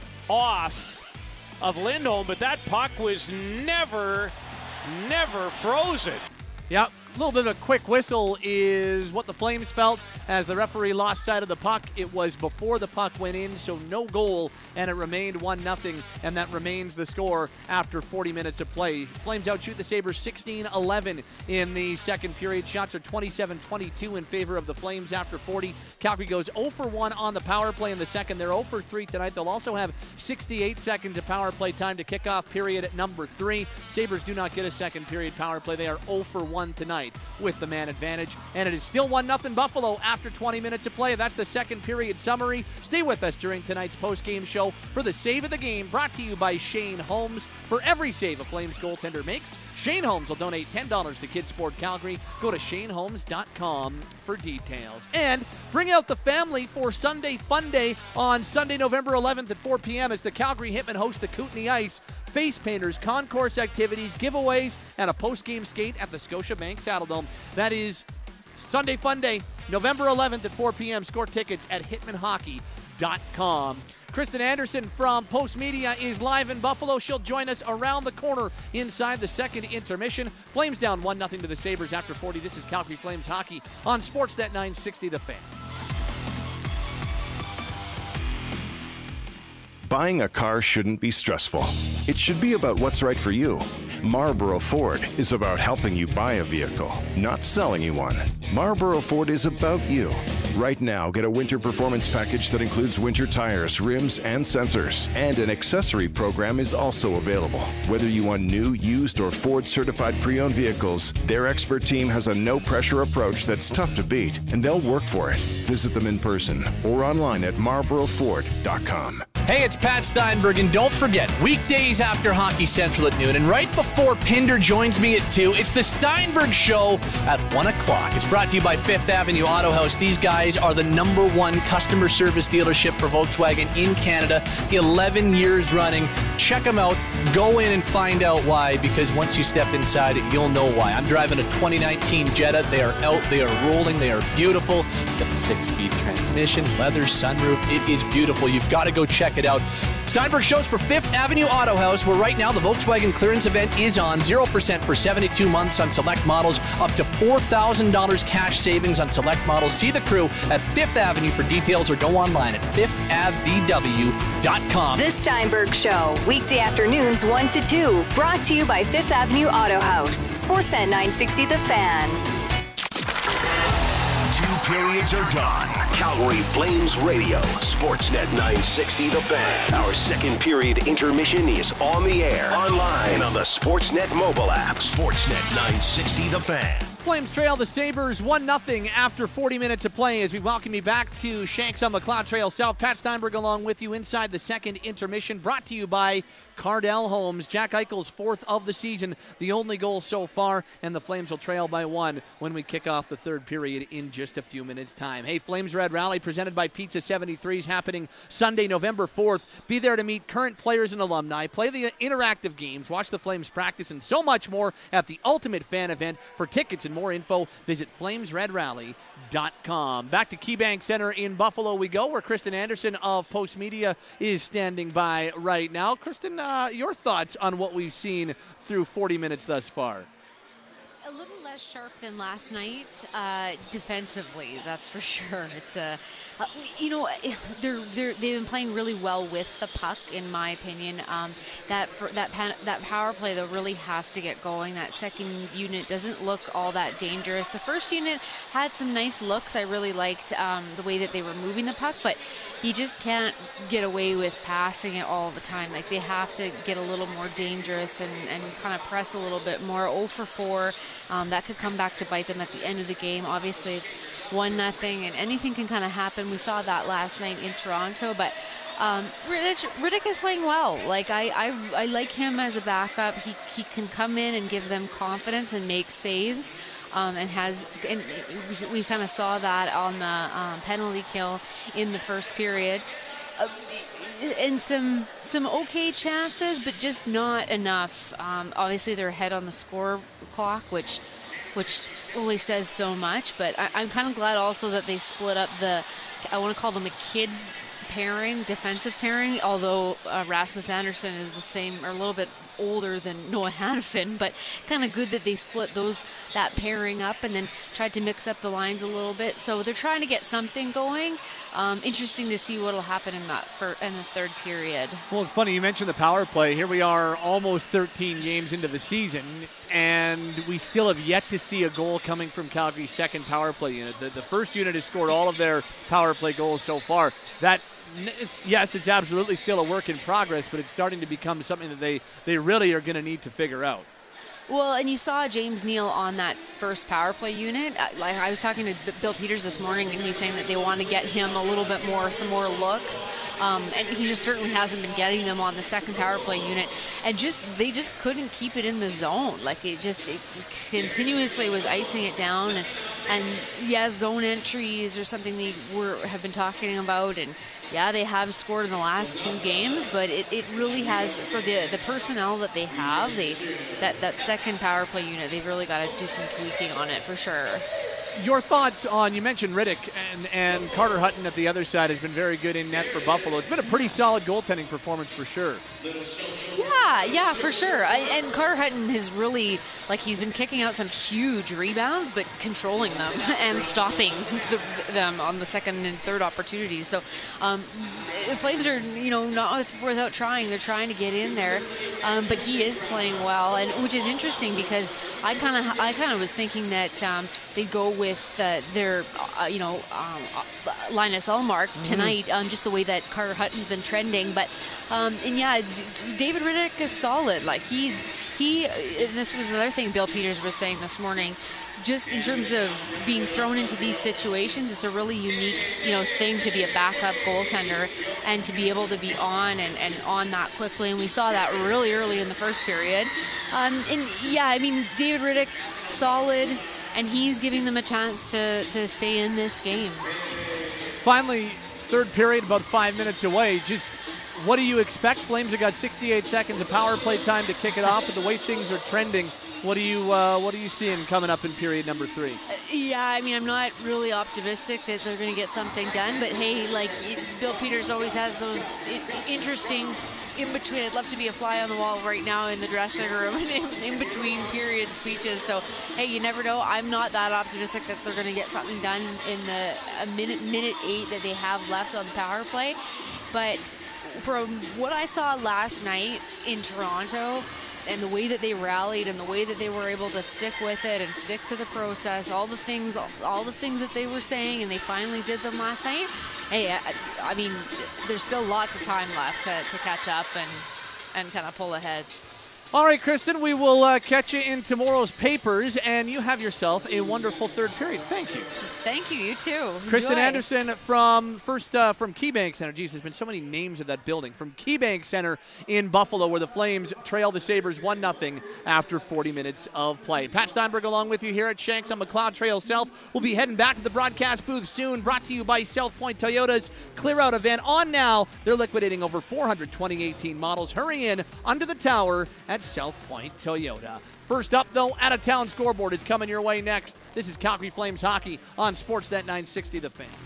off of Lindholm, but that puck was never, never frozen.
Yep. A little bit of a quick whistle is what the Flames felt as the referee lost sight of the puck. It was before the puck went in, so no goal, and it remained one nothing, and that remains the score after forty minutes of play. Flames outshoot the Sabres sixteen eleven in the second period. Shots are twenty-seven twenty-two in favor of the Flames after forty. Calgary goes zero for one on the power play in the second. They're zero for three tonight. They'll also have sixty-eight seconds of power play time to kick off period at number three. Sabres do not get a second period power play. They are zero for one tonight with the man advantage, and it is still one nothing Buffalo after twenty minutes of play. That's the second period summary. Stay with us during tonight's post-game show for the save of the game, brought to you by Shane Holmes. For every save a Flames goaltender makes, Shane Holmes will donate ten dollars to Kids Sport Calgary. Go to shane holmes dot com for details. And bring out the family for Sunday Fun Day on Sunday, November eleventh at four p.m. as the Calgary Hitmen host the Kootenay Ice. Face painters, concourse activities, giveaways, and a post-game skate at the Scotiabank Saddledome. That is Sunday Fun Day, November eleventh at four p.m. Score tickets at hitman hockey dot com. Kristen Anderson from Post Media is live in Buffalo. She'll join us around the corner inside the second intermission. Flames down one nothing to the Sabres after forty. This is Calgary Flames hockey on Sportsnet nine sixty The Fan.
Buying a car shouldn't be stressful. It should be about what's right for you. Marlboro Ford is about helping you buy a vehicle, not selling you one. Marlboro Ford is about you. Right now, get a winter performance package that includes winter tires, rims, and sensors. And an accessory program is also available. Whether you want new, used, or Ford-certified pre-owned vehicles, their expert team has a no-pressure approach that's tough to beat, and they'll work for it. Visit them in person or online at marlboro ford dot com.
Hey, it's Pat Steinberg, and don't forget, weekdays after Hockey Central at noon, and right before Pinder joins me at two, it's the Steinberg Show at one o'clock. It's brought to you by Fifth Avenue Auto House. These guys are the number one customer service dealership for Volkswagen in Canada, eleven years running. Check them out. Go in and find out why, because once you step inside it, you'll know why. I'm driving a twenty nineteen Jetta. They are out. They are rolling. They are beautiful. It's got the six-speed transmission, leather, sunroof. It is beautiful. You've got to go check it out. Steinberg shows for Fifth Avenue Auto House, where right now the Volkswagen clearance event is on. zero percent for seventy-two months on select models, up to four thousand dollars cash savings on select models. See the crew at Fifth Avenue for details or go online at fifth av v w dot com.
The Steinberg Show, weekday afternoons one to two. Brought to you by Fifth Avenue Auto House. Sportsnet nine sixty The Fan.
Two periods are done. Calgary Flames Radio, Sportsnet nine sixty The Fan. Our second period intermission is on the air, online, and on the Sportsnet mobile app. Sportsnet nine sixty The Fan.
Flames trail the Sabres one nothing after forty minutes of play as we welcome you back to Shanks on McLeod Trail South. Pat Steinberg along with you inside the second intermission, brought to you by Cardell Homes. Jack Eichel's fourth of the season, the only goal so far, and the Flames will trail by one when we kick off the third period in just a few minutes' time. Hey, Flames Red Rally presented by Pizza seventy-three is happening Sunday, November fourth. Be there to meet current players and alumni, play the interactive games, watch the Flames practice, and so much more at the Ultimate Fan Event. For tickets and more info, visit flames red rally dot com. Back to KeyBank Center in Buffalo we go, where Kristen Anderson of Post Media is standing by right now. Kristen, uh, your thoughts on what we've seen through forty minutes thus far?
A little less sharp than last night, uh, defensively, that's for sure. It's a, uh, you know, they're, they're they've been playing really well with the puck, in my opinion. Um, that that pan, that power play though really has to get going. That second unit doesn't look all that dangerous. The first unit had some nice looks. I really liked um, the way that they were moving the puck, but you just can't get away with passing it all the time. Like, they have to get a little more dangerous and, and kind of press a little bit more. oh for four, um, that could come back to bite them at the end of the game. Obviously, it's one nothing, and anything can kind of happen. We saw that last night in Toronto, but um, Rittich, Rittich is playing well. Like, I, I, I like him as a backup. He, he can come in and give them confidence and make saves. Um, and has, and we kind of saw that on the um, penalty kill in the first period, uh, and some some okay chances, but just not enough. Um, obviously, they're ahead on the score clock, which which only says so much. But I, I'm kind of glad also that they split up the, I want to call them a kid pairing, defensive pairing. Although uh, Rasmus Andersson is the same, or a little bit older than Noah Hanifin, but kind of good that they split those that pairing up and then tried to mix up the lines a little bit. So they're trying to get something going. Um, interesting to see what will happen in that for, in the third period.
Well, it's funny you mentioned the power play. Here we are, almost thirteen games into the season, and we still have yet to see a goal coming from Calgary's second power play unit. The, the first unit has scored all of their power play goals so far. That It's, yes, it's absolutely still a work in progress, but it's starting to become something that they, they really are going to need to figure out.
Well, and you saw James Neal on that first power play unit. Like, I was talking to Bill Peters this morning, and he was saying that they want to get him a little bit more, some more looks. Um, and he just certainly hasn't been getting them on the second power play unit. And just they just couldn't keep it in the zone. Like, it just it continuously was icing it down. And, and yeah, zone entries or something they were have been talking about. And yeah, they have scored in the last two games, but it, it really has, for the the personnel that they have, they that, that second power play unit, they've really got to do some tweaking on it for sure.
Your thoughts on, you mentioned Rittich, and, and Carter Hutton at the other side has been very good in net for Buffalo. It's been a pretty solid goaltending performance for sure.
Yeah, yeah, for sure. I, and Carter Hutton has really, like, he's been kicking out some huge rebounds, but controlling them and stopping the, them on the second and third opportunities. So um, the Flames are, you know, not without trying. They're trying to get in there, um, but he is playing well, and which is interesting because I kind of, I kind of was thinking that um, they'd go with uh, their, uh, you know, um, uh, Linus Ullmark tonight, mm-hmm. um, just the way that Carter Hutton's been trending. But um, and yeah, David Rittich is solid. Like he, he. This was another thing Bill Peters was saying this morning. Just in terms of being thrown into these situations, it's a really unique, you know, thing to be a backup goaltender and to be able to be on and, and on that quickly. And we saw that really early in the first period. Um, and yeah, I mean, David Rittich, solid, and he's giving them a chance to, to stay in this game.
Finally, third period, about five minutes away. Just what do you expect? Flames have got sixty-eight seconds of power play time to kick it off, but the way things are trending, what do you uh, what are you seeing coming up in period number three?
Uh, yeah, I mean, I'm not really optimistic that they're going to get something done, but hey, like Bill Peters always has those interesting in between. I'd love to be a fly on the wall right now in the dressing room in, in between period speeches. So hey, you never know. I'm not that optimistic that they're going to get something done in the a minute minute eight that they have left on the power play, but from what I saw last night in Toronto and the way that they rallied and the way that they were able to stick with it and stick to the process, all the things, all the things that they were saying, and they finally did them last night. Hey, I, I mean, there's still lots of time left to, to catch up and, and kind of pull ahead.
All right, Kristen, we will uh, catch you in tomorrow's papers, and you have yourself a wonderful third period. Thank you.
Thank you. You too.
Kristen
Enjoy.
Anderson from first uh, from KeyBank Center. Geez, there's been so many names of that building. From KeyBank Center in Buffalo, where the Flames trail the Sabres one nothing after forty minutes of play. Pat Steinberg along with you here at Shanks on McLeod Trail South. We'll be heading back to the broadcast booth soon. Brought to you by South Point Toyota's Clear Out event on now. They're liquidating over four hundred twenty eighteen models. Hurry in under the tower at South Point Toyota. First up, though, out-of-town scoreboard is coming your way next. This is Calgary Flames hockey on Sportsnet nine sixty The Fan.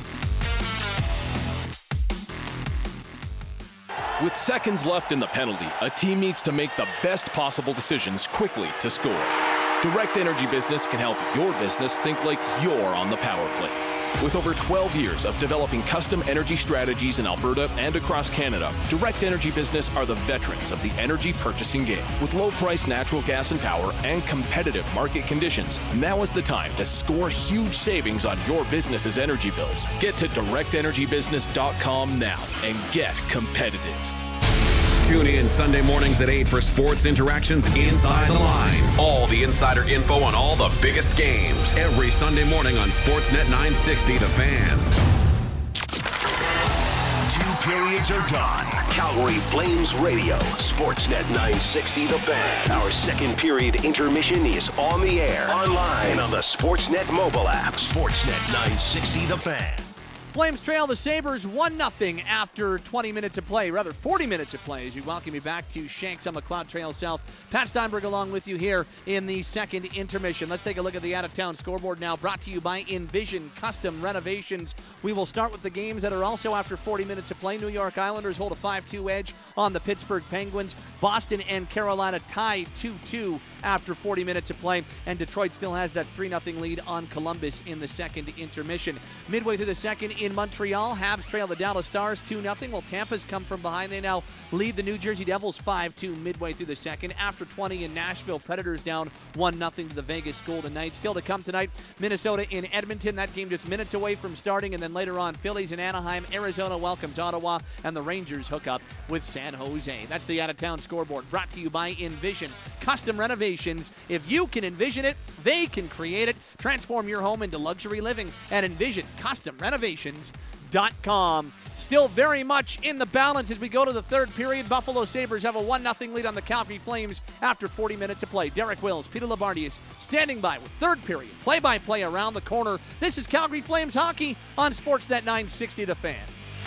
With seconds left in the penalty, a team needs to make the best possible decisions quickly to score. Direct Energy Business can help your business think like you're on the power play. With over twelve years of developing custom energy strategies in Alberta and across Canada, Direct Energy Business are the veterans of the energy purchasing game. With low-priced natural gas and power and competitive market conditions, now is the time to score huge savings on your business's energy bills. Get to direct energy business dot com now and get competitive.
Tune in Sunday mornings at eight for Sports Interactions Inside the Lines. All the insider info on all the biggest games. Every Sunday morning on Sportsnet nine sixty The Fan.
Two periods are done. Calgary Flames Radio, Sportsnet nine sixty The Fan. Our second period intermission is on the air, online, and on the Sportsnet mobile app. Sportsnet nine sixty The Fan.
Flames trail the Sabres one nothing after twenty minutes of play, rather forty minutes of play, as we welcome you back to Shanks on McLeod Trail South. Pat Steinberg along with you here in the second intermission. Let's take a look at the out-of-town scoreboard now, brought to you by Envision Custom Renovations. We will start with the games that are also after forty minutes of play. New York Islanders hold a five two edge on the Pittsburgh Penguins. Boston and Carolina tie two two after forty minutes of play, and Detroit still has that three nothing lead on Columbus in the second intermission. Midway through the second, in Montreal, Habs trail the Dallas Stars two nothing, while Tampa's come from behind. They now lead the New Jersey Devils five two midway through the second. After twenty in Nashville, Predators down one nothing to the Vegas Golden Knights. Still to come tonight, Minnesota in Edmonton. That game just minutes away from starting, and then later on, Phillies in Anaheim. Arizona welcomes Ottawa, and the Rangers hook up with San Jose. That's the out-of-town scoreboard, brought to you by Envision Custom Renovations. If you can envision it, they can create it. Transform your home into luxury living at Envision Custom Renovations dot com. Still very much in the balance as we go to the third period. Buffalo Sabres have a one nothing lead on the Calgary Flames after forty minutes of play. Derek Wills, Peter Labardius standing by with third period play-by-play around the corner. This is Calgary Flames hockey on Sportsnet nine sixty The Fan.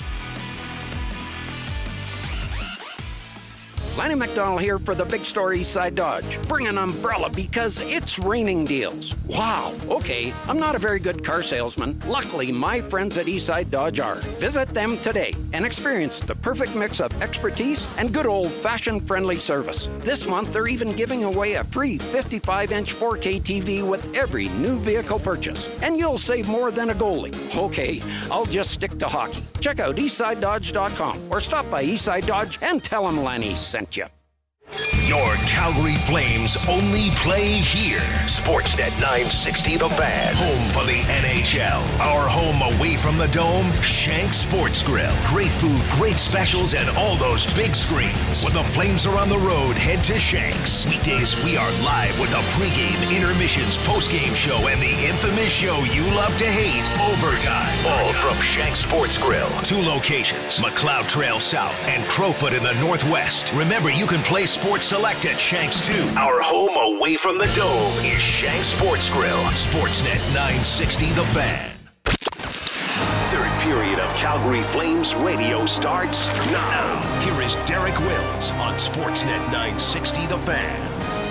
Lanny McDonald here for the Big Store Eastside Dodge. Bring an umbrella because it's raining deals. Wow, okay, I'm not a very good car salesman. Luckily, my friends at Eastside Dodge are. Visit them today and experience the perfect mix of expertise and good old-fashioned friendly service. This month, they're even giving away a free fifty-five inch four K T V with every new vehicle purchase. And you'll save more than a goalie. Okay, I'll just stick to hockey. Check out eastside dodge dot com or stop by Eastside Dodge and tell them Lanny sent you.
Your Calgary Flames only play here. Sportsnet nine sixty The Fan. Home for the N H L. Our home away from the Dome, Shanks Sports Grill. Great food, great specials, and all those big screens. When the Flames are on the road, head to Shanks. Weekdays, we are live with the pregame, intermissions, postgame show, and the infamous show you love to hate, Overtime. All from Shanks Sports Grill. Two locations, McLeod Trail South and Crowfoot in the Northwest. Remember, you can play Sports Select at Shanks too. Our home away from the Dome is Shanks Sports Grill. Sportsnet nine sixty The Fan. Third period of Calgary Flames radio starts now. Here is Derek Wills on Sportsnet nine sixty The Fan.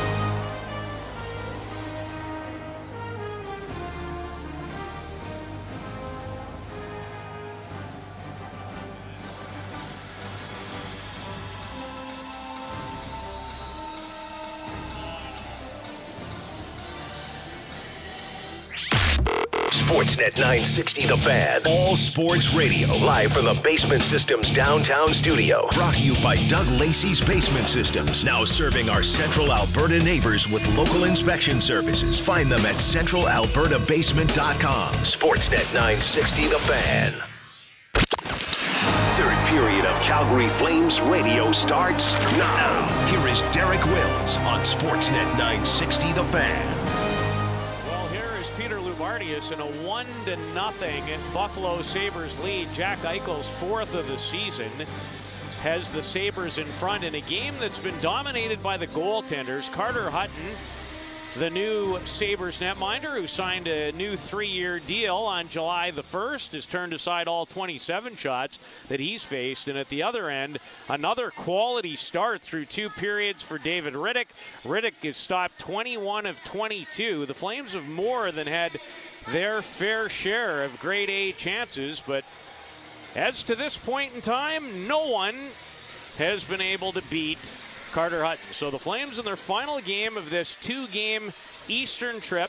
Sportsnet nine sixty The Fan. All sports radio. Live from the Basement Systems downtown studio. Brought to you by Doug Lacey's Basement Systems. Now serving our Central Alberta neighbors with local inspection services. Find them at central alberta basement dot com. Sportsnet nine sixty The Fan. Third period of Calgary Flames radio starts now. Here is is Derek Wills on Sportsnet nine sixty The Fan.
Well, here is Peter Loubardias in a one to nothing in Buffalo Sabres lead. Jack Eichel's fourth of the season has the Sabres in front in a game that's been dominated by the goaltenders. Carter Hutton, the new Sabres netminder who signed a new three-year deal on July the first, has turned aside all twenty-seven shots that he's faced. And at the other end, another quality start through two periods for David Rittich. Rittich has stopped twenty-one of twenty-two. The Flames have more than had their fair share of grade A chances, but as to this point in time, no one has been able to beat Carter Hutton. So the Flames in their final game of this two-game Eastern trip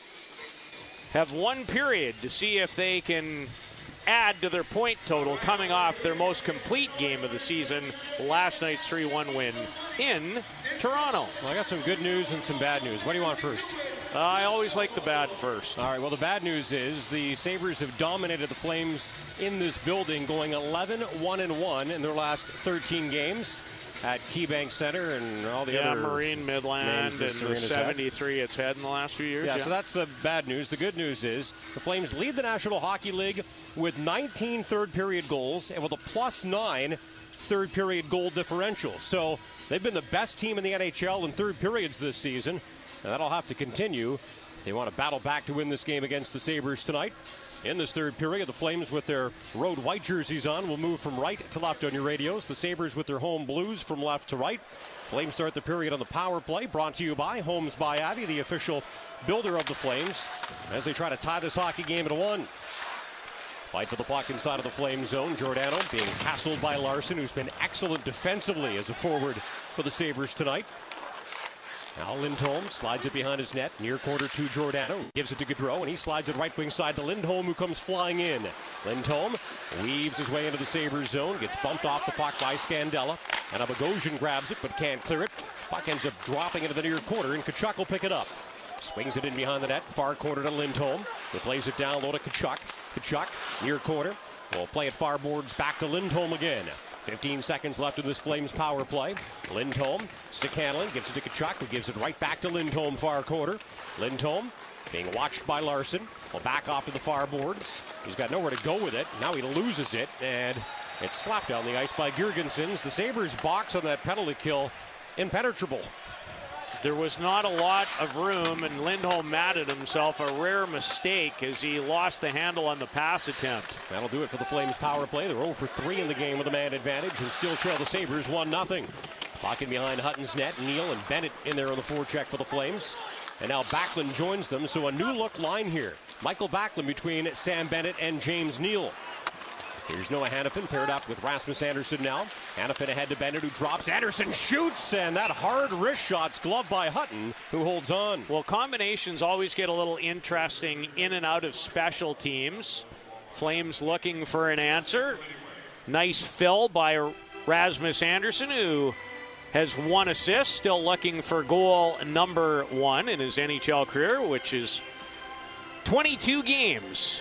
have one period to see if they can add to their point total coming off their most complete game of the season, last night's three one win in Toronto.
Well, I got some good news and some bad news. What do you want first?
Uh, I always like the bad first.
All right, well, the bad news is the Sabres have dominated the Flames in this building, going eleven one and one in their last thirteen games at KeyBank Center and all the
yeah,
other
Marine Midland and the seventy-three it's had in the last few years.
Yeah,
yeah,
so that's the bad news. The good news is the Flames lead the National Hockey League with nineteen third-period goals and with a plus nine third-period goal differential. So they've been the best team in the N H L in third periods this season, and that'll have to continue if they want to battle back to win this game against the Sabres tonight. In this third period, the Flames with their road white jerseys on will move from right to left on your radios. The Sabres with their home blues from left to right. Flames start the period on the power play, brought to you by Homes by Abbey, the official builder of the Flames, as they try to tie this hockey game at one. Fight for the puck inside of the Flames zone. Giordano being hassled by Larson, who's been excellent defensively as a forward for the Sabres tonight. Now Lindholm slides it behind his net, near corner to Giordano, gives it to Gaudreau, and he slides it right wing side to Lindholm, who comes flying in. Lindholm weaves his way into the Sabres zone, gets bumped off the puck by Scandella, and Bogosian grabs it but can't clear it. Puck ends up dropping into the near corner, and Tkachuk will pick it up. Swings it in behind the net, far corner to Lindholm, who plays it down low to Tkachuk. Tkachuk, near corner, will play it far boards back to Lindholm again. fifteen seconds left in this Flames power play. Lindholm, stick handling, gives it to Tkachuk, who gives it right back to Lindholm, far quarter. Lindholm being watched by Larson. Will back off to the far boards. He's got nowhere to go with it. Now he loses it, and it's slapped down the ice by Girgensons. The Sabres box on that penalty kill impenetrable.
There was not a lot of room, and Lindholm mad at himself. A rare mistake as he lost the handle on the pass attempt.
That'll do it for the Flames power play. They're oh for three in the game with a man advantage and still trail the Sabres one nothing. Pocket behind Hutton's net. Neal and Bennett in there on the forecheck for the Flames. And now Backlund joins them, so a new look line here. Michael Backlund between Sam Bennett and James Neal. Here's Noah Hanifin paired up with Rasmus Andersson now. Hanifin ahead to Bennett, who drops. Andersson shoots, and that hard wrist shot's gloved by Hutton, who holds on.
Well, combinations always get a little interesting in and out of special teams. Flames looking for an answer. Nice fill by Rasmus Andersson, who has one assist, still looking for goal number one in his N H L career, which is twenty-two games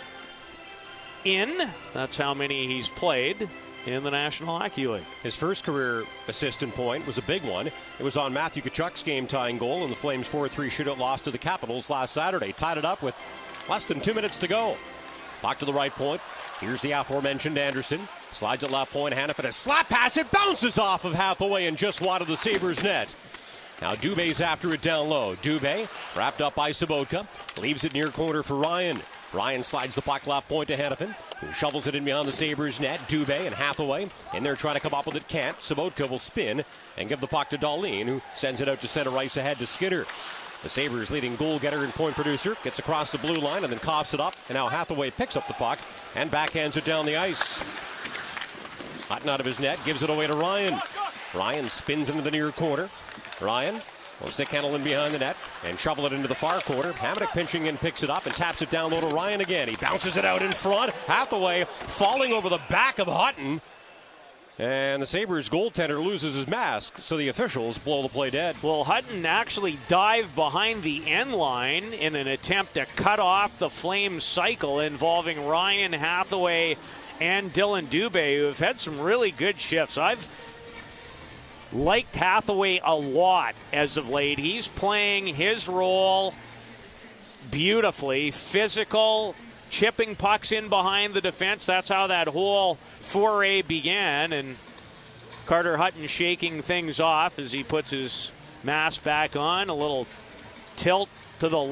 in. That's how many he's played in the National Hockey League.
His first career assist and point was a big one. It was on Matthew Tkachuk's game-tying goal, and the Flames four three shootout loss to the Capitals last Saturday. Tied it up with less than two minutes to go. Back to the right point. Here's the aforementioned Andersson. Slides at left point. Hanifin a slap pass. It bounces off of Hathaway and just wide of the Sabres net. Now Dubé's after it down low. Dubé wrapped up by Sobotka. Leaves it near corner for Ryan. Ryan slides the puck left point to Hanifin, who shovels it in behind the Sabres net. Dubé and Hathaway in there trying to come up with it. Can't. Sobotka will spin and give the puck to Dahlin, who sends it out to center ice ahead to Skinner. The Sabres leading goal getter and point producer gets across the blue line and then coughs it up. And now Hathaway picks up the puck and backhands it down the ice. Hutton out of his net, gives it away to Ryan. Ryan spins into the near corner. Ryan will stick handle in behind the net and shovel it into the far corner. Hamonic pinching in, picks it up and taps it down low to Ryan again. He bounces it out in front. Hathaway falling over the back of Hutton. And the Sabres goaltender loses his mask, so the officials blow the play dead.
Well, Hutton actually dived behind the end line in an attempt to cut off the Flames cycle involving Ryan, Hathaway, and Dylan Dubé, who have had some really good shifts. I've liked Hathaway a lot as of late. He's playing his role beautifully, physical, chipping pucks in behind the defense. That's how that whole foray began. And Carter Hutton shaking things off as he puts his mask back on. A little tilt to the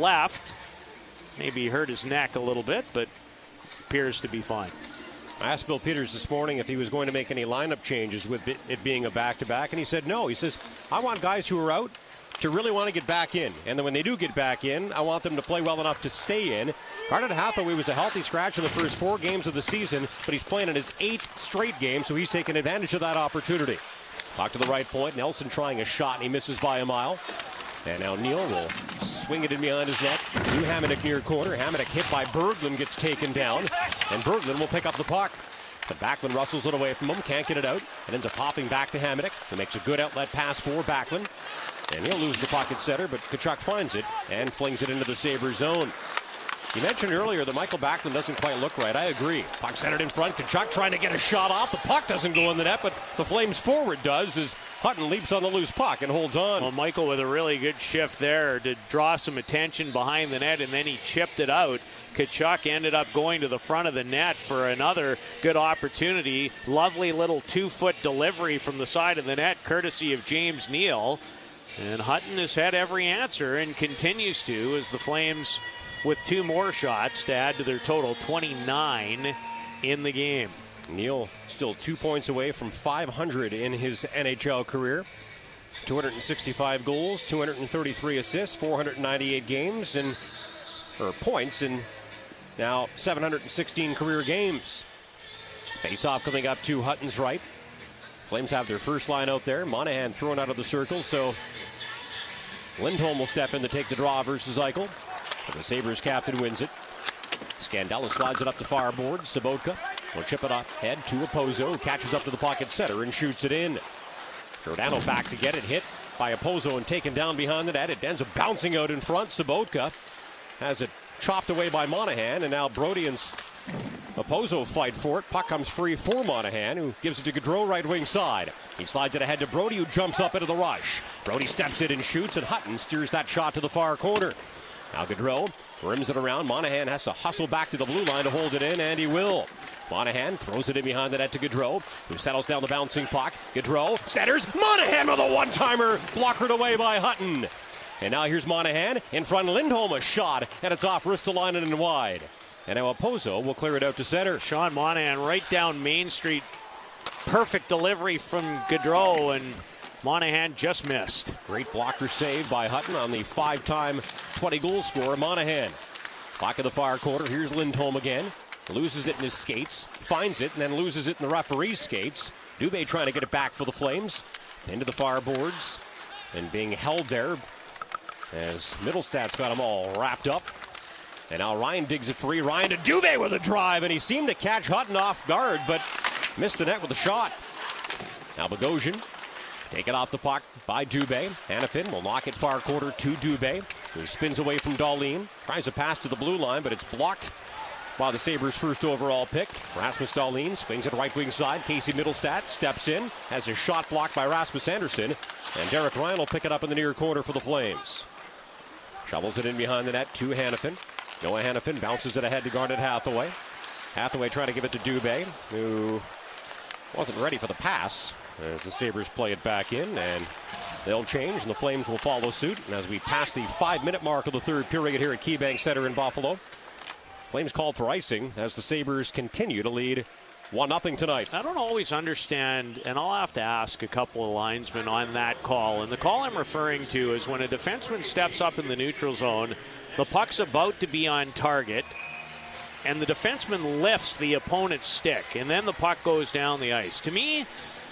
left. Maybe he hurt his neck a little bit, but appears to be fine.
I asked Bill Peters this morning if he was going to make any lineup changes with it being a back-to-back, and he said no. He says, I want guys who are out to really want to get back in. And then when they do get back in, I want them to play well enough to stay in. Carter Hathaway was a healthy scratch in the first four games of the season, but he's playing in his eighth straight game, so he's taking advantage of that opportunity. Back to the right point. Nelson trying a shot, and he misses by a mile. And now Neal will swing it in behind his net to Hamonic near corner. Hamonic hit by Berglund, gets taken down, and Berglund will pick up the puck. But Backlund rustles it away from him, can't get it out, and ends up popping back to Hamonic, who makes a good outlet pass for Backlund. And he'll lose the puck at center, but Tkachuk finds it and flings it into the Sabres zone. You mentioned earlier that Michael Backlund doesn't quite look right. I agree. Puck centered in front. Tkachuk trying to get a shot off. The puck doesn't go in the net, but the Flames forward does as Hutton leaps on the loose puck and holds on.
Well, Michael with a really good shift there to draw some attention behind the net, and then he chipped it out. Tkachuk ended up going to the front of the net for another good opportunity. Lovely little two-foot delivery from the side of the net, courtesy of James Neal. And Hutton has had every answer and continues to, as the Flames with two more shots to add to their total twenty-nine in the game.
Neal still two points away from five hundred in his N H L career. two hundred sixty-five goals, two hundred thirty-three assists, four hundred ninety-eight games and or points in now seven hundred sixteen career games. Face-off coming up to Hutton's right. Flames have their first line out there. Monahan thrown out of the circle, so Lindholm will step in to take the draw versus Eichel. But the Sabres captain wins it. Scandella slides it up the far board. Sobotka will chip it off head to Opozo. Catches up to the pocket center and shoots it in. Giordano back to get it. Hit by Opozo and taken down behind the net. It ends up bouncing out in front. Sobotka has it chopped away by Monahan, and now Brody and Opozo fight for it. Puck comes free for Monahan, who gives it to Gaudreau right wing side. He slides it ahead to Brody, who jumps up into the rush. Brody steps in and shoots, and Hutton steers that shot to the far corner. Now Gaudreau rims it around. Monahan has to hustle back to the blue line to hold it in, and he will. Monahan throws it in behind the net to Gaudreau, who settles down the bouncing puck. Gaudreau centers. Monahan with a one-timer, blockered away by Hutton. And now here's Monahan in front of Lindholm, a shot, and it's off Ristolainen and wide. And now Opozo will clear it out to center.
Sean Monahan right down Main Street. Perfect delivery from Gaudreau, and Monahan just missed.
Great blocker save by Hutton on the five-time twenty-goal scorer, Monahan. Back in the far corner, here's Lindholm again. Loses it in his skates, finds it, and then loses it in the referee's skates. Dubé trying to get it back for the Flames. Into the far boards, and being held there as Middlestad's got them all wrapped up. And now Ryan digs it free. Ryan to Dubé with a drive, and he seemed to catch Hutton off guard, but missed the net with a shot. Now Bogosian, taken off the puck by Dubé. Hanifin will knock it far corner to Dubé, who spins away from Dahlin. Tries a pass to the blue line, but it's blocked by the Sabres' first overall pick. Rasmus Dahlin swings it right wing side. Casey Middlestad steps in, has a shot blocked by Rasmus Andersson, and Derek Ryan will pick it up in the near corner for the Flames. Shovels it in behind the net to Hanifin. Noah Hanifin bounces it ahead to Garnet Hathaway. Hathaway trying to give it to Dubé, who wasn't ready for the pass as the Sabres play it back in, and they'll change, and the Flames will follow suit. And as we pass the five-minute mark of the third period here at KeyBank Center in Buffalo, Flames called for icing as the Sabres continue to lead one nothing tonight.
I don't always understand, and I'll have to ask a couple of linesmen on that call. And the call I'm referring to is when a defenseman steps up in the neutral zone, the puck's about to be on target, and the defenseman lifts the opponent's stick, and then the puck goes down the ice. To me,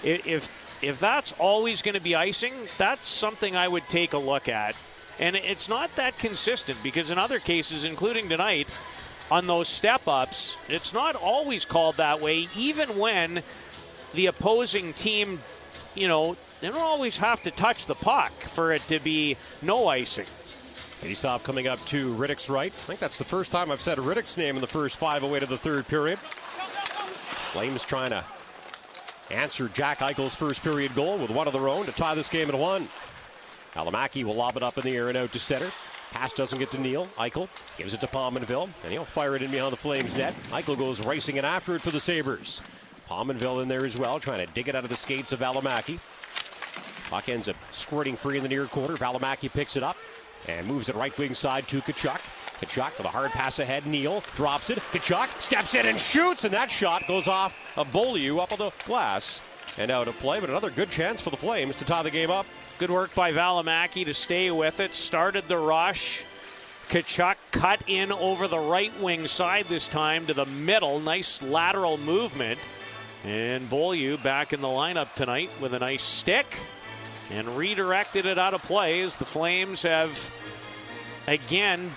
if if that's always going to be icing, that's something I would take a look at. And it's not that consistent, because in other cases, including tonight, on those step-ups, it's not always called that way, even when the opposing team, you know, they don't always have to touch the puck for it to be no icing.
Faceoff coming up to Riddick's right. I think that's the first time I've said Riddick's name in the first five away to the third period. Flames trying to answered Jack Eichel's first period goal with one of their own to tie this game at one. Valimaki will lob it up in the air and out to center. Pass doesn't get to Neal. Eichel gives it to Pominville, and he'll fire it in behind the Flames net. Eichel goes racing in after it for the Sabres. Pominville in there as well, trying to dig it out of the skates of Valimaki. Puck ends up squirting free in the near quarter. Valimaki picks it up and moves it right wing side to Tkachuk. Tkachuk with a hard pass ahead. Neal drops it. Tkachuk steps in and shoots, and that shot goes off of Beaulieu up on the glass and out of play. But another good chance for the Flames to tie the game up.
Good work by Valimaki to stay with it. Started the rush. Tkachuk cut in over the right wing side this time to the middle. Nice lateral movement. And Beaulieu back in the lineup tonight with a nice stick and redirected it out of play as the Flames have again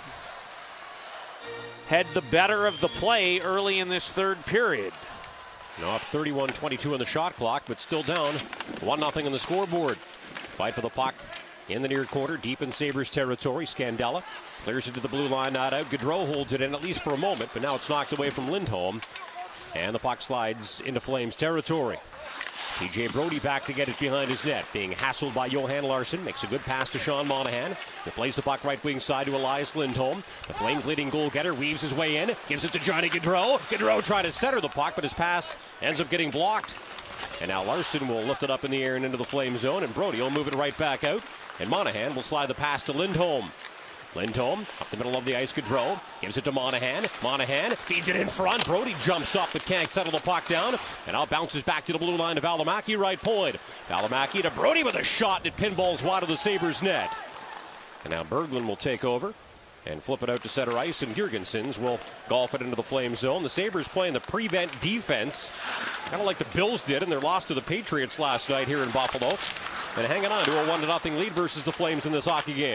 had the better of the play early in this third period.
Now up thirty-one twenty-two on the shot clock, but still down one nothing on the scoreboard. Fight for the puck in the near quarter, deep in Sabres territory. Scandella clears it to the blue line, not out. Gaudreau holds it in at least for a moment, but now it's knocked away from Lindholm. And the puck slides into Flames territory. P J Brodie back to get it behind his net. Being hassled by Johan Larsson. Makes a good pass to Sean Monahan. He plays the puck right wing side to Elias Lindholm. The Flames leading goal getter weaves his way in. Gives it to Johnny Gaudreau. Gaudreau trying to center the puck, but his pass ends up getting blocked. And now Larsson will lift it up in the air and into the Flame zone. And Brodie will move it right back out. And Monahan will slide the pass to Lindholm. Lindholm up the middle of the ice. Gaudreau gives it to Monahan. Monahan feeds it in front. Brodie jumps up but can't settle the puck down. And now bounces back to the blue line to Valimaki, right point. Valimaki to Brodie with a shot, and it pinballs wide of the Sabres net. And now Berglund will take over and flip it out to center ice, and Girgensons will golf it into the Flame zone. The Sabres playing the prevent defense, kind of like the Bills did in their loss to the Patriots last night here in Buffalo, and hanging on to a one to nothing lead versus the Flames in this hockey game.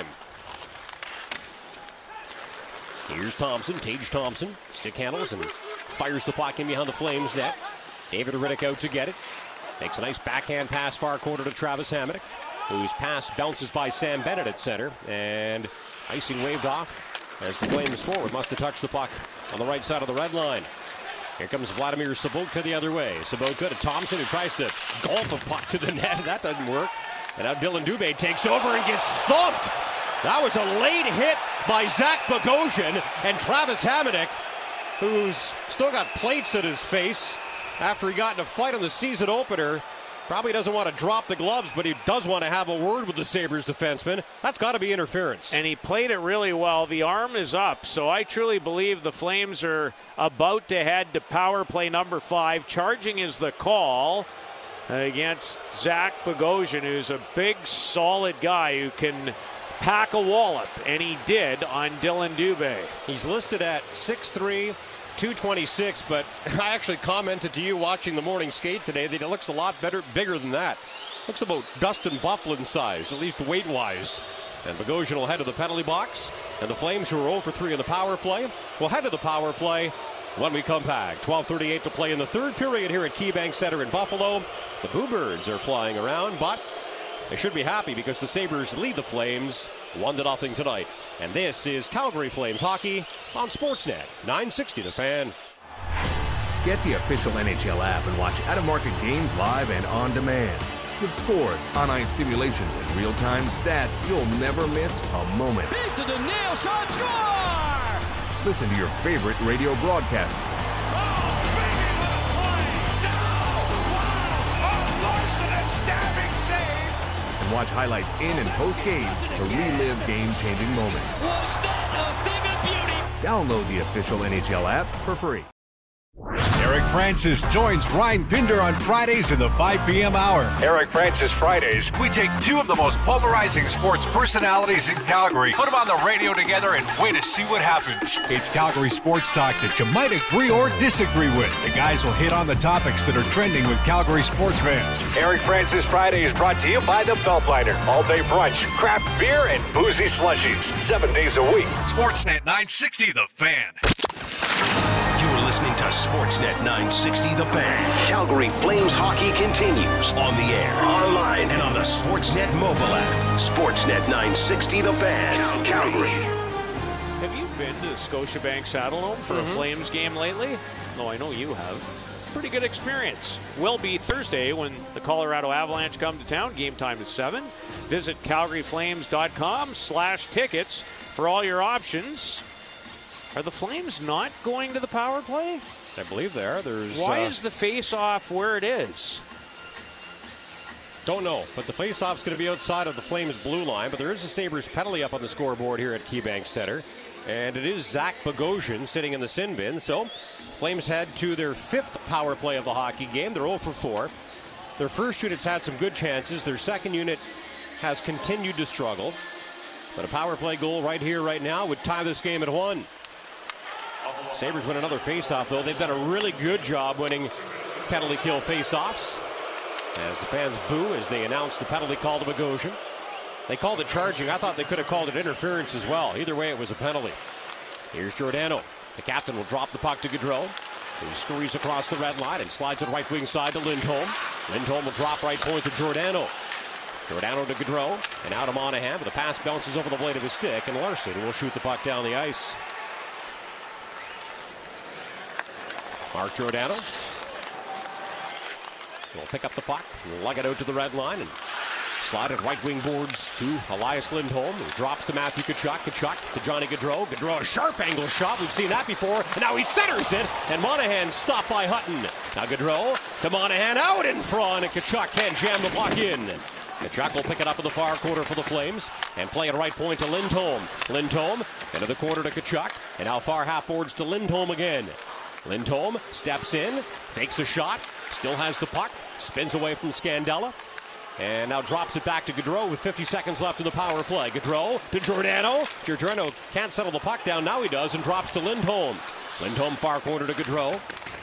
Here's Thompson, Tage Thompson, stick handles and fires the puck in behind the Flames net. David Rittich out to get it. Makes a nice backhand pass far corner to Travis Hamonic, whose pass bounces by Sam Bennett at center, and icing waved off as the Flames forward must have touched the puck on the right side of the red line. Here comes Vladimir Sobotka the other way. Sobotka to Thompson, who tries to golf a puck to the net. That doesn't work. And now Dylan Dubé takes over and gets stomped. That was a late hit by Zach Bogosian, and Travis Hamonic, who's still got plates at his face after he got in a fight on the season opener. Probably doesn't want to drop the gloves, but he does want to have a word with the Sabres defenseman. That's got to be interference.
And he played it really well. The arm is up, so I truly believe the Flames are about to head to power play number five. Charging is the call against Zach Bogosian, who's a big, solid guy who can pack a wallop, and he did on Dylan Dubé.
He's listed at six three, two twenty-six, but I actually commented to you watching the morning skate today that it looks a lot better, bigger than that. Looks about Dustin Byfuglien size, at least weight-wise. And Bogosian will head to the penalty box, and the Flames, who are zero for three in the power play, will head to the power play when we come back. twelve thirty-eight to play in the third period here at KeyBank Center in Buffalo. The Boo Birds are flying around, but they should be happy because the Sabres lead the Flames one to nothing tonight. And this is Calgary Flames hockey on Sportsnet nine sixty The Fan.
Get the official N H L app and watch out-of-market games live and on demand. With scores, on-ice simulations, and real-time stats, you'll never miss a moment.
Pizza to nail shot, score!
Listen to your favorite radio broadcasters. And watch highlights in and post-game to relive game-changing moments.
Was that a thing of beauty?
Download the official N H L app for free.
Eric Francis joins Ryan Pinder on Fridays in the five p.m. hour. Eric Francis Fridays. We take two of the most polarizing sports personalities in Calgary, put them on the radio together, and wait to see what happens. It's Calgary sports talk that you might agree or disagree with. The guys will hit on the topics that are trending with Calgary sports fans. Eric Francis Friday is brought to you by the Beltliner. All-day brunch, craft beer, and boozy slushies. Seven days a week. Sportsnet nine sixty The Fan.
You're listening to Sportsnet nine sixty The Fan. Calgary Flames hockey continues on the air, online, and on the Sportsnet mobile app. Sportsnet nine sixty The Fan, Calgary.
Have you been to the Scotiabank Saddledome for mm-hmm. a Flames game lately? No, I know you have. pretty good experience. Will be Thursday when the Colorado Avalanche come to town. Game time is seven. Visit calgary flames dot com slash tickets for all your options. Are the Flames not going to the power play?
I believe they are. There's,
Why
uh,
is the face-off where it is?
Don't know, but the face-off's going to be outside of the Flames' blue line, but there is a Sabres penalty up on the scoreboard here at KeyBank Center, and it is Zach Bogosian sitting in the sin bin. So Flames head to their fifth power play of the hockey game. They're oh for four. Their first unit's had some good chances. Their second unit has continued to struggle, but a power play goal right here, right now would tie this game at one. Sabres win another face-off, though. They've done a really good job winning penalty kill face-offs. As the fans boo as they announce the penalty call to Bogosian. They called it charging. I thought they could have called it interference as well. Either way, it was a penalty. Here's Giordano. The captain will drop the puck to Gaudreau, who scurries across the red line and slides it right wing side to Lindholm. Lindholm will drop right point to Giordano. Giordano to Gaudreau, and out of Monahan, but the pass bounces over the blade of his stick, and Larson will shoot the puck down the ice. Mark Giordano will pick up the puck, lug it out to the red line, and slide it right wing boards to Elias Lindholm, who drops to Matthew Tkachuk. Tkachuk to Johnny Gaudreau. Gaudreau, a sharp angle shot. We've seen that before. And now he centers it, and Monahan stopped by Hutton. Now Gaudreau to Monahan out in front, and Tkachuk can't jam the puck in. Tkachuk will pick it up in the far corner for the Flames and play it right point to Lindholm. Lindholm into the corner to Tkachuk, and now far half boards to Lindholm again. Lindholm steps in, fakes a shot, still has the puck, spins away from Scandella, and now drops it back to Gaudreau with fifty seconds left in the power play. Gaudreau to Giordano. Giordano can't settle the puck down. Now he does, and drops to Lindholm. Lindholm far corner to Gaudreau.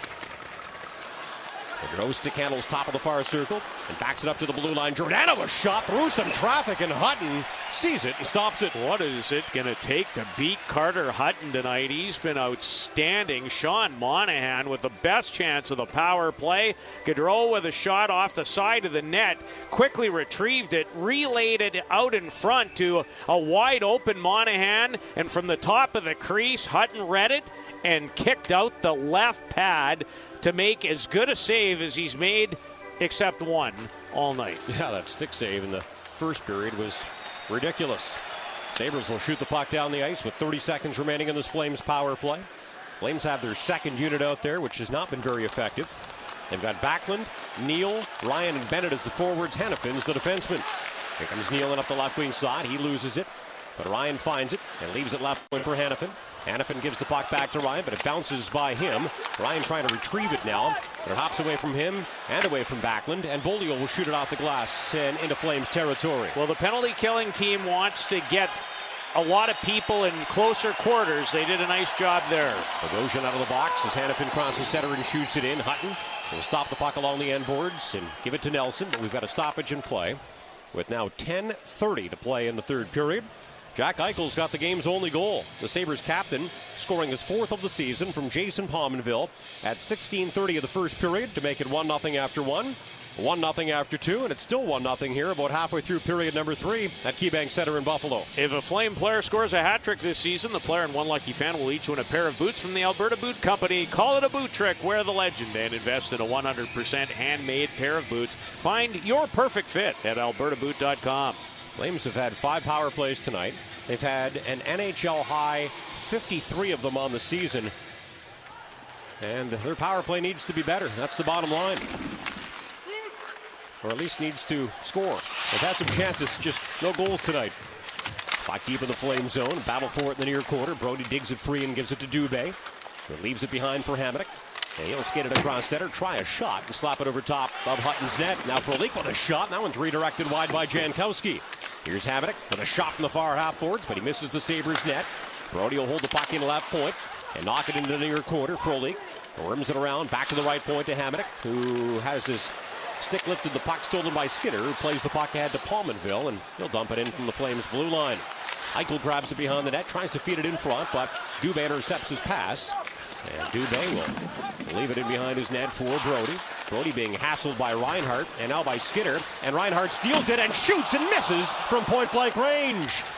Gaudreau stick handles top of the far circle and backs it up to the blue line. Giordano a shot through some traffic, and Hutton sees it and stops it.
What is it going to take to beat Carter Hutton tonight? He's been outstanding. Sean Monahan with the best chance of the power play. Gaudreau with a shot off the side of the net, quickly retrieved it, relayed it out in front to a wide open Monahan, and from the top of the crease, Hutton read it and kicked out the left pad to make as good a save as he's made, except one, all night.
Yeah, that stick save in the first period was ridiculous. Sabres will shoot the puck down the ice with thirty seconds remaining in this Flames power play. Flames have their second unit out there, which has not been very effective. They've got Backlund, Neal, Ryan, and Bennett as the forwards. Hannafin's the defenseman. Here comes Neal in up the left wing side. He loses it, but Ryan finds it and leaves it left point for Hannafin. Hannafin gives the puck back to Ryan, but it bounces by him. Ryan trying to retrieve it now, but it hops away from him and away from Backlund, and Beaulieu will shoot it off the glass and into Flames territory.
Well, the penalty-killing team wants to get a lot of people in closer quarters. They did a nice job there.
Bogosian out of the box as Hannafin crosses center and shoots it in. Hutton will stop the puck along the end boards and give it to Nelson, but we've got a stoppage in play with now ten thirty to play in the third period. Jack Eichel's got the game's only goal. The Sabres captain scoring his fourth of the season from Jason Pominville at sixteen thirty of the first period to make it one nothing after one, one nothing after two, and it's still one nothing here about halfway through period number three at KeyBank Center in Buffalo.
If a Flame player scores a hat trick this season, the player and one lucky fan will each win a pair of boots from the Alberta Boot Company. Call it a boot trick, wear the legend, and invest in a one hundred percent handmade pair of boots. Find your perfect fit at alberta boot dot com.
Flames have had five power plays tonight. They've had an N H L high fifty-three of them on the season. And their power play needs to be better. That's the bottom line. Or at least needs to score. They've had some chances, just no goals tonight. Puck deep in the Flame zone. Battle for it in the near quarter. Brody digs it free and gives it to Dubé, who leaves it behind for Hamonic. And he'll skate it across center, try a shot, and slap it over top of Hutton's net. Now Frolik with a shot. That one's redirected wide by Jankowski. Here's Hamonic with a shot in the far half boards, but he misses the Sabres net. Brody will hold the puck in left point and knock it into the near quarter. Frolik worms it around, back to the right point to Hamonic, who has his stick lifted, the puck stolen by Skinner, who plays the puck ahead to Pominville, and he'll dump it in from the Flames' blue line. Eichel grabs it behind the net, tries to feed it in front, but Dubé intercepts his pass. And Dubé will leave it in behind his net for Brody. Brody being hassled by Reinhart and now by Skinner. And Reinhart steals it and shoots and misses from point-blank range.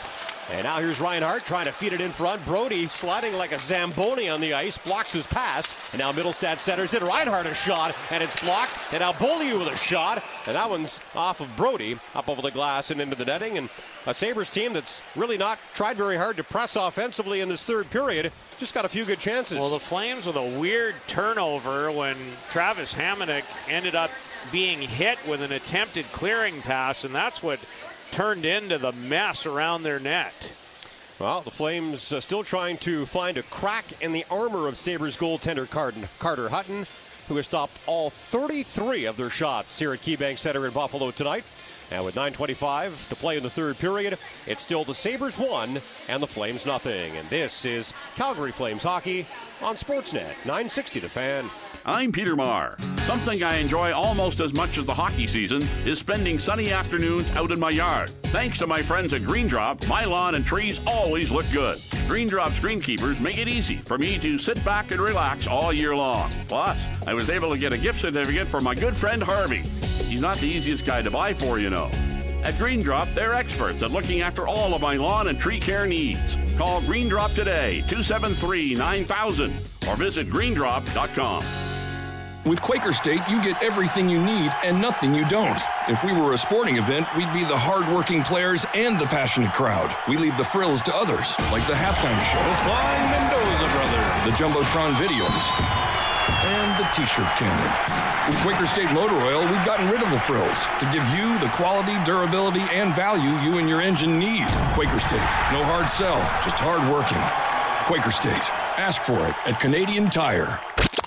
And now here's Reinhart trying to feed it in front. Brody sliding like a Zamboni on the ice, blocks his pass. And now Middlestad centers it. Reinhart a shot, and it's blocked. And now Beaulieu with a shot. And that one's off of Brody, up over the glass and into the netting. And a Sabres team that's really not tried very hard to press offensively in this third period. Just got a few good chances.
Well, the Flames with a weird turnover when Travis Hamonic ended up being hit with an attempted clearing pass, and that's what turned into the mess around their net.
Well, the Flames uh, still trying to find a crack in the armor of Sabres goaltender Carter Hutton, who has stopped all thirty-three of their shots here at KeyBank Center in Buffalo tonight. And with nine twenty-five to play in the third period, it's still the Sabres one and the Flames nothing. And this is Calgary Flames hockey on Sportsnet nine sixty The Fan.
I'm Peter Marr. Something I enjoy almost as much as the hockey season is spending sunny afternoons out in my yard. Thanks to my friends at Green Drop, my lawn and trees always look good. Green Drop's greenkeepers make it easy for me to sit back and relax all year long. Plus, I was able to get a gift certificate for my good friend Harvey. He's not the easiest guy to buy for, you know. At Green Drop, they're experts at looking after all of my lawn and tree care needs. Call Green Drop today, two seven three, nine thousand, or visit green drop dot com.
With Quaker State, you get everything you need and nothing you don't. If we were a sporting event, we'd be the hard-working players and the passionate crowd. We leave the frills to others, like the halftime show, the Flying Mendoza Brothers, the Jumbotron videos, and the T-shirt cannon. With Quaker State Motor Oil, we've gotten rid of the frills to give you the quality, durability, and value you and your engine need. Quaker State, no hard sell, just hard working. Quaker State, ask for it at Canadian Tire.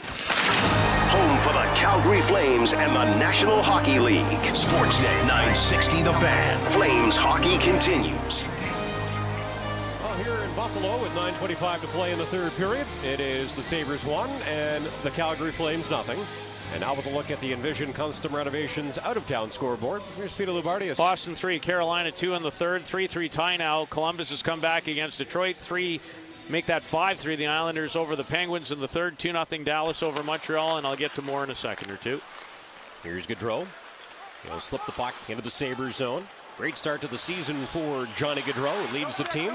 Home for the Calgary Flames and the National Hockey League. Sportsnet nine sixty The Fan. Flames hockey continues.
Well, here in Buffalo with nine twenty-five to play in the third period, it is the Sabres one and the Calgary Flames nothing. And now with a look at the Envision Custom Renovations out-of-town scoreboard, here's Peter Loubardias.
Boston three, Carolina two in the third. three three tie now. Columbus has come back against Detroit. three Make that five three. The Islanders over the Penguins in the third. two nothing Dallas over Montreal, and I'll get to more in a second or two.
Here's Gaudreau. He'll slip the puck into the Sabres zone. Great start to the season for Johnny Gaudreau. He leads the team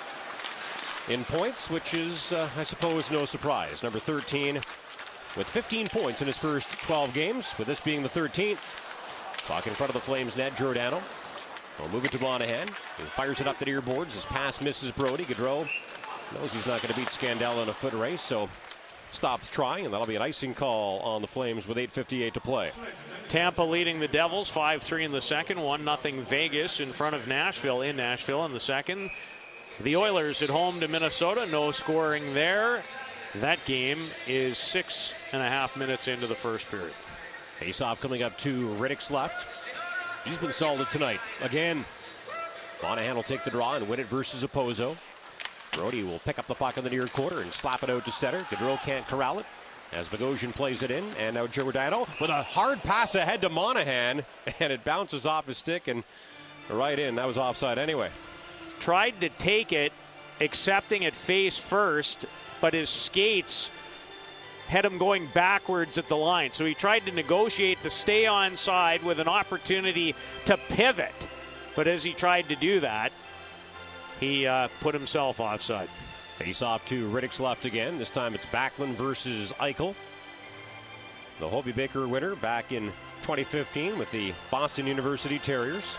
in points, which is, uh, I suppose, no surprise. Number thirteen with fifteen points in his first twelve games, with this being the thirteenth. Puck in front of the Flames net, Giordano. We'll move it to Monahan. He fires it up the near boards. His pass misses Brody. Gaudreau knows he's not going to beat Scandella in a foot race, so stops trying, and that'll be an icing call on the Flames with eight fifty-eight to play.
Tampa leading the Devils five three in the second. one nothing Vegas in front of Nashville in Nashville in the second. The Oilers at home to Minnesota. No scoring there. That game is six and a half minutes into the first period.
Face-off coming up to Riddick's left. He's been solid tonight. Again, Monahan will take the draw and win it versus Opozo. Brody will pick up the puck in the near quarter and slap it out to center. Gaudreau can't corral it as Bogosian plays it in. And now Giordano with a hard pass ahead to Monahan. And it bounces off his stick and right in. That was offside anyway.
Tried to take it, accepting it face first, but his skates had him going backwards at the line. So he tried to negotiate to stay onside with an opportunity to pivot. But as he tried to do that, he uh, put himself offside.
Face off to Riddick's left again. This time it's Backlund versus Eichel. The Hobey Baker winner back in twenty fifteen with the Boston University Terriers.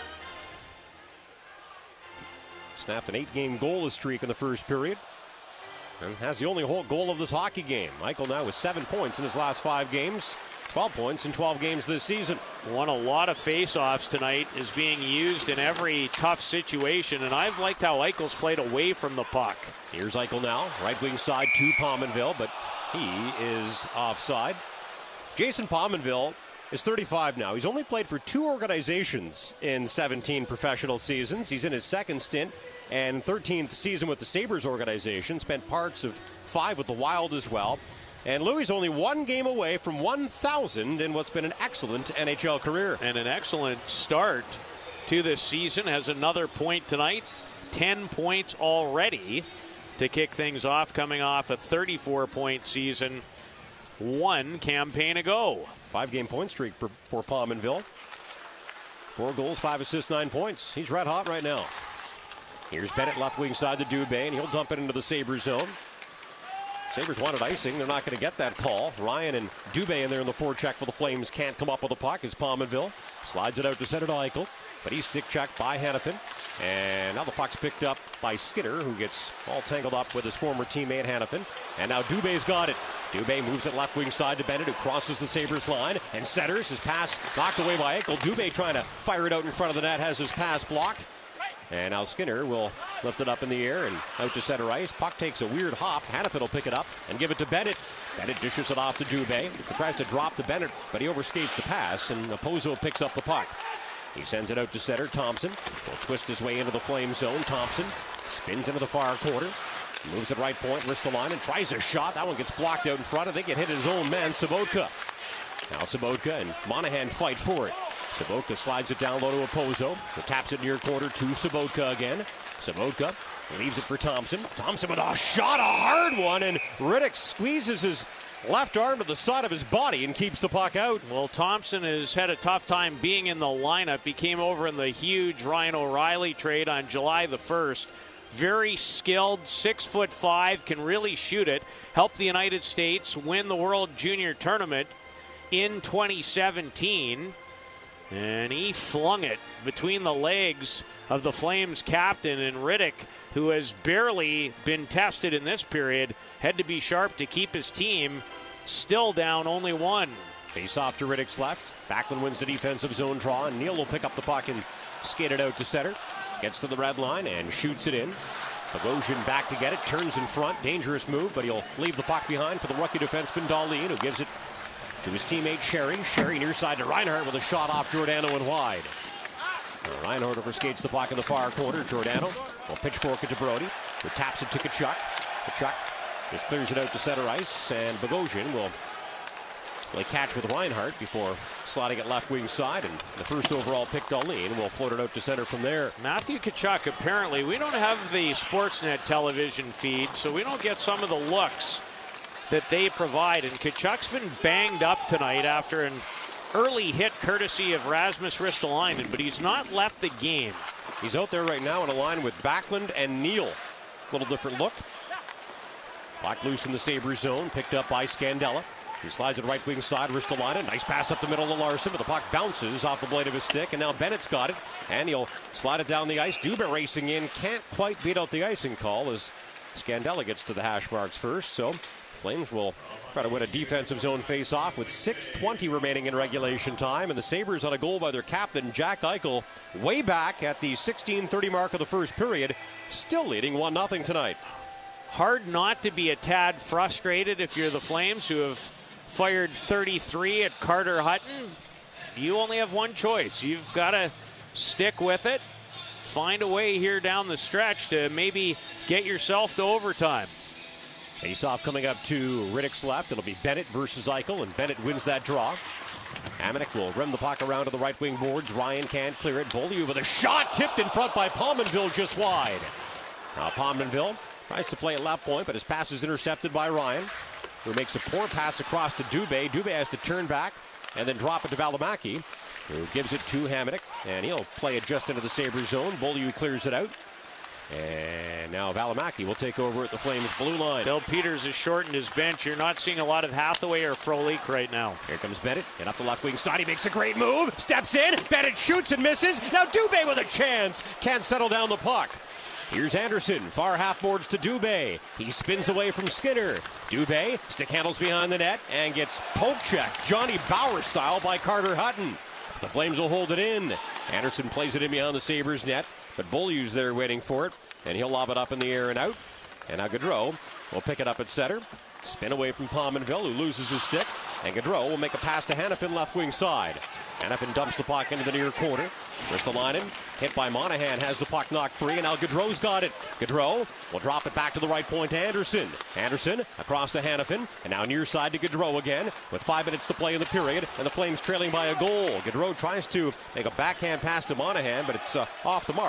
Snapped an eight-game goalless streak in the first period. And has the only whole goal of this hockey game. Eichel now with seven points in his last five games. twelve points in twelve games this season.
Won a lot of face-offs tonight, is being used in every tough situation, and I've liked how Eichel's played away from the puck.
Here's Eichel now, right wing side to Pominville, but he is offside. Jason Pominville is thirty-five now. He's only played for two organizations in seventeen professional seasons. He's in his second stint and thirteenth season with the Sabres organization. Spent parts of five with the Wild as well. And Louis only one game away from one thousand in what's been an excellent N H L career.
And an excellent start to this season. Has another point tonight. ten points already to kick things off, coming off a thirty-four point season one campaign ago.
Five-game point streak for, for Pominville. Four goals, five assists, nine points. He's red hot right now. Here's Bennett left wing side to Dubé, and he'll dump it into the Sabres zone. Sabres wanted icing. They're not going to get that call. Ryan and Dubé in there in the forecheck for the Flames can't come up with a puck as Pominville slides it out to center to Eichel. But he's stick checked by Hanifin. And now the puck's picked up by Skinner, who gets all tangled up with his former teammate Hanifin. And now Dubé's got it. Dubé moves it left wing side to Bennett, who crosses the Sabres line and centers. His pass knocked away by Eichel. Dubé trying to fire it out in front of the net, has his pass blocked. And now Skinner will lift it up in the air and out to center ice. Puck takes a weird hop. Hanifin will pick it up and give it to Bennett. Bennett dishes it off to Dubé. He tries to drop to Bennett, but he overskates the pass, and Opozo picks up the puck. He sends it out to center. Thompson will twist his way into the Flame zone. Thompson spins into the far quarter. Moves at right point. Ristolainen tries a shot. That one gets blocked out in front. I think it hit his own man, Sobotka. Now Sobotka and Monahan fight for it. Sobotka slides it down low to Opozo. He taps it near quarter to Sobotka again. Sobotka leaves it for Thompson. Thompson with a shot, a hard one, and Riddick squeezes his left arm to the side of his body and keeps the puck out.
Well, Thompson has had a tough time being in the lineup. He came over in the huge Ryan O'Reilly trade on July the first. Very skilled, six foot five, can really shoot it. Helped the United States win the World Junior Tournament in twenty seventeen. And he flung it between the legs of the Flames captain, and Riddick, who has barely been tested in this period, had to be sharp to keep his team still down only one.
Face off to Riddick's left. Backlund wins the defensive zone draw, and Neal will pick up the puck and skate it out to center. Gets to the red line and shoots it in. Bogosian back to get it, turns in front. Dangerous move, but he'll leave the puck behind for the rookie defenseman Dahlin, who gives it to his teammate Sherry. Sherry near side to Reinhart with a shot off Giordano and wide. Now Reinhart overskates the puck in the far corner. Giordano will pitchfork it to Brody, who taps it to Tkachuk. Tkachuk just clears it out to center ice, and Bogosian will play catch with Reinhart before sliding it left wing side, and the first overall pick, Dahlin, will float it out to center from there.
Matthew Tkachuk, apparently, we don't have the Sportsnet television feed, so we don't get some of the looks that they provide. And Tkachuk's been banged up tonight after an early hit courtesy of Rasmus Ristolainen, but he's not left the game.
He's out there right now in a line with Backlund and Neal. Little different look. Puck loose in the Sabres zone, picked up by Scandella. He slides it right wing side, Ristolainen. Nice pass up the middle to Larson, but the puck bounces off the blade of his stick, and now Bennett's got it, and he'll slide it down the ice. Dubé racing in, can't quite beat out the icing call as Scandella gets to the hash marks first, so Flames will try to win a defensive zone face-off with six twenty remaining in regulation time, and the Sabres on a goal by their captain, Jack Eichel, way back at the sixteen thirty mark of the first period, still leading one nothing tonight.
Hard not to be a tad frustrated if you're the Flames, who have fired thirty-three at Carter Hutton. You only have one choice. You've got to stick with it, find a way here down the stretch to maybe get yourself to overtime.
Face-off coming up to Riddick's left. It'll be Bennett versus Eichel, and Bennett wins that draw. Hamonic will rim the puck around to the right wing boards. Ryan can't clear it. Beaulieu with a shot tipped in front by Pominville just wide. Now Pominville tries to play at left point, but his pass is intercepted by Ryan, who makes a poor pass across to Dubé. Dubé has to turn back and then drop it to Valimaki, who gives it to Hamonic, and he'll play it just into the Sabres zone. Beaulieu clears it out. And now Valimaki will take over at the Flames blue line.
Bill Peters has shortened his bench. You're not seeing a lot of Hathaway or Frolik right now.
Here comes Bennett, and up the left wing side. He makes a great move, steps in. Bennett shoots and misses. Now Dubé with a chance. Can't settle down the puck. Here's Anderson, far half boards to Dubé. He spins away from Skinner. Dubé stick handles behind the net and gets poke checked, Johnny Bauer style, by Carter Hutton. The Flames will hold it in. Anderson plays it in behind the Sabres net, but Beaulieu's there waiting for it, and he'll lob it up in the air and out. And now Gaudreau will pick it up at center. Spin away from Pominville, who loses his stick. And Gaudreau will make a pass to Hanifin left wing side. Hanifin dumps the puck into the near corner. Ristolainen, hit by Monahan, has the puck knocked free, and now Gaudreau's got it. Gaudreau will drop it back to the right point to Anderson. Anderson across to Hanifin, and now near side to Gaudreau again, with five minutes to play in the period, and the Flames trailing by a goal. Gaudreau tries to make a backhand pass to Monahan, but it's uh, off the mark,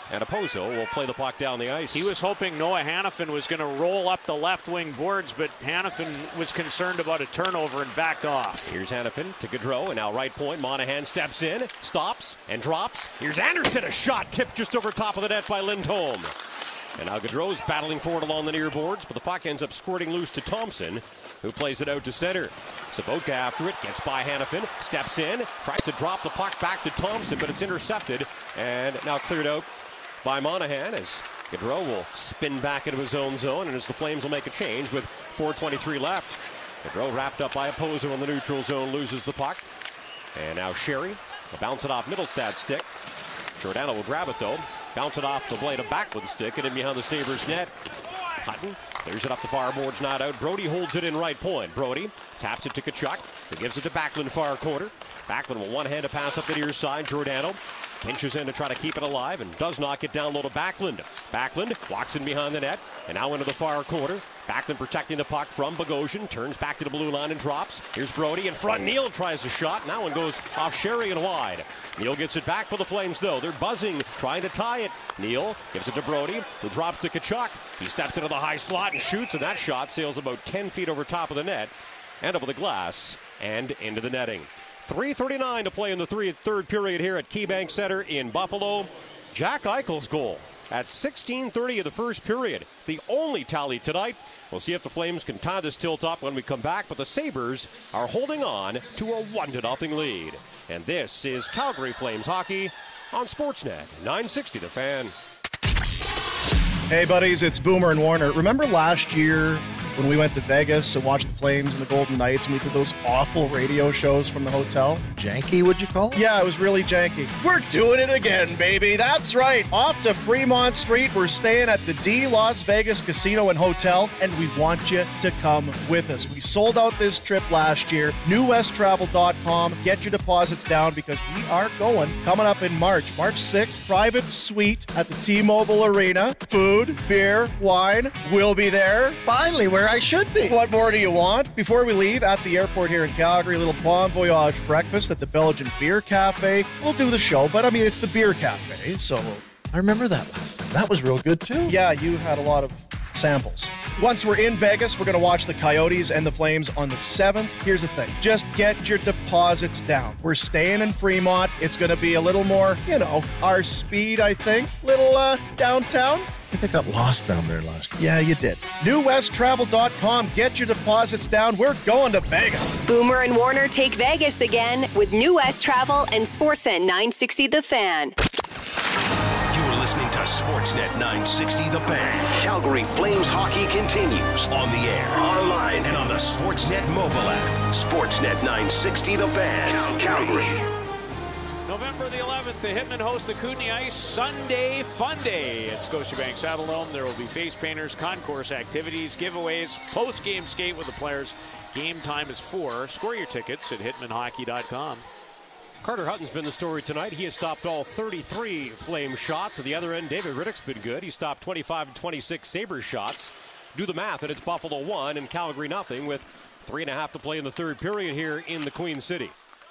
And Oposo will play the puck down the ice.
He was hoping Noah Hannafin was going to roll up the left wing boards, but Hannafin was concerned about a turnover and backed off.
Here's Hannafin to Gaudreau, and now right point. Monahan steps in, stops, and drops. Here's Anderson, a shot tipped just over top of the net by Lindholm. And now Gaudreau's battling forward along the near boards, but the puck ends up squirting loose to Thompson, who plays it out to center. Sabotka after it, gets by Hannafin, steps in, tries to drop the puck back to Thompson, but it's intercepted, and now cleared out by Monahan as Gaudreau will spin back into his own zone, and as the Flames will make a change with four twenty-three left. Gaudreau wrapped up by Oposo in the neutral zone, loses the puck. And now Sherry will bounce it off Middlestad's stick. Giordano will grab it though. Bounce it off the blade of Backlund's stick and in behind the Sabres net. Hutton clears it up the far boards, not out. Brody holds it in right point. Brody taps it to Tkachuk, who gives it to Backlund far corner. Backlund will one-hand a pass up the near side. Giordano pinches in to try to keep it alive and does not get down low to Backlund. Backlund walks in behind the net and now into the far corner. Backlund protecting the puck from Bogosian. Turns back to the blue line and drops. Here's Brody in front. Neal tries a shot. Now one goes off Sherry and wide. Neal gets it back for the Flames though. They're buzzing, trying to tie it. Neal gives it to Brody, who drops to Tkachuk. He steps into the high slot and shoots, and that shot sails about ten feet over top of the net and over the glass and into the netting. three thirty-nine to play in the three, third period here at KeyBank Center in Buffalo. Jack Eichel's goal at sixteen thirty of the first period. The only tally tonight. We'll see if the Flames can tie this tilt up when we come back, but the Sabres are holding on to a one to nothing lead. And this is Calgary Flames hockey on Sportsnet nine sixty The Fan.
Hey buddies, it's Boomer and Warner. Remember last year when we went to Vegas to watch the Flames and the Golden Knights and we did those awful radio shows from the hotel?
Janky, would you call it?
Yeah, it was really janky. We're doing it again, baby. That's right. Off to Fremont Street. We're staying at the D Las Vegas Casino and Hotel, and we want you to come with us. We sold out this trip last year. New West Travel dot com. Get your deposits down because we are going coming up in March. March sixth, private suite at the T-Mobile Arena. Food, beer, wine. We'll be there.
Finally, where I should be.
What more do you want? Before we leave, at the airport here in Calgary, a little Bon Voyage breakfast at the Belgian Beer Cafe. We'll do the show, but I mean, it's the Beer Cafe, so...
I remember that last time. That was real good, too.
Yeah, you had a lot of samples. Once we're in Vegas, we're going to watch the Coyotes and the Flames on the seventh. Here's the thing. Just get your deposits down. We're staying in Fremont. It's going to be a little more, you know, our speed, I think. Little uh, downtown.
I think I got lost down there last year.
Yeah, you did. New West Travel dot com. Get your deposits down. We're going to Vegas.
Boomer and Warner take Vegas again with New West Travel and Sportsnet nine sixty The Fan.
You're listening to Sportsnet nine sixty The Fan. Calgary Flames hockey continues on the air, online, and on the Sportsnet mobile app. Sportsnet nine sixty The Fan, Calgary.
November the eleventh, the Hitmen host the Kootenay Ice Sunday Fun Day at Scotiabank Saddledome. There will be face painters, concourse activities, giveaways, post-game skate with the players. Game time is four. Score your tickets at hitman hockey dot com.
Carter Hutton's been the story tonight. He has stopped all thirty-three Flame shots. At the other end, David Riddick's been good. He stopped twenty-five and twenty-six Sabres shots. Do the math, and it's Buffalo one and Calgary nothing with three and a half to play in the third period here in the Queen City.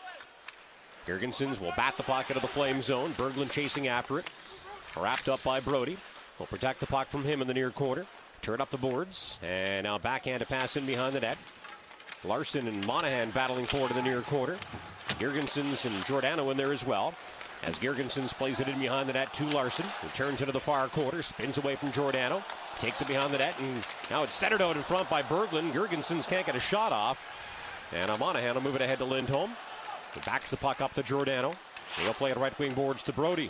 Girgensons will bat the puck out of the Flame zone. Berglund chasing after it. Wrapped up by Brody. Will protect the puck from him in the near corner. Turn up the boards. And now backhand to pass in behind the net. Larson and Monahan battling forward in the near corner. Girgensons and Giordano in there as well. As Girgensons plays it in behind the net to Larson. Returns into the far corner. Spins away from Giordano. Takes it behind the net. And now it's centered out in front by Berglund. Girgensons can't get a shot off. And Monahan will move it ahead to Lindholm. He backs the puck up to Giordano. He'll play it right wing boards to Brody.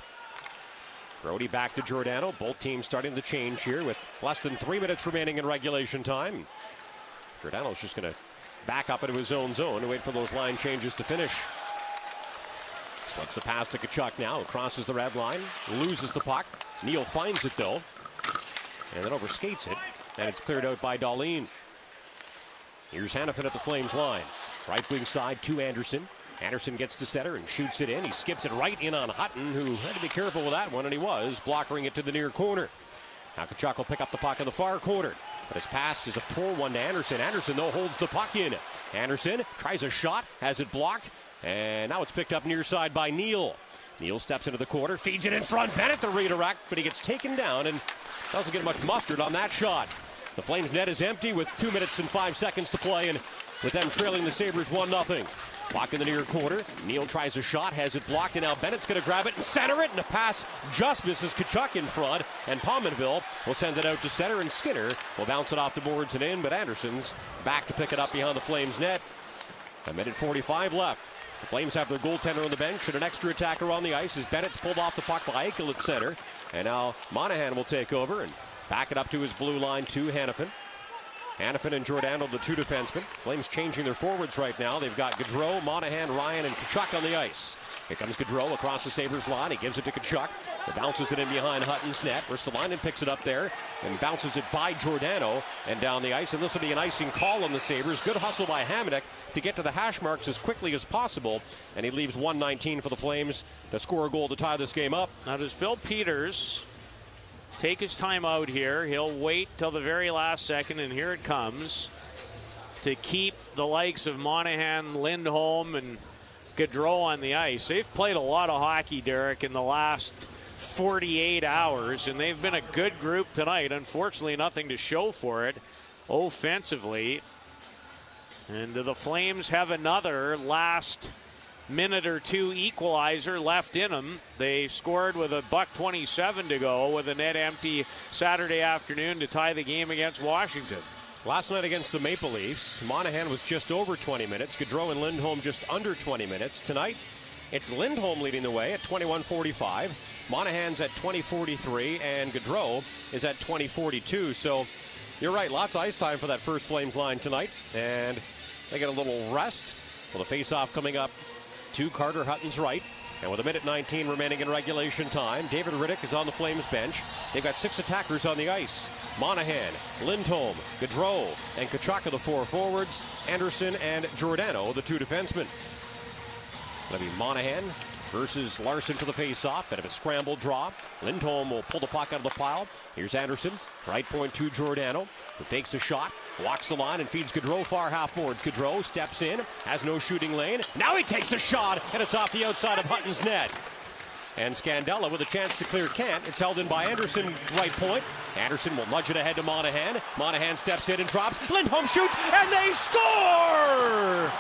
Brody back to Giordano. Both teams starting to change here with less than three minutes remaining in regulation time. Giordano's just going to back up into his own zone and wait for those line changes to finish. Slips a pass to Tkachuk now. Crosses the red line. Loses the puck. Neal finds it though. And then overskates it. And it's cleared out by Dahlin. Here's Hannafin at the Flames line. Right wing side to Anderson. Anderson gets to center and shoots it in. He skips it right in on Hutton, who had to be careful with that one, and he was, blockering it to the near corner. Now Tkachuk will pick up the puck in the far corner. But his pass is a poor one to Anderson. Anderson, though, holds the puck in. Anderson tries a shot, has it blocked, and now it's picked up near side by Neal. Neal steps into the corner, feeds it in front. Bennett the redirect, but he gets taken down and doesn't get much mustard on that shot. The Flames net is empty with two minutes and five seconds to play, and with them trailing the Sabres one nothing. Blocked in the near quarter. Neal tries a shot, has it blocked, and now Bennett's going to grab it and center it, and the pass just misses Tkachuk in front, and Pominville will send it out to center, and Skinner will bounce it off the boards and in, but Anderson's back to pick it up behind the Flames net. A minute forty-five left. The Flames have their goaltender on the bench and an extra attacker on the ice as Bennett's pulled off the puck by Eichel at center, and now Monahan will take over and back it up to his blue line to Hanifin. Hanifin and Giordano, the two defensemen. Flames changing their forwards right now. They've got Gaudreau, Monahan, Ryan, and Tkachuk on the ice. Here comes Gaudreau across the Sabres line. He gives it to Tkachuk. He bounces it in behind Hutton's net. Ristolainen picks it up there and bounces it by Giordano and down the ice. And this will be an icing call on the Sabres. Good hustle by Hamonic to get to the hash marks as quickly as possible. And he leaves one nineteen for the Flames to score a goal to tie this game up.
Now does Bill Peters take his time out here? He'll wait till the very last second, and here it comes, to keep the likes of Monahan, Lindholm, and Gaudreau on the ice. They've played a lot of hockey, Derek, in the last forty-eight hours, and they've been a good group tonight. Unfortunately, nothing to show for it offensively. And the Flames have another last minute or two equalizer left in them. They scored with a buck twenty-seven to go with a net empty Saturday afternoon to tie the game against Washington.
Last night against the Maple Leafs, Monahan was just over twenty minutes. Gaudreau and Lindholm just under twenty minutes. Tonight, it's Lindholm leading the way at twenty-one forty-five. Monahan's at twenty forty-three, and Gaudreau is at twenty forty-two. So you're right, lots of ice time for that first Flames line tonight. And they get a little rest. Well, the face-off coming up to Carter Hutton's right. And with a minute nineteen remaining in regulation time, David Riddick is on the Flames bench. They've got six attackers on the ice. Monahan, Lindholm, Gaudreau, and Tkachuk are the four forwards. Anderson and Giordano, the two defensemen. It'll be Monahan versus Larson to the face-off. Bit of a scramble draw. Lindholm will pull the puck out of the pile. Here's Anderson. Right point to Giordano, who fakes a shot, walks the line, and feeds Gaudreau far half boards. Gaudreau steps in, has no shooting lane. Now he takes a shot, and it's off the outside of Hutton's net. And Scandella with a chance to clear can't. It's held in by Anderson, right point. Anderson will nudge it ahead to Monahan. Monahan steps in and drops. Lindholm shoots, and they score!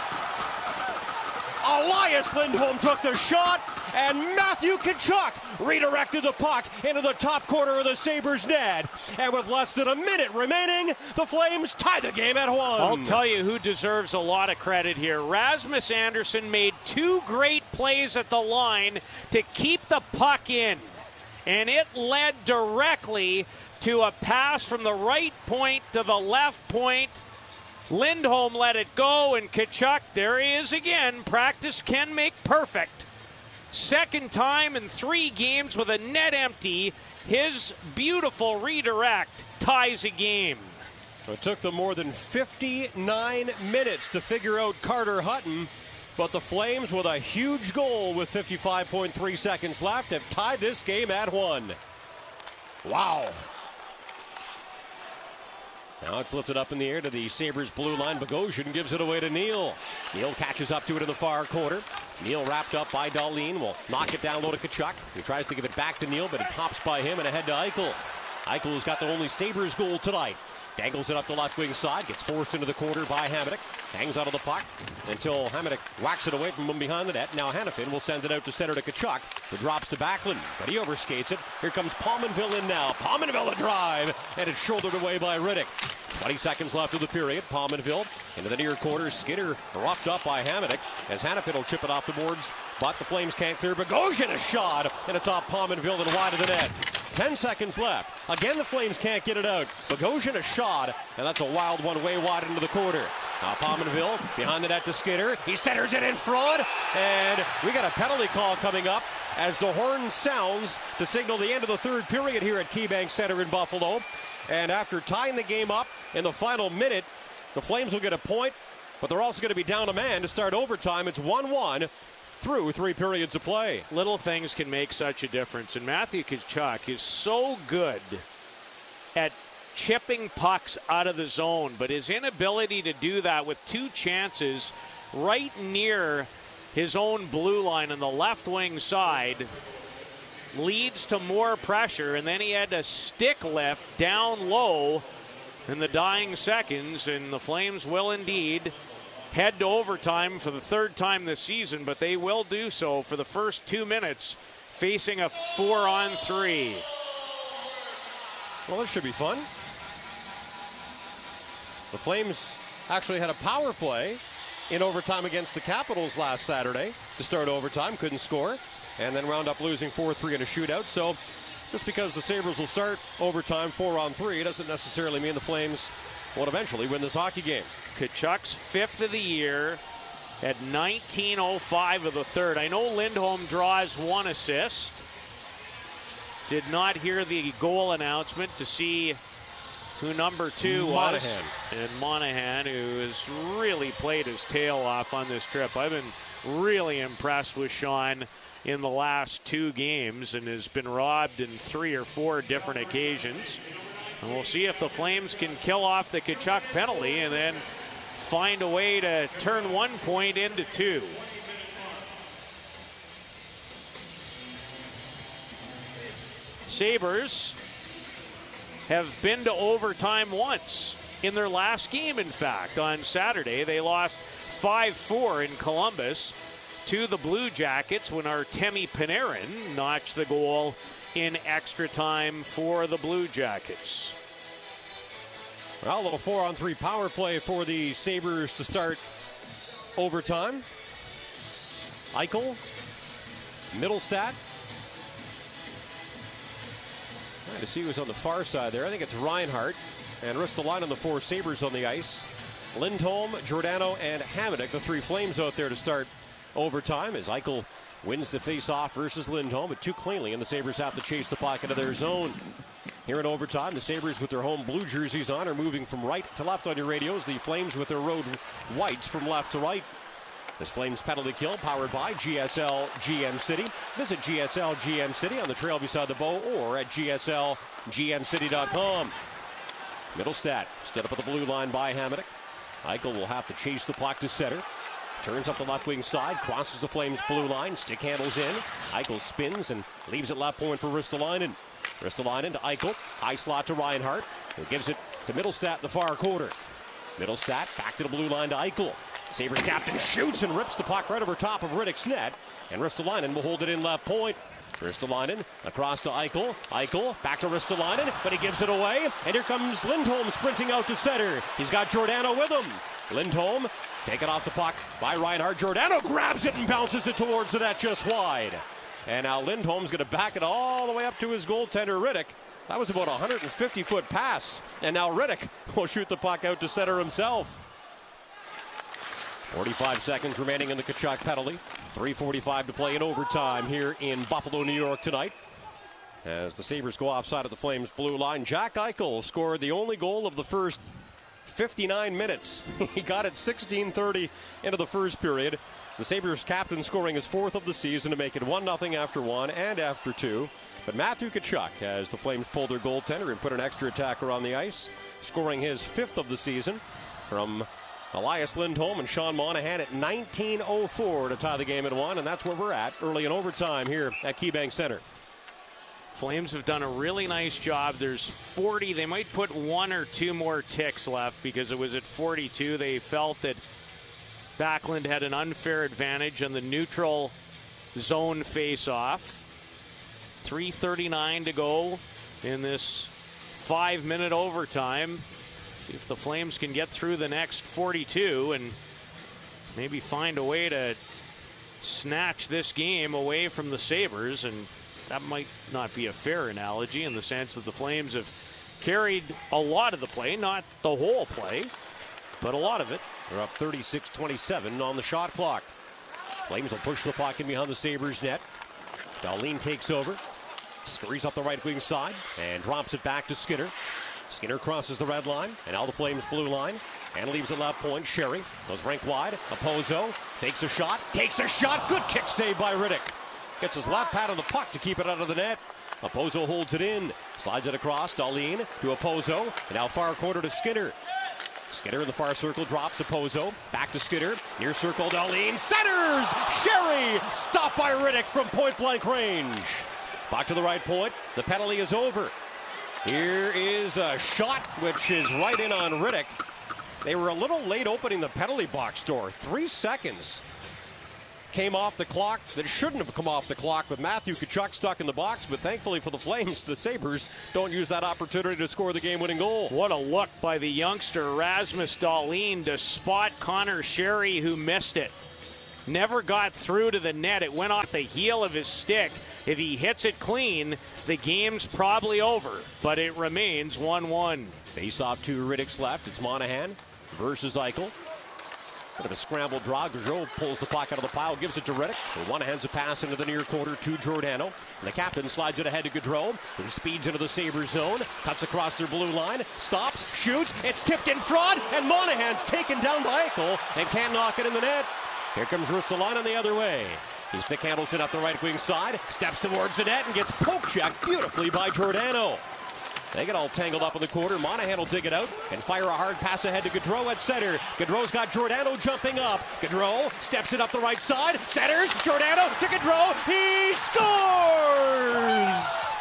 Elias Lindholm took the shot, and Matthew Tkachuk redirected the puck into the top corner of the Sabres net. And with less than a minute remaining, the Flames tie the game at one.
I'll tell you who deserves a lot of credit here. Rasmus Andersson made two great plays at the line to keep the puck in, and it led directly to a pass from the right point to the left point. Lindholm let it go, and Tkachuk, there he is again. Practice can make perfect. Second time in three games with a net empty. His beautiful redirect ties a game.
It took them more than fifty-nine minutes to figure out Carter Hutton, but the Flames, with a huge goal with fifty-five point three seconds left, have tied this game at one. Wow. Now it's lifted up in the air to the Sabres blue line. Bogosian gives it away to Neal. Neal catches up to it in the far corner. Neal wrapped up by Dahlin will knock it down low to Tkachuk. He tries to give it back to Neal, but it pops by him and ahead to Eichel. Eichel has got the only Sabres goal tonight. Dangles it up the left wing side, gets forced into the corner by Hamonic. Hangs out of the puck until Hamonic whacks it away from him behind the net. Now Hanifin will send it out to center to Tkachuk, who drops to Backlund, but he overskates it. Here comes Pominville in now. Pominville a drive, and it's shouldered away by Riddick. twenty seconds left of the period. Pominville into the near quarter. Skinner roughed up by Hamonic as Hanifin will chip it off the boards, but the Flames can't clear. Bogosian a shot, and it's off Pominville and wide of the net. Ten seconds left. Again, the Flames can't get it out. Bogosian a shot, and that's a wild one way wide into the corner. Now Pominville behind the net to Skinner. He centers it in front, and we got a penalty call coming up as the horn sounds to signal the end of the third period here at KeyBank Center in Buffalo. And after tying the game up in the final minute, the Flames will get a point, but they're also going to be down a man to start overtime. It's one one. Through three periods of play.
Little things can make such a difference, and Matthew Tkachuk is so good at chipping pucks out of the zone, but his inability to do that with two chances right near his own blue line on the left wing side, leads to more pressure, and then he had to stick lift down low in the dying seconds, and the Flames will indeed head to overtime for the third time this season, but they will do so for the first two minutes, facing a four-on-three.
Well, this should be fun. The Flames actually had a power play in overtime against the Capitals last Saturday to start overtime, couldn't score, and then wound up losing four three in a shootout. So just because the Sabres will start overtime four on three doesn't necessarily mean the Flames will eventually win this hockey game.
Tkachuk's fifth of the year at nineteen oh five of the third. I know Lindholm draws one assist. Did not hear the goal announcement to see who number two
Monahan.
was. And Monahan, who has really played his tail off on this trip. I've been really impressed with Sean in the last two games and has been robbed in three or four different occasions. And we'll see if the Flames can kill off the Tkachuk penalty and then find a way to turn one point into two. Sabres have been to overtime once in their last game, in fact. On Saturday, they lost five four in Columbus to the Blue Jackets when Artemi Panarin notched the goal in extra time for the Blue Jackets.
Well, a little four-on-three power play for the Sabres to start overtime. Eichel, Middlestat. Trying to see who's on the far side there. I think it's Reinhart and Ristolainen, the four Sabres on the ice. Lindholm, Giordano, and Hamonic, the three Flames out there to start overtime as Eichel wins the face-off versus Lindholm, but too cleanly, and the Sabres have to chase the puck into their zone. Here in overtime, the Sabres with their home blue jerseys on are moving from right to left on your radios. The Flames with their road whites from left to right. This Flames penalty kill powered by G S L G M City. Visit G S L G M City on the trail beside the bow or at G S L G M city dot com. Middlestat stood up at the blue line by Hamonic. Eichel will have to chase the puck to center. Turns up the left wing side, crosses the Flames blue line, stick handles in. Eichel spins and leaves it left point for Ristolainen. Ristolainen to Eichel, high slot to Reinhart, who gives it to Middlestat in the far quarter. Middlestat back to the blue line to Eichel. Sabres captain shoots and rips the puck right over top of Riddick's net, and Ristolainen will hold it in left point. Ristolainen across to Eichel. Eichel back to Ristolainen, but he gives it away, and here comes Lindholm sprinting out to center. He's got Giordano with him. Lindholm taken off the puck by Reinhart. Giordano grabs it and bounces it towards the net just wide. And now Lindholm's going to back it all the way up to his goaltender, Riddick. That was about a one hundred fifty foot pass. And now Riddick will shoot the puck out to center himself. forty-five seconds remaining in the Tkachuk penalty. three forty-five to play in overtime here in Buffalo, New York tonight. As the Sabres go offside of the Flames blue line, Jack Eichel scored the only goal of the first fifty-nine minutes. He got it sixteen thirty into the first period. The Sabres captain scoring his fourth of the season to make it one nothing after one and after two. But Matthew Tkachuk, as the Flames pulled their goaltender and put an extra attacker on the ice, scoring his fifth of the season from Elias Lindholm and Sean Monahan at nineteen oh four to tie the game at one, and that's where we're at early in overtime here at KeyBank Center.
Flames have done a really nice job. There's forty. They might put one or two more ticks left because it was at forty-two. They felt that Backlund had an unfair advantage on the neutral zone face-off. three thirty-nine to go in this five-minute overtime. See if the Flames can get through the next forty-two and maybe find a way to snatch this game away from the Sabres. And that might not be a fair analogy in the sense that the Flames have carried a lot of the play, not the whole play, but a lot of it.
They're up thirty-six twenty-seven on the shot clock. Flames will push the puck in behind the Sabres net. Dahlin takes over, scurries up the right wing side, and drops it back to Skinner. Skinner crosses the red line, and now the Flames blue line, and leaves it left point. Sherry goes rink wide. Opozo fakes a shot, takes a shot. Good kick save by Riddick. Gets his left pad on the puck to keep it out of the net. Opozo holds it in, slides it across. Dahlin to Opozo, and now far corner to Skinner. Skinner in the far circle drops to Pozo. Back to Skinner. Near circle, Dahlin centers. Sherry stopped by Riddick from point blank range. Back to the right point. The penalty is over. Here is a shot which is right in on Riddick. They were a little late opening the penalty box door. Three seconds came off the clock that shouldn't have come off the clock with Matthew Tkachuk stuck in the box, but thankfully for the Flames, the Sabres don't use that opportunity to score the game-winning goal.
What a look by the youngster Rasmus Dahlin to spot Connor Sherry, who missed it. Never got through to the net. It went off the heel of his stick. If he hits it clean, the game's probably over, but it remains one one.
Face off to Riddick's left. It's Monahan versus Eichel. Bit of a scramble draw. Gaudreau pulls the puck out of the pile, gives it to Riddick. Monahan's a pass into the near quarter to Giordano. And the captain slides it ahead to Gaudreau, who speeds into the Sabres zone, cuts across their blue line, stops, shoots. It's tipped in front, and Monahan's taken down by Eichel and can't knock it in the net. Here comes Ristolainen the other way. He stick handles it up the right wing side, steps towards the net, and gets poke checked beautifully by Giordano. They get all tangled up in the quarter. Monahan will dig it out and fire a hard pass ahead to Gaudreau at center. Gaudreau's got Giordano jumping up. Gaudreau steps it up the right side, centers, Giordano to Gaudreau. He scores!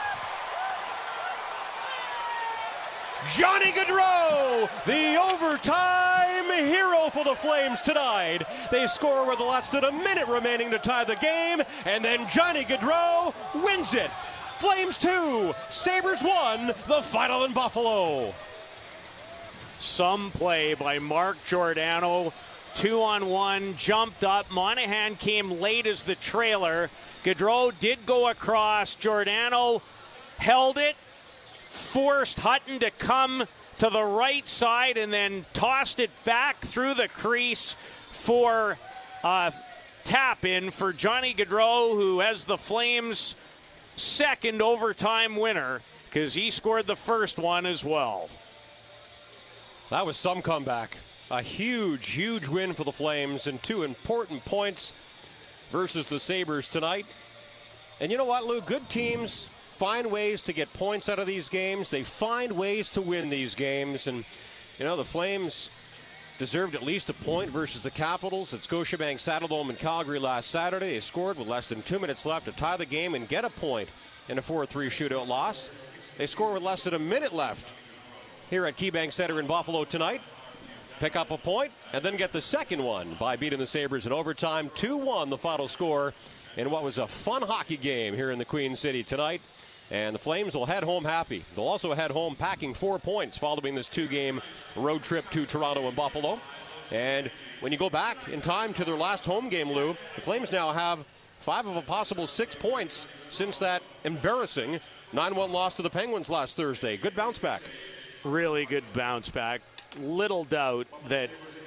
Johnny Gaudreau, the overtime hero for the Flames tonight. They score with less than a minute remaining to tie the game, and then Johnny Gaudreau wins it. Flames two, Sabres one, the final in Buffalo.
Some play by Mark Giordano. Two on one, jumped up. Monahan came late as the trailer. Gaudreau did go across. Giordano held it, forced Hutton to come to the right side, and then tossed it back through the crease for a tap in for Johnny Gaudreau, who has the Flames' second overtime winner, because he scored the first one as well.
That was some comeback. A huge, huge win for the Flames, and two important points versus the Sabres tonight. And you know what, Lou? Good teams find ways to get points out of these games. They find ways to win these games. And, you know, the Flames deserved at least a point versus the Capitals at Scotiabank Saddledome in Calgary last Saturday. They scored with less than two minutes left to tie the game and get a point in a four three shootout loss. They score with less than a minute left here at KeyBank Center in Buffalo tonight. Pick up a point and then get the second one by beating the Sabres in overtime. two one the final score in what was a fun hockey game here in the Queen City tonight. And the Flames will head home happy. They'll also head home packing four points following this two-game road trip to Toronto and Buffalo. And when you go back in time to their last home game, Lou, the Flames now have five of a possible six points since that embarrassing nine one loss to the Penguins last Thursday. Good bounce back.
Really good bounce back. Little doubt that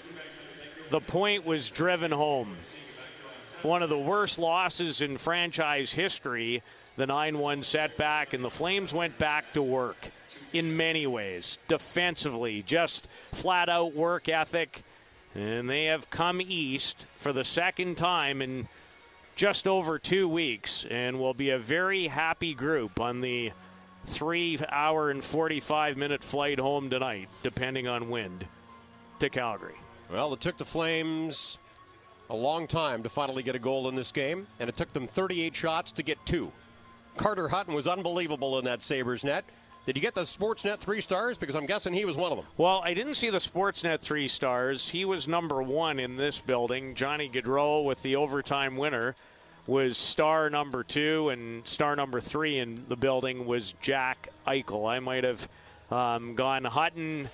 the point was driven home. One of the worst losses in franchise history, the nine one setback, and the Flames went back to work in many ways. Defensively, just flat-out work ethic, and they have come east for the second time in just over two weeks, and will be a very happy group on the three hour and forty-five minute flight home tonight, depending on wind, to Calgary.
Well, it took the Flames a long time to finally get a goal in this game, and it took them thirty-eight shots to get two. Carter Hutton was unbelievable in that Sabres net. Did you get the Sportsnet three stars? Because I'm guessing he was one of them.
Well, I didn't see the Sportsnet three stars. He was number one in this building. Johnny Gaudreau, with the overtime winner, was star number two, and star number three in the building was Jack Eichel. I might have um, gone Hutton,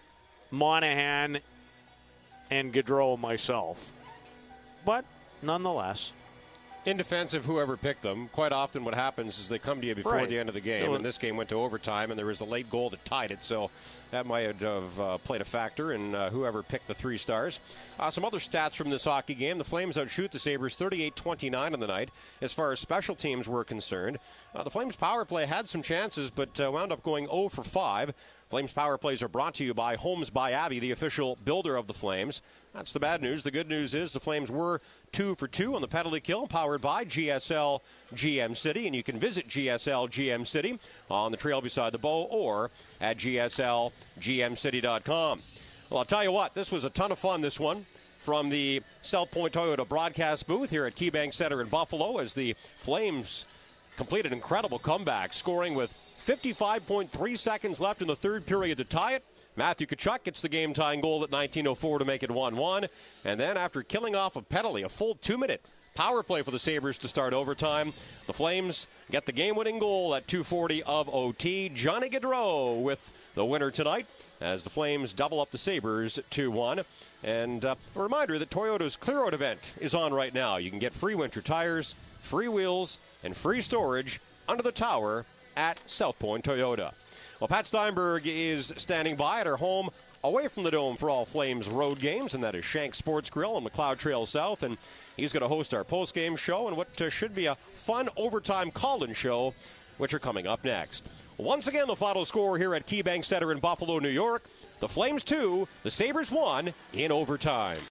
Monahan, and Gaudreau myself. But nonetheless,
in defense of whoever picked them, quite often what happens is they come to you before
right.
the end of the game, and this game went to overtime, and there was a late goal that tied it, so that might have uh, played a factor in uh, whoever picked the three stars. Uh, some other stats from this hockey game. The Flames outshoot the Sabres thirty-eight twenty-nine on the night as far as special teams were concerned. Uh, the Flames power play had some chances, but uh, wound up going oh for five. Flames power plays are brought to you by Homes by Abbey, the official builder of the Flames. That's the bad news. The good news is the Flames were two for two on the penalty kill, powered by G S L G M City. And you can visit G S L G M City on the trail beside the bow or at G S L G M city dot com. Well, I'll tell you what, this was a ton of fun, this one, from the South Point Toyota broadcast booth here at KeyBank Center in Buffalo as the Flames completed an incredible comeback, scoring with fifty-five point three seconds left in the third period to tie it. Matthew Tkachuk gets the game-tying goal at nineteen oh four to make it one one. And then after killing off a penalty, a full two-minute power play for the Sabres to start overtime, the Flames get the game-winning goal at two forty of O T. Johnny Gaudreau with the winner tonight as the Flames double up the Sabres two one. And uh, a reminder that Toyota's Clear Out event is on right now. You can get free winter tires, free wheels, and free storage under the tower at South Point Toyota. Well, Pat Steinberg is standing by at her home away from the Dome for all Flames road games, and that is Shank Sports Grill on McLeod Trail South. And he's going to host our post-game show and what uh, should be a fun overtime call-in show, which are coming up next. Once again, the final score here at KeyBank Center in Buffalo, New York. The Flames two, the Sabres one in overtime.